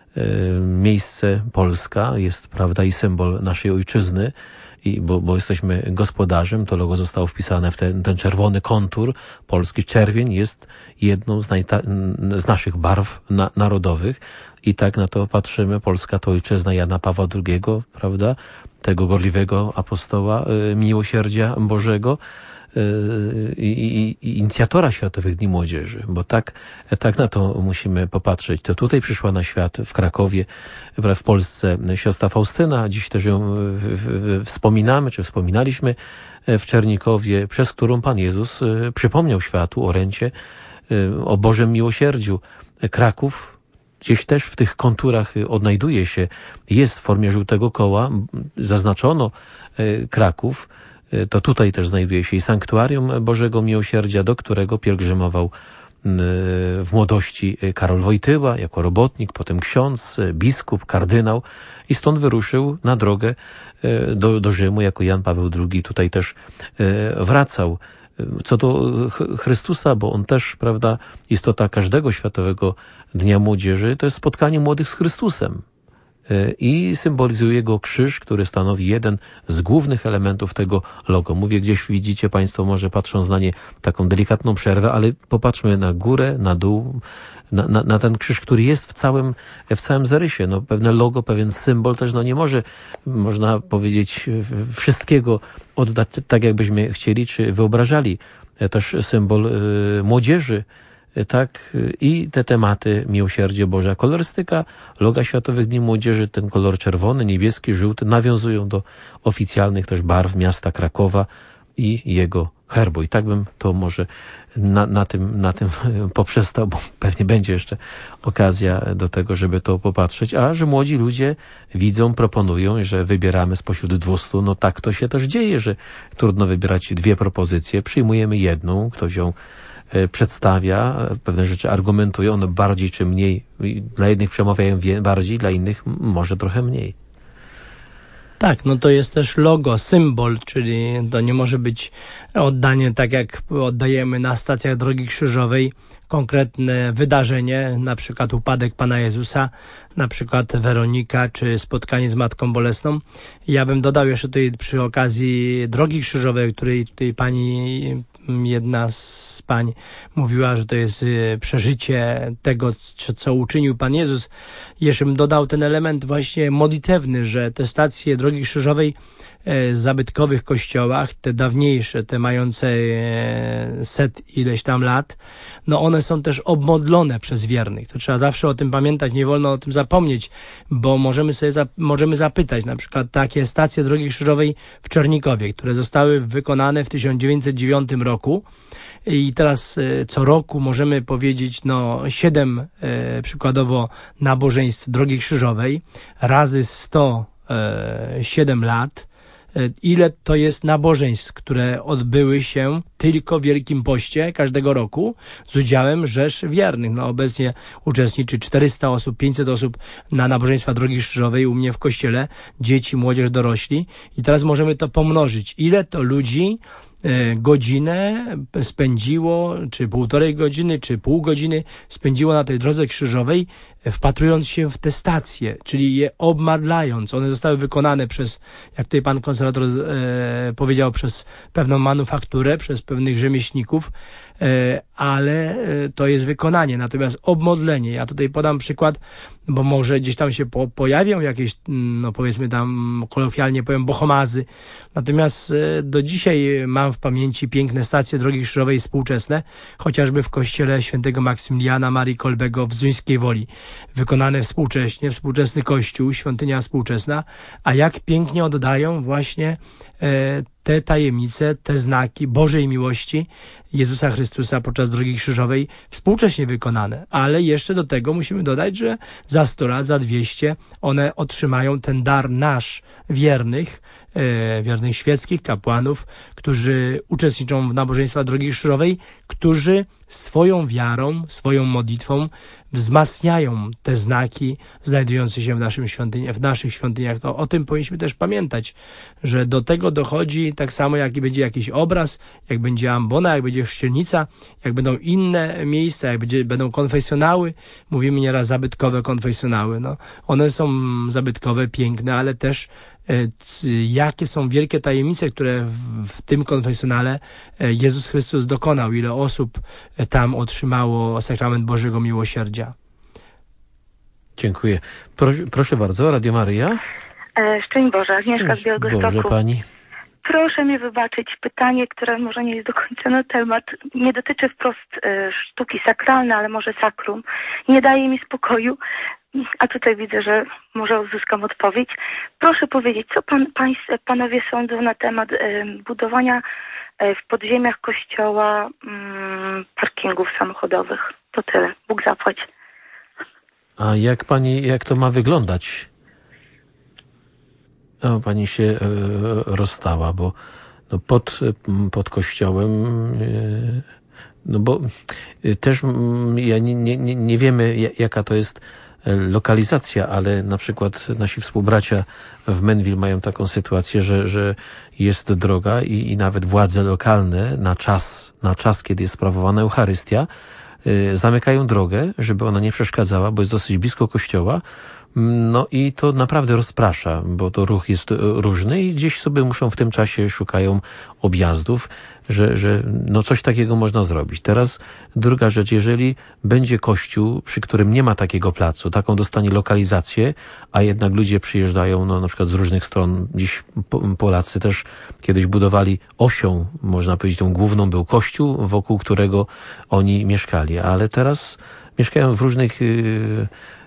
Miejsce Polska jest, prawda, i symbol naszej ojczyzny, i bo, bo jesteśmy gospodarzem, to logo zostało wpisane w ten, ten czerwony kontur. Polski czerwień jest jedną z, najta, z naszych barw na, narodowych i tak na to patrzymy. Polska to ojczyzna Jana Pawła drugiego, prawda, tego gorliwego apostoła y, miłosierdzia Bożego y, i, i inicjatora Światowych Dni Młodzieży, bo tak, tak na to musimy popatrzeć. To tutaj przyszła na świat w Krakowie, w Polsce siostra Faustyna, dziś też ją w, w, wspominamy, czy wspominaliśmy w Czernikowie, przez którą Pan Jezus przypomniał światu o ręcie, o Bożym miłosierdziu. Kraków gdzieś też w tych konturach odnajduje się, jest w formie żółtego koła, zaznaczono Kraków. To tutaj też znajduje się i sanktuarium Bożego Miłosierdzia, do którego pielgrzymował w młodości Karol Wojtyła jako robotnik, potem ksiądz, biskup, kardynał i stąd wyruszył na drogę do, do Rzymu jako Jan Paweł drugi. Tutaj też wracał. Co do Chrystusa, bo on też, prawda, istota każdego Światowego Dnia Młodzieży to jest spotkanie młodych z Chrystusem i symbolizuje go krzyż, który stanowi jeden z głównych elementów tego logo. Mówię, gdzieś widzicie Państwo, może patrząc na nie, taką delikatną przerwę, ale popatrzmy na górę, na dół, na, na, na ten krzyż, który jest w całym, w całym zarysie. No, pewne logo, pewien symbol też no, nie może, można powiedzieć, wszystkiego oddać tak, jakbyśmy chcieli, czy wyobrażali. Też symbol y, młodzieży, tak, i te tematy miłosierdzie Boże. Kolorystyka loga Światowych Dni Młodzieży, ten kolor czerwony, niebieski, żółty, nawiązują do oficjalnych też barw miasta Krakowa i jego herbu. I tak bym to może na, na, tym, na tym poprzestał, bo pewnie będzie jeszcze okazja do tego, żeby to popatrzeć. A że młodzi ludzie widzą, proponują, że wybieramy spośród dwustu, no tak to się też dzieje, że trudno wybierać dwie propozycje. Przyjmujemy jedną, ktoś ją przedstawia, pewne rzeczy argumentuje, one bardziej czy mniej, dla jednych przemawiają bardziej, dla innych może trochę mniej. Tak, no to jest też logo, symbol, czyli to nie może być oddanie tak jak oddajemy na stacjach Drogi Krzyżowej konkretne wydarzenie, na przykład upadek Pana Jezusa, na przykład Weronika, czy spotkanie z Matką Bolesną. Ja bym dodał jeszcze tutaj przy okazji Drogi Krzyżowej, o której tutaj pani, jedna z pań mówiła, że to jest przeżycie tego, co uczynił Pan Jezus. Jeszcze bym dodał ten element właśnie modlitewny, że te stacje Drogi Krzyżowej w zabytkowych kościołach, te dawniejsze, te mające set ileś tam lat, no one są też obmodlone przez wiernych. To trzeba zawsze o tym pamiętać, nie wolno o tym zapomnieć, bo możemy sobie za, możemy zapytać, na przykład takie stacje Drogi Krzyżowej w Czernikowie, które zostały wykonane w tysiąc dziewięćset dziewiątym roku i teraz co roku możemy powiedzieć, no siedem e, przykładowo nabożeństw Drogi Krzyżowej razy sto siedem lat. Ile to jest nabożeństw, które odbyły się tylko w Wielkim Poście każdego roku z udziałem rzesz wiernych. No obecnie uczestniczy czterysta osób, pięćset osób na nabożeństwa Drogi Krzyżowej u mnie w kościele, dzieci, młodzież, dorośli. I teraz możemy to pomnożyć. Ile to ludzi godzinę spędziło, czy półtorej godziny, czy pół godziny spędziło na tej drodze krzyżowej, wpatrując się w te stacje, czyli je obmadlając. One zostały wykonane przez, jak tutaj pan konserwator e, powiedział, przez pewną manufakturę, przez pewnych rzemieślników, e, ale to jest wykonanie. Natomiast obmodlenie, ja tutaj podam przykład, bo może gdzieś tam się po, pojawią jakieś, no powiedzmy tam kolokwialnie powiem, bohomazy. Natomiast e, do dzisiaj mam w pamięci piękne stacje Drogi Krzyżowej współczesne, chociażby w kościele świętego Maksymiliana Marii Kolbego w Zduńskiej Woli. Wykonane współcześnie, współczesny kościół, świątynia współczesna, a jak pięknie oddają właśnie e, te tajemnice, te znaki Bożej miłości Jezusa Chrystusa podczas Drogi Krzyżowej, współcześnie wykonane. Ale jeszcze do tego musimy dodać, że za sto lat, za dwieście one otrzymają ten dar nasz, wiernych, e, wiernych świeckich, kapłanów, którzy uczestniczą w nabożeństwach Drogi Krzyżowej, którzy swoją wiarą, swoją modlitwą wzmacniają te znaki znajdujące się w, naszym świątyni, w naszych świątyniach. To o tym powinniśmy też pamiętać, że do tego dochodzi tak samo, jak i będzie jakiś obraz, jak będzie ambona, jak będzie chrzcielnica, jak będą inne miejsca, jak będzie, będą konfesjonały. Mówimy nieraz zabytkowe konfesjonały. No, one są zabytkowe, piękne, ale też jakie są wielkie tajemnice, które w, w tym konfesjonale Jezus Chrystus dokonał, ile osób tam otrzymało sakrament Bożego Miłosierdzia. Dziękuję. Proszę, proszę bardzo, Radio Maryja. E, Szczęść Boże, Agnieszka z Białegostoku. Boże Pani. Proszę mi wybaczyć pytanie, które może nie jest do końca na temat. Nie dotyczy wprost e, sztuki sakralnej, ale może sakrum. Nie daje mi spokoju. A tutaj widzę, że może uzyskam odpowiedź. Proszę powiedzieć, co pan, pań, panowie sądzą na temat e, budowania e, w podziemiach kościoła mm, parkingów samochodowych. To tyle. Bóg zapłać. A jak pani, jak to ma wyglądać? O, pani się e, rozstała, bo no pod, pod kościołem, e, no bo e, też m, ja nie, nie, nie wiemy, jaka to jest lokalizacja, ale na przykład nasi współbracia w Menville mają taką sytuację, że, że jest droga i, i nawet władze lokalne na czas, na czas, kiedy jest sprawowana Eucharystia, y, zamykają drogę, żeby ona nie przeszkadzała, bo jest dosyć blisko kościoła. No i to naprawdę rozprasza, bo to ruch jest różny i gdzieś sobie muszą w tym czasie szukają objazdów, że, że no coś takiego można zrobić. Teraz druga rzecz, jeżeli będzie kościół, przy którym nie ma takiego placu, taką dostanie lokalizację, a jednak ludzie przyjeżdżają no, na przykład z różnych stron. Dziś Polacy też kiedyś budowali osią, można powiedzieć, tą główną był kościół, wokół którego oni mieszkali, ale teraz mieszkają w różnych yy,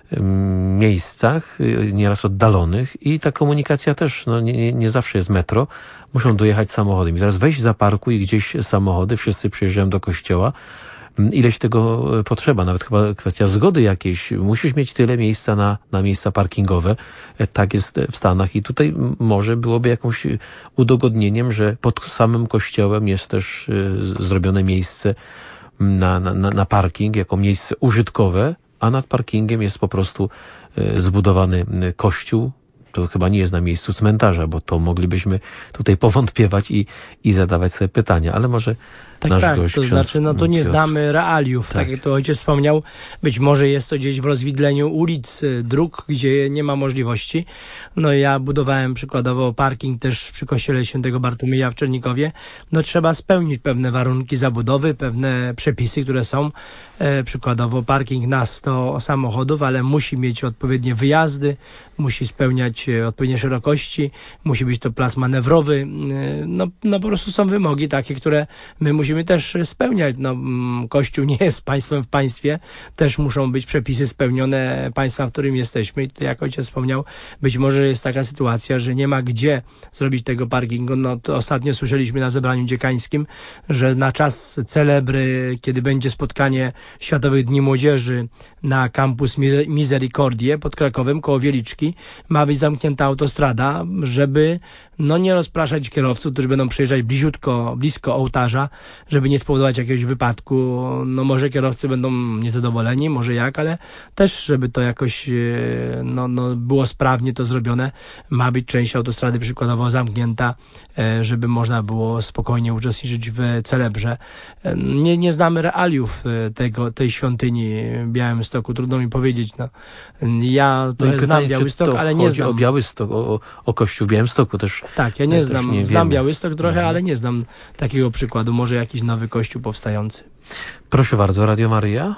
miejscach, nieraz oddalonych i ta komunikacja też no, nie, nie zawsze jest metro. Muszą dojechać samochodem. I teraz weź zaparkuj gdzieś samochody, wszyscy przyjeżdżają do kościoła. Ileś tego potrzeba, nawet chyba kwestia zgody jakiejś. Musisz mieć tyle miejsca na, na miejsca parkingowe. Tak jest w Stanach i tutaj może byłoby jakimś udogodnieniem, że pod samym kościołem jest też zrobione miejsce na, na, na parking, jako miejsce użytkowe, a nad parkingiem jest po prostu zbudowany kościół. To chyba nie jest na miejscu cmentarza, bo to moglibyśmy tutaj powątpiewać i, i zadawać sobie pytania, ale może tak, nasz tak, gość, to znaczy, no to nie Piotr. znamy realiów, tak. tak jak to ojciec wspomniał, być może jest to gdzieś w rozwidleniu ulic, dróg, gdzie nie ma możliwości. No ja budowałem przykładowo parking też przy kościele świętego Bartłomieja w Czernikowie. No trzeba spełnić pewne warunki zabudowy, pewne przepisy, które są, e, przykładowo parking na sto samochodów, ale musi mieć odpowiednie wyjazdy, musi spełniać odpowiednie szerokości, musi być to plac manewrowy. No, no po prostu są wymogi takie, które my musimy też spełniać. No, Kościół nie jest państwem w państwie, też muszą być przepisy spełnione państwa, w którym jesteśmy. I to, jak ojciec wspomniał, być może jest taka sytuacja, że nie ma gdzie zrobić tego parkingu. No to ostatnio słyszeliśmy na zebraniu dziekańskim, że na czas celebry, kiedy będzie spotkanie Światowych Dni Młodzieży na kampus Misericordie pod Krakowem koło Wieliczki, ma być zamknięta autostrada, żeby no nie rozpraszać kierowców, którzy będą przyjeżdżać bliziutko, blisko ołtarza, żeby nie spowodować jakiegoś wypadku. No może kierowcy będą niezadowoleni, może jak, ale też, żeby to jakoś no, no było sprawnie to zrobione, ma być część autostrady przykładowo zamknięta, żeby można było spokojnie uczestniczyć w celebrze. Nie, nie znamy realiów tego, tej świątyni w Białymstoku, trudno mi powiedzieć. No. Ja no trochę znam Białystok, ale nie znam. o Białystok, o, o Kościół w Białymstoku też. Tak, ja nie też znam. Nie znam wiemy. Białystok trochę, mhm. ale nie znam takiego przykładu. Może jakiś nowy kościół powstający. Proszę bardzo, Radio Maryja.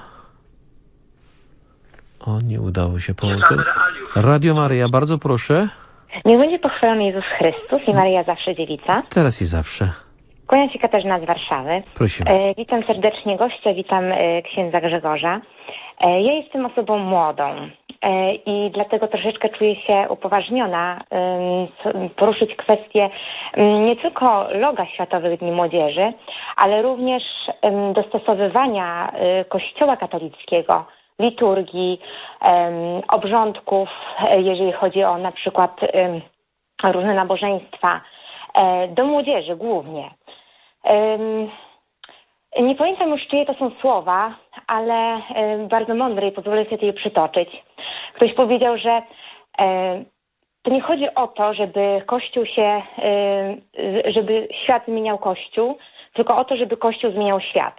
O, nie udało się połączyć. Radio Maryja, bardzo proszę. Niech będzie pochwalony Jezus Chrystus i Maryja zawsze dziewica. Teraz i zawsze. Kłaniam się Katarzyna z Warszawy. Prosimy. E, witam serdecznie gościa, witam e, księdza Grzegorza. E, ja jestem osobą młodą e, i dlatego troszeczkę czuję się upoważniona e, poruszyć kwestię e, nie tylko loga Światowych Dni Młodzieży, ale również e, dostosowywania e, Kościoła katolickiego, liturgii, e, obrządków, e, jeżeli chodzi o na przykład e, różne nabożeństwa, do młodzieży głównie. Nie pamiętam już, czyje to są słowa, ale bardzo mądre i pozwolę sobie je przytoczyć. Ktoś powiedział, że to nie chodzi o to, żeby Kościół się, żeby świat zmieniał Kościół, tylko o to, żeby Kościół zmieniał świat.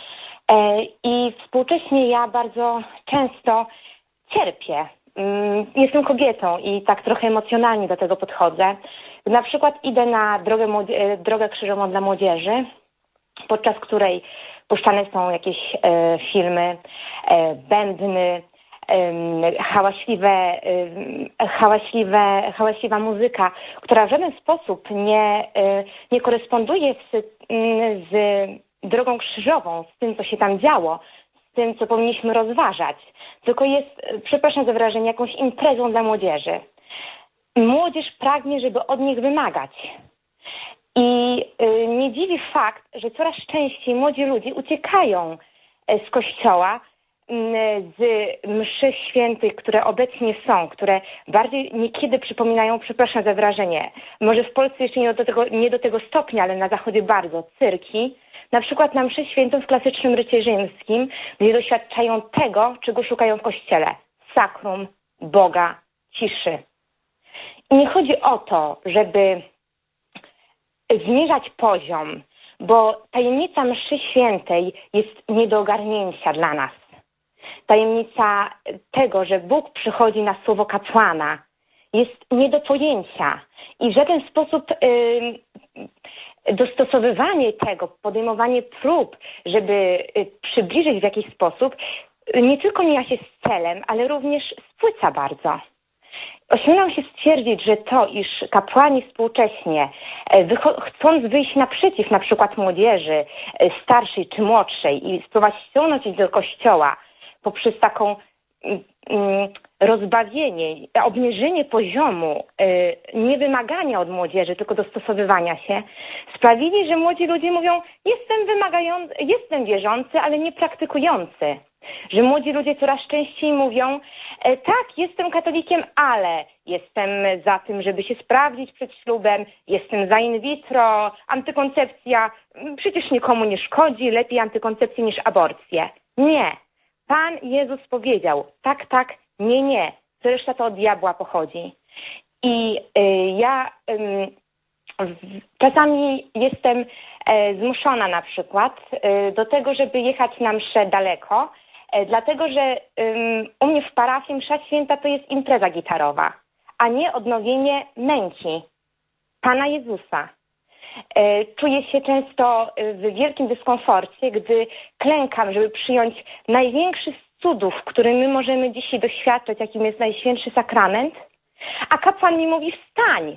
I współcześnie ja bardzo często cierpię. Jestem kobietą i tak trochę emocjonalnie do tego podchodzę. Na przykład idę na drogę, drogę krzyżową dla młodzieży, podczas której puszczane są jakieś e, filmy, e, bębny, e, hałaśliwe, e, hałaśliwe, hałaśliwa muzyka, która w żaden sposób nie, e, nie koresponduje z, z drogą krzyżową, z tym, co się tam działo, z tym, co powinniśmy rozważać, tylko jest, przepraszam za wyrażenie, jakąś imprezą dla młodzieży. Młodzież pragnie, żeby od nich wymagać. I y, nie dziwi fakt, że coraz częściej młodzi ludzie uciekają z kościoła, y, z mszy świętych, które obecnie są, które bardziej niekiedy przypominają, przepraszam za wyrażenie, może w Polsce jeszcze nie do tego, nie do tego stopnia, ale na Zachodzie bardzo, cyrki, na przykład na mszy świętą w klasycznym rycie rzymskim, gdzie doświadczają tego, czego szukają w kościele. Sakrum, Boga, ciszy. I nie chodzi o to, żeby zmierzać poziom, bo tajemnica mszy świętej jest nie do ogarnięcia dla nas. Tajemnica tego, że Bóg przychodzi na słowo kapłana, jest nie do pojęcia. I w żaden sposób yy, dostosowywanie tego, podejmowanie prób, żeby przybliżyć w jakiś sposób, nie tylko mija się z celem, ale również spłyca bardzo. Ośmielam się stwierdzić, że to, iż kapłani współcześnie, chcąc wyjść naprzeciw na przykład młodzieży starszej czy młodszej i spróbować ściągnąć ich do kościoła poprzez taką mm, rozbawienie, obniżenie poziomu, niewymagania od młodzieży, tylko dostosowywania się, sprawili, że młodzi ludzie mówią, jestem wymagający, jestem wierzący, ale nie praktykujący. Że młodzi ludzie coraz częściej mówią, e, tak, jestem katolikiem, ale jestem za tym, żeby się sprawdzić przed ślubem, jestem za in vitro, antykoncepcja, przecież nikomu nie szkodzi, lepiej antykoncepcję niż aborcję. Nie. Pan Jezus powiedział, tak, tak, nie, nie. Co reszta to od diabła pochodzi. I y, ja y, czasami jestem y, zmuszona na przykład y, do tego, żeby jechać na mszę daleko, dlatego, że um, u mnie w parafii msza święta to jest impreza gitarowa, a nie odnowienie męki Pana Jezusa. E, czuję się często w wielkim dyskomforcie, gdy klękam, żeby przyjąć największy z cudów, który my możemy dzisiaj doświadczać, jakim jest Najświętszy Sakrament, a kapłan mi mówi wstań.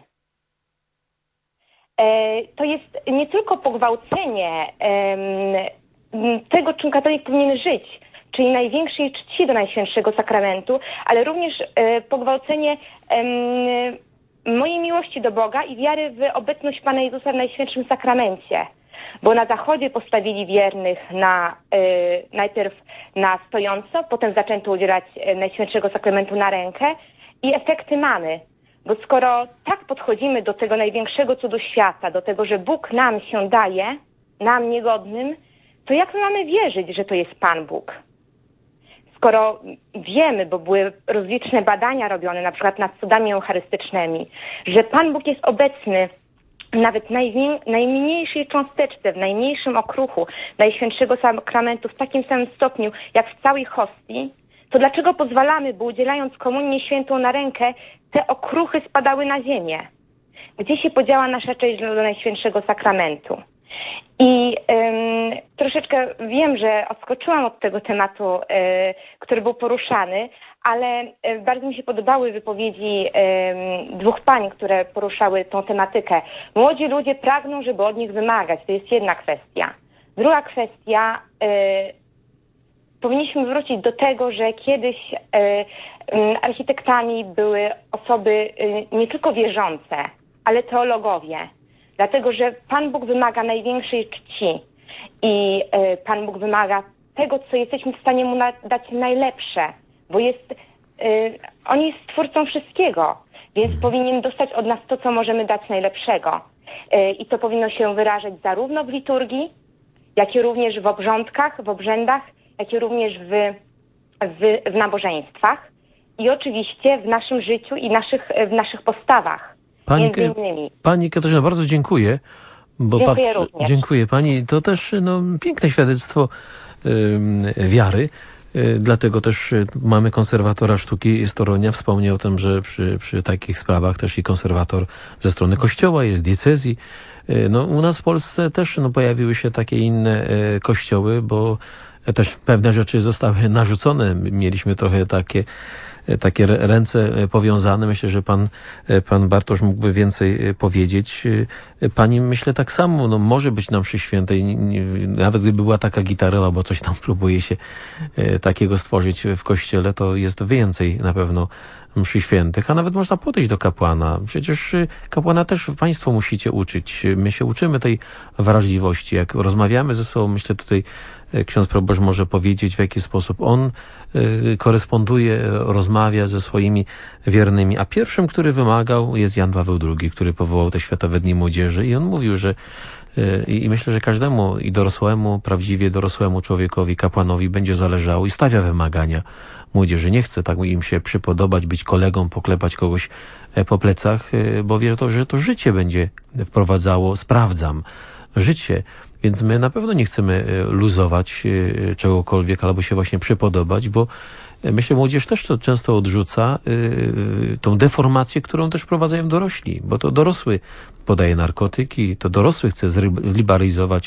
E, to jest nie tylko pogwałcenie e, tego, czym katolik powinien żyć, czyli największej czci do Najświętszego Sakramentu, ale również e, pogwałcenie e, mojej miłości do Boga i wiary w obecność Pana Jezusa w Najświętszym Sakramencie. Bo na Zachodzie postawili wiernych na, e, najpierw na stojąco, potem zaczęto udzielać Najświętszego Sakramentu na rękę i efekty mamy. Bo skoro tak podchodzimy do tego największego cudu świata, do tego, że Bóg nam się daje, nam niegodnym, to jak my mamy wierzyć, że to jest Pan Bóg? Skoro wiemy, bo były rozliczne badania robione, na przykład nad cudami eucharystycznymi, że Pan Bóg jest obecny nawet najwię- najmniejszej cząsteczce, w najmniejszym okruchu Najświętszego Sakramentu w takim samym stopniu, jak w całej hostii, to dlaczego pozwalamy, by udzielając komunię świętą na rękę, te okruchy spadały na ziemię? Gdzie się podziała nasza cześć do Najświętszego Sakramentu? I ym, troszeczkę wiem, że odskoczyłam od tego tematu, y, który był poruszany, ale y, bardzo mi się podobały wypowiedzi y, dwóch pań, które poruszały tą tematykę. Młodzi ludzie pragną, żeby od nich wymagać. To jest jedna kwestia. Druga kwestia, y, powinniśmy wrócić do tego, że kiedyś y, y, architektami były osoby y, nie tylko wierzące, ale teologowie. Dlatego, że Pan Bóg wymaga największej czci i y, Pan Bóg wymaga tego, co jesteśmy w stanie Mu na, dać najlepsze, bo jest, y, On jest Stwórcą wszystkiego więc mhm. powinien dostać od nas to, co możemy dać najlepszego. Yy, I to powinno się wyrażać zarówno w liturgii, jak i również w obrządkach, w obrzędach, jak i również w, w, w nabożeństwach i oczywiście w naszym życiu i naszych, w naszych postawach. Pani, między innymi. Pani Katarzyna, bardzo dziękuję. Bo dziękuję patrz, również. Dziękuję Pani. To też no, piękne świadectwo y, wiary. Y, dlatego też mamy konserwatora sztuki z Torunia. Wspomniał o tym, że przy, przy takich sprawach też i konserwator ze strony kościoła jest, diecezji. Y, no, u nas w Polsce też no, pojawiły się takie inne y, kościoły, bo też pewne rzeczy zostały narzucone. Mieliśmy trochę takie takie ręce powiązane. Myślę, że pan, pan Bartosz mógłby więcej powiedzieć. Pani, myślę tak samo, no może być na mszy świętej, nawet gdyby była taka gitarela, bo coś tam próbuje się takiego stworzyć w kościele, to jest więcej na pewno mszy świętych, a nawet można podejść do kapłana. Przecież kapłana też państwo musicie uczyć. My się uczymy tej wrażliwości. Jak rozmawiamy ze sobą, myślę tutaj ksiądz proboszcz może powiedzieć, w jaki sposób on y, koresponduje, rozmawia ze swoimi wiernymi. A pierwszym, który wymagał, jest Jan Paweł drugi, który powołał te Światowe Dni Młodzieży i on mówił, że y, i myślę, że każdemu i dorosłemu, prawdziwie dorosłemu człowiekowi, kapłanowi będzie zależało i stawia wymagania młodzieży. Nie chce tak im się przypodobać, być kolegą, poklepać kogoś po plecach, y, bo wie to, że to życie będzie wprowadzało, sprawdzam, życie. Więc my na pewno nie chcemy luzować czegokolwiek albo się właśnie przypodobać, bo myślę, młodzież też to często odrzuca tą deformację, którą też wprowadzają dorośli, bo to dorosły podaje narkotyki, to dorosły chce zliberalizować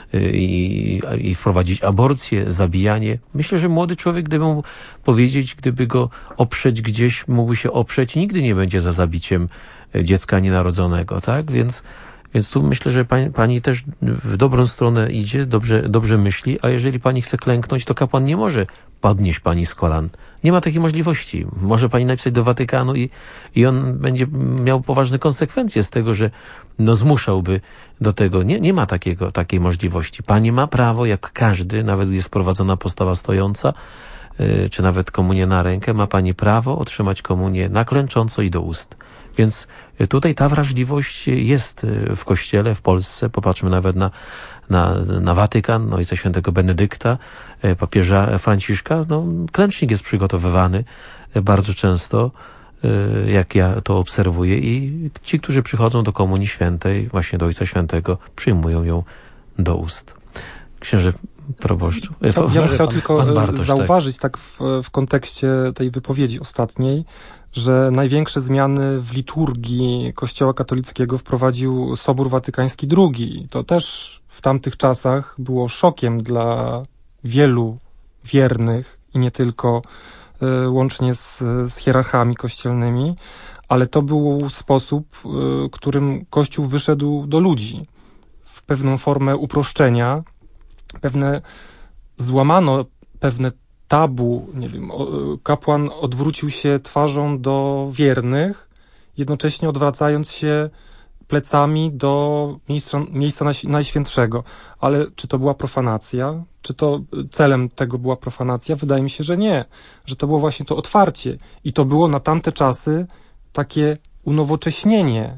i, i wprowadzić aborcję, zabijanie. Myślę, że młody człowiek, gdyby mu powiedzieć, gdyby go oprzeć gdzieś, mógłby się oprzeć, nigdy nie będzie za zabiciem dziecka nienarodzonego, tak? Więc Więc tu myślę, że pani, pani też w dobrą stronę idzie, dobrze, dobrze myśli, a jeżeli pani chce klęknąć, to kapłan nie może podnieść pani z kolan. Nie ma takiej możliwości. Może pani napisać do Watykanu i, i on będzie miał poważne konsekwencje z tego, że no zmuszałby do tego. Nie, nie ma takiego, takiej możliwości. Pani ma prawo, jak każdy, nawet gdy jest wprowadzona postawa stojąca, yy, czy nawet komunię na rękę, ma pani prawo otrzymać komunię na klęcząco i do ust. Więc tutaj ta wrażliwość jest w Kościele, w Polsce. Popatrzmy nawet na, na, na Watykan, Ojca Świętego Benedykta, papieża Franciszka. No, klęcznik jest przygotowywany bardzo często, jak ja to obserwuję, i ci, którzy przychodzą do Komunii Świętej, właśnie do Ojca Świętego, przyjmują ją do ust. Księże proboszczu. Ja, ja bym chciał pan, tylko pan Bartosz, zauważyć tak, tak w, w kontekście tej wypowiedzi ostatniej, że największe zmiany w liturgii Kościoła katolickiego wprowadził Sobór Watykański drugi. To też w tamtych czasach było szokiem dla wielu wiernych i nie tylko, y, łącznie z, z hierarchami kościelnymi, ale to był sposób, y, którym Kościół wyszedł do ludzi. W pewną formę uproszczenia, pewne złamano pewne tabu, nie wiem, kapłan odwrócił się twarzą do wiernych, jednocześnie odwracając się plecami do miejsca, miejsca Najświętszego. Ale czy to była profanacja? Czy to celem tego była profanacja? Wydaje mi się, że nie. Że to było właśnie to otwarcie. I to było na tamte czasy takie unowocześnienie.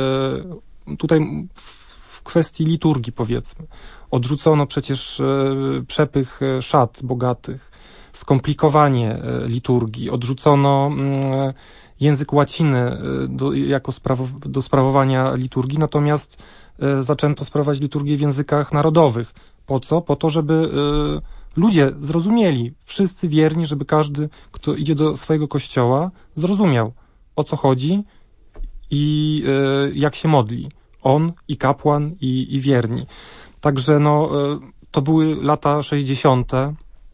Yy, tutaj w kwestii liturgii, powiedzmy. Odrzucono przecież przepych szat bogatych, skomplikowanie liturgii, odrzucono język łaciny do, jako spraw, do sprawowania liturgii, natomiast zaczęto sprawować liturgię w językach narodowych. Po co? Po to, żeby ludzie zrozumieli, wszyscy wierni, żeby każdy, kto idzie do swojego kościoła, zrozumiał, o co chodzi i jak się modli. On i kapłan i, i wierni. Także no, to były lata sześćdziesiąte.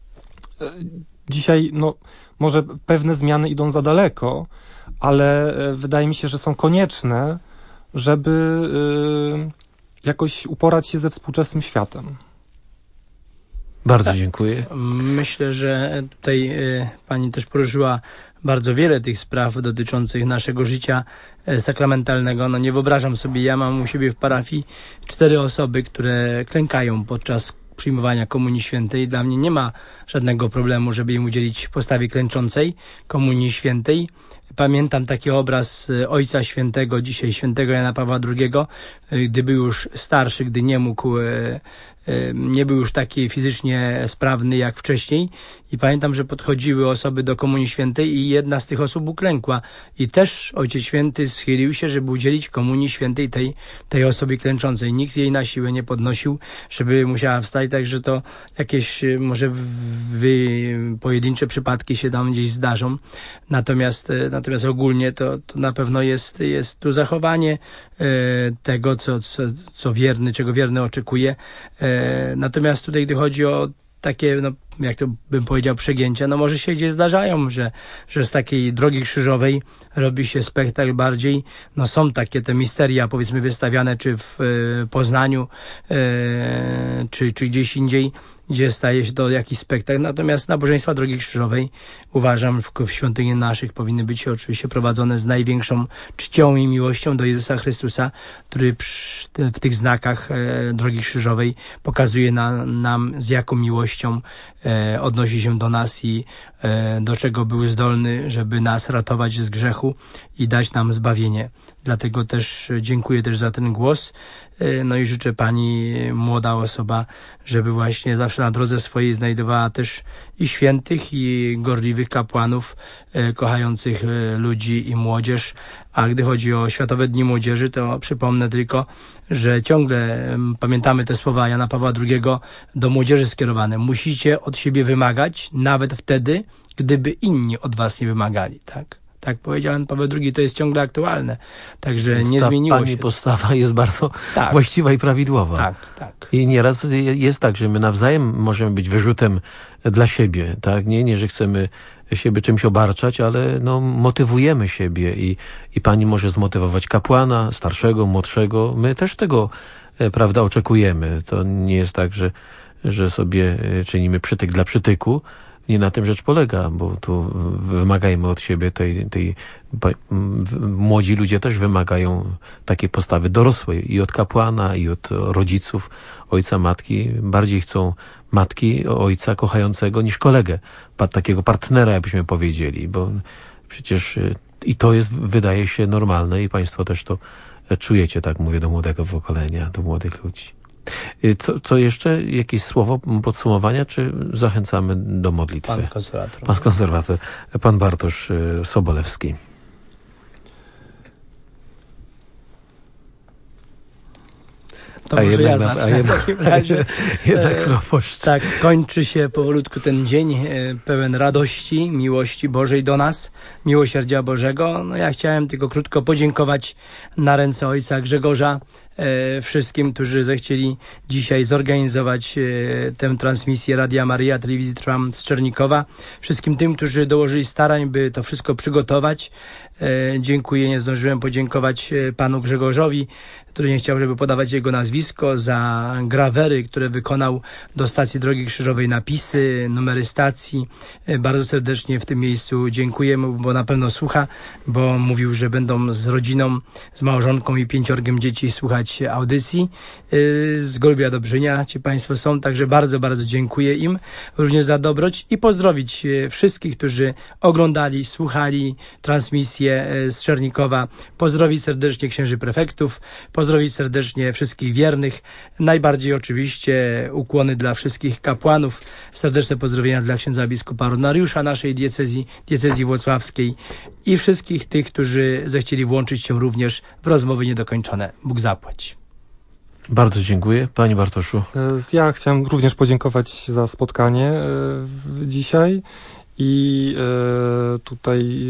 Dzisiaj no, może pewne zmiany idą za daleko, ale wydaje mi się, że są konieczne, żeby jakoś uporać się ze współczesnym światem. Bardzo dziękuję. Myślę, że tutaj pani też poruszyła bardzo wiele tych spraw dotyczących naszego życia sakramentalnego. No nie wyobrażam sobie, ja mam u siebie w parafii cztery osoby, które klękają podczas przyjmowania Komunii Świętej. Dla mnie nie ma żadnego problemu, żeby im udzielić postawie klęczącej Komunii Świętej. Pamiętam taki obraz Ojca Świętego, dzisiaj świętego Jana Pawła drugiego, gdy był już starszy, gdy nie mógł, nie był już taki fizycznie sprawny jak wcześniej. I pamiętam, że podchodziły osoby do Komunii Świętej i jedna z tych osób uklękła. I też Ojciec Święty schylił się, żeby udzielić Komunii Świętej tej, tej osobie klęczącej. Nikt jej na siłę nie podnosił, żeby musiała wstać, także to jakieś może wy, pojedyncze przypadki się tam gdzieś zdarzą. Natomiast, natomiast ogólnie to, to na pewno jest, jest tu zachowanie e, tego, co, co, co wierny, czego wierny oczekuje. E, natomiast tutaj, gdy chodzi o takie, no, jak to bym powiedział, przegięcia, no może się gdzieś zdarzają, że, że z takiej drogi krzyżowej robi się spektakl bardziej, no są takie te misteria, powiedzmy, wystawiane czy w e, Poznaniu, e, czy, czy gdzieś indziej, gdzie staje się to jakiś spektakl. Natomiast nabożeństwa drogi krzyżowej, uważam, w, w świątyni naszych powinny być oczywiście prowadzone z największą czcią i miłością do Jezusa Chrystusa, który przy, w tych znakach e, drogi krzyżowej pokazuje na, nam, z jaką miłością e, odnosi się do nas i e, do czego był zdolny, żeby nas ratować z grzechu i dać nam zbawienie. Dlatego też dziękuję też za ten głos. No i życzę pani, młoda osoba, żeby właśnie zawsze na drodze swojej znajdowała też i świętych, i gorliwych kapłanów, e, kochających e, ludzi i młodzież. A gdy chodzi o Światowe Dni Młodzieży, to przypomnę tylko, że ciągle m, pamiętamy te słowa Jana Pawła drugiego do młodzieży skierowane. Musicie od siebie wymagać, nawet wtedy, gdyby inni od was nie wymagali, tak? Tak powiedział Jan Paweł drugi, to jest ciągle aktualne. Także Więc nie ta zmieniło pani się. postawa jest bardzo tak. właściwa i prawidłowa. Tak, tak. I nieraz jest tak, że my nawzajem możemy być wyrzutem dla siebie, tak? Nie, nie że chcemy siebie czymś obarczać, ale no, motywujemy siebie i, i pani może zmotywować kapłana, starszego, młodszego. My też tego, prawda, oczekujemy. To nie jest tak, że, że sobie czynimy przytyk dla przytyku. Nie na tym rzecz polega, bo tu wymagajmy od siebie tej, tej młodzi ludzie też wymagają takiej postawy dorosłej i od kapłana, i od rodziców, ojca, matki. Bardziej chcą matki, ojca kochającego niż kolegę, takiego partnera, jakbyśmy powiedzieli, bo przecież i to jest, wydaje się, normalne i państwo też to czujecie, tak mówię, do młodego pokolenia, do młodych ludzi. Co, co jeszcze? Jakieś słowo podsumowania, czy zachęcamy do modlitwy? Pan konserwator. Pan konserwator, pan Bartosz Sobolewski. To a może jednak, ja zacznę jednak, w takim razie. Jednak proboszcz. Tak, kończy się powolutku ten dzień pełen radości, miłości Bożej do nas, miłosierdzia Bożego. No ja chciałem tylko krótko podziękować na ręce ojca Grzegorza e, wszystkim, którzy zechcieli dzisiaj zorganizować e, tę transmisję Radia Maryja, Telewizji Trwam z Czernikowa. Wszystkim tym, którzy dołożyli starań, by to wszystko przygotować. E, dziękuję, nie zdążyłem podziękować e, panu Grzegorzowi, który nie chciał, żeby podawać jego nazwisko, za grawery, które wykonał do stacji Drogi Krzyżowej, napisy, numery stacji. Bardzo serdecznie w tym miejscu dziękuję mu, bo na pewno słucha, bo mówił, że będą z rodziną, z małżonką i pięciorgiem dzieci słuchać audycji z Golubia Dobrzynia. Ci państwo są, także bardzo, bardzo dziękuję im również za dobroć i pozdrowić wszystkich, którzy oglądali, słuchali transmisję z Czernikowa. Pozdrowić serdecznie księży prefektów, pozdrowić serdecznie wszystkich wiernych, najbardziej oczywiście ukłony dla wszystkich kapłanów, serdeczne pozdrowienia dla księdza biskupa ordynariusza naszej diecezji, diecezji włocławskiej i wszystkich tych, którzy zechcieli włączyć się również w rozmowy niedokończone. Bóg zapłać. Bardzo dziękuję. Panie Bartoszu. Ja chciałem również podziękować za spotkanie dzisiaj i tutaj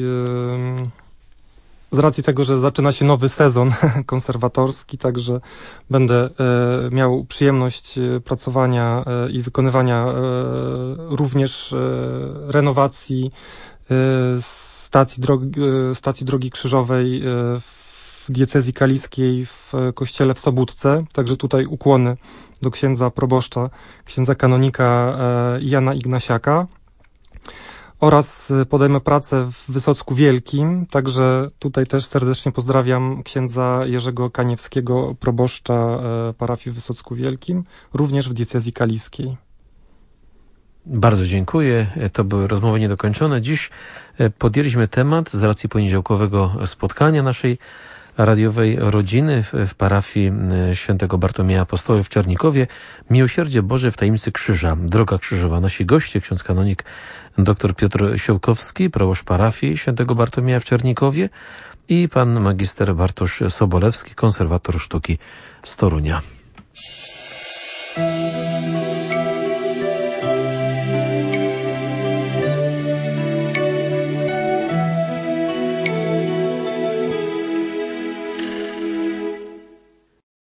z racji tego, że zaczyna się nowy sezon konserwatorski, także będę e, miał przyjemność pracowania e, i wykonywania e, również e, renowacji e, stacji, drogi, e, stacji Drogi Krzyżowej e, w diecezji kaliskiej w kościele w Sobótce. Także tutaj ukłony do księdza proboszcza, księdza kanonika e, Jana Ignasiaka. Oraz podejmę pracę w Wysocku Wielkim, także tutaj też serdecznie pozdrawiam księdza Jerzego Kaniewskiego, proboszcza parafii w Wysocku Wielkim, również w diecezji kaliskiej. Bardzo dziękuję. To były rozmowy niedokończone. Dziś podjęliśmy temat z racji poniedziałkowego spotkania naszej radiowej rodziny w, w parafii świętego Bartłomieja Apostoły w Czernikowie. Miłosierdzie Boże w tajemnicy krzyża. Droga krzyżowa. Nasi goście, ksiądz kanonik dr Piotr Siołkowski, proboszcz parafii świętego Bartłomieja w Czernikowie i pan magister Bartosz Sobolewski, konserwator sztuki z Torunia.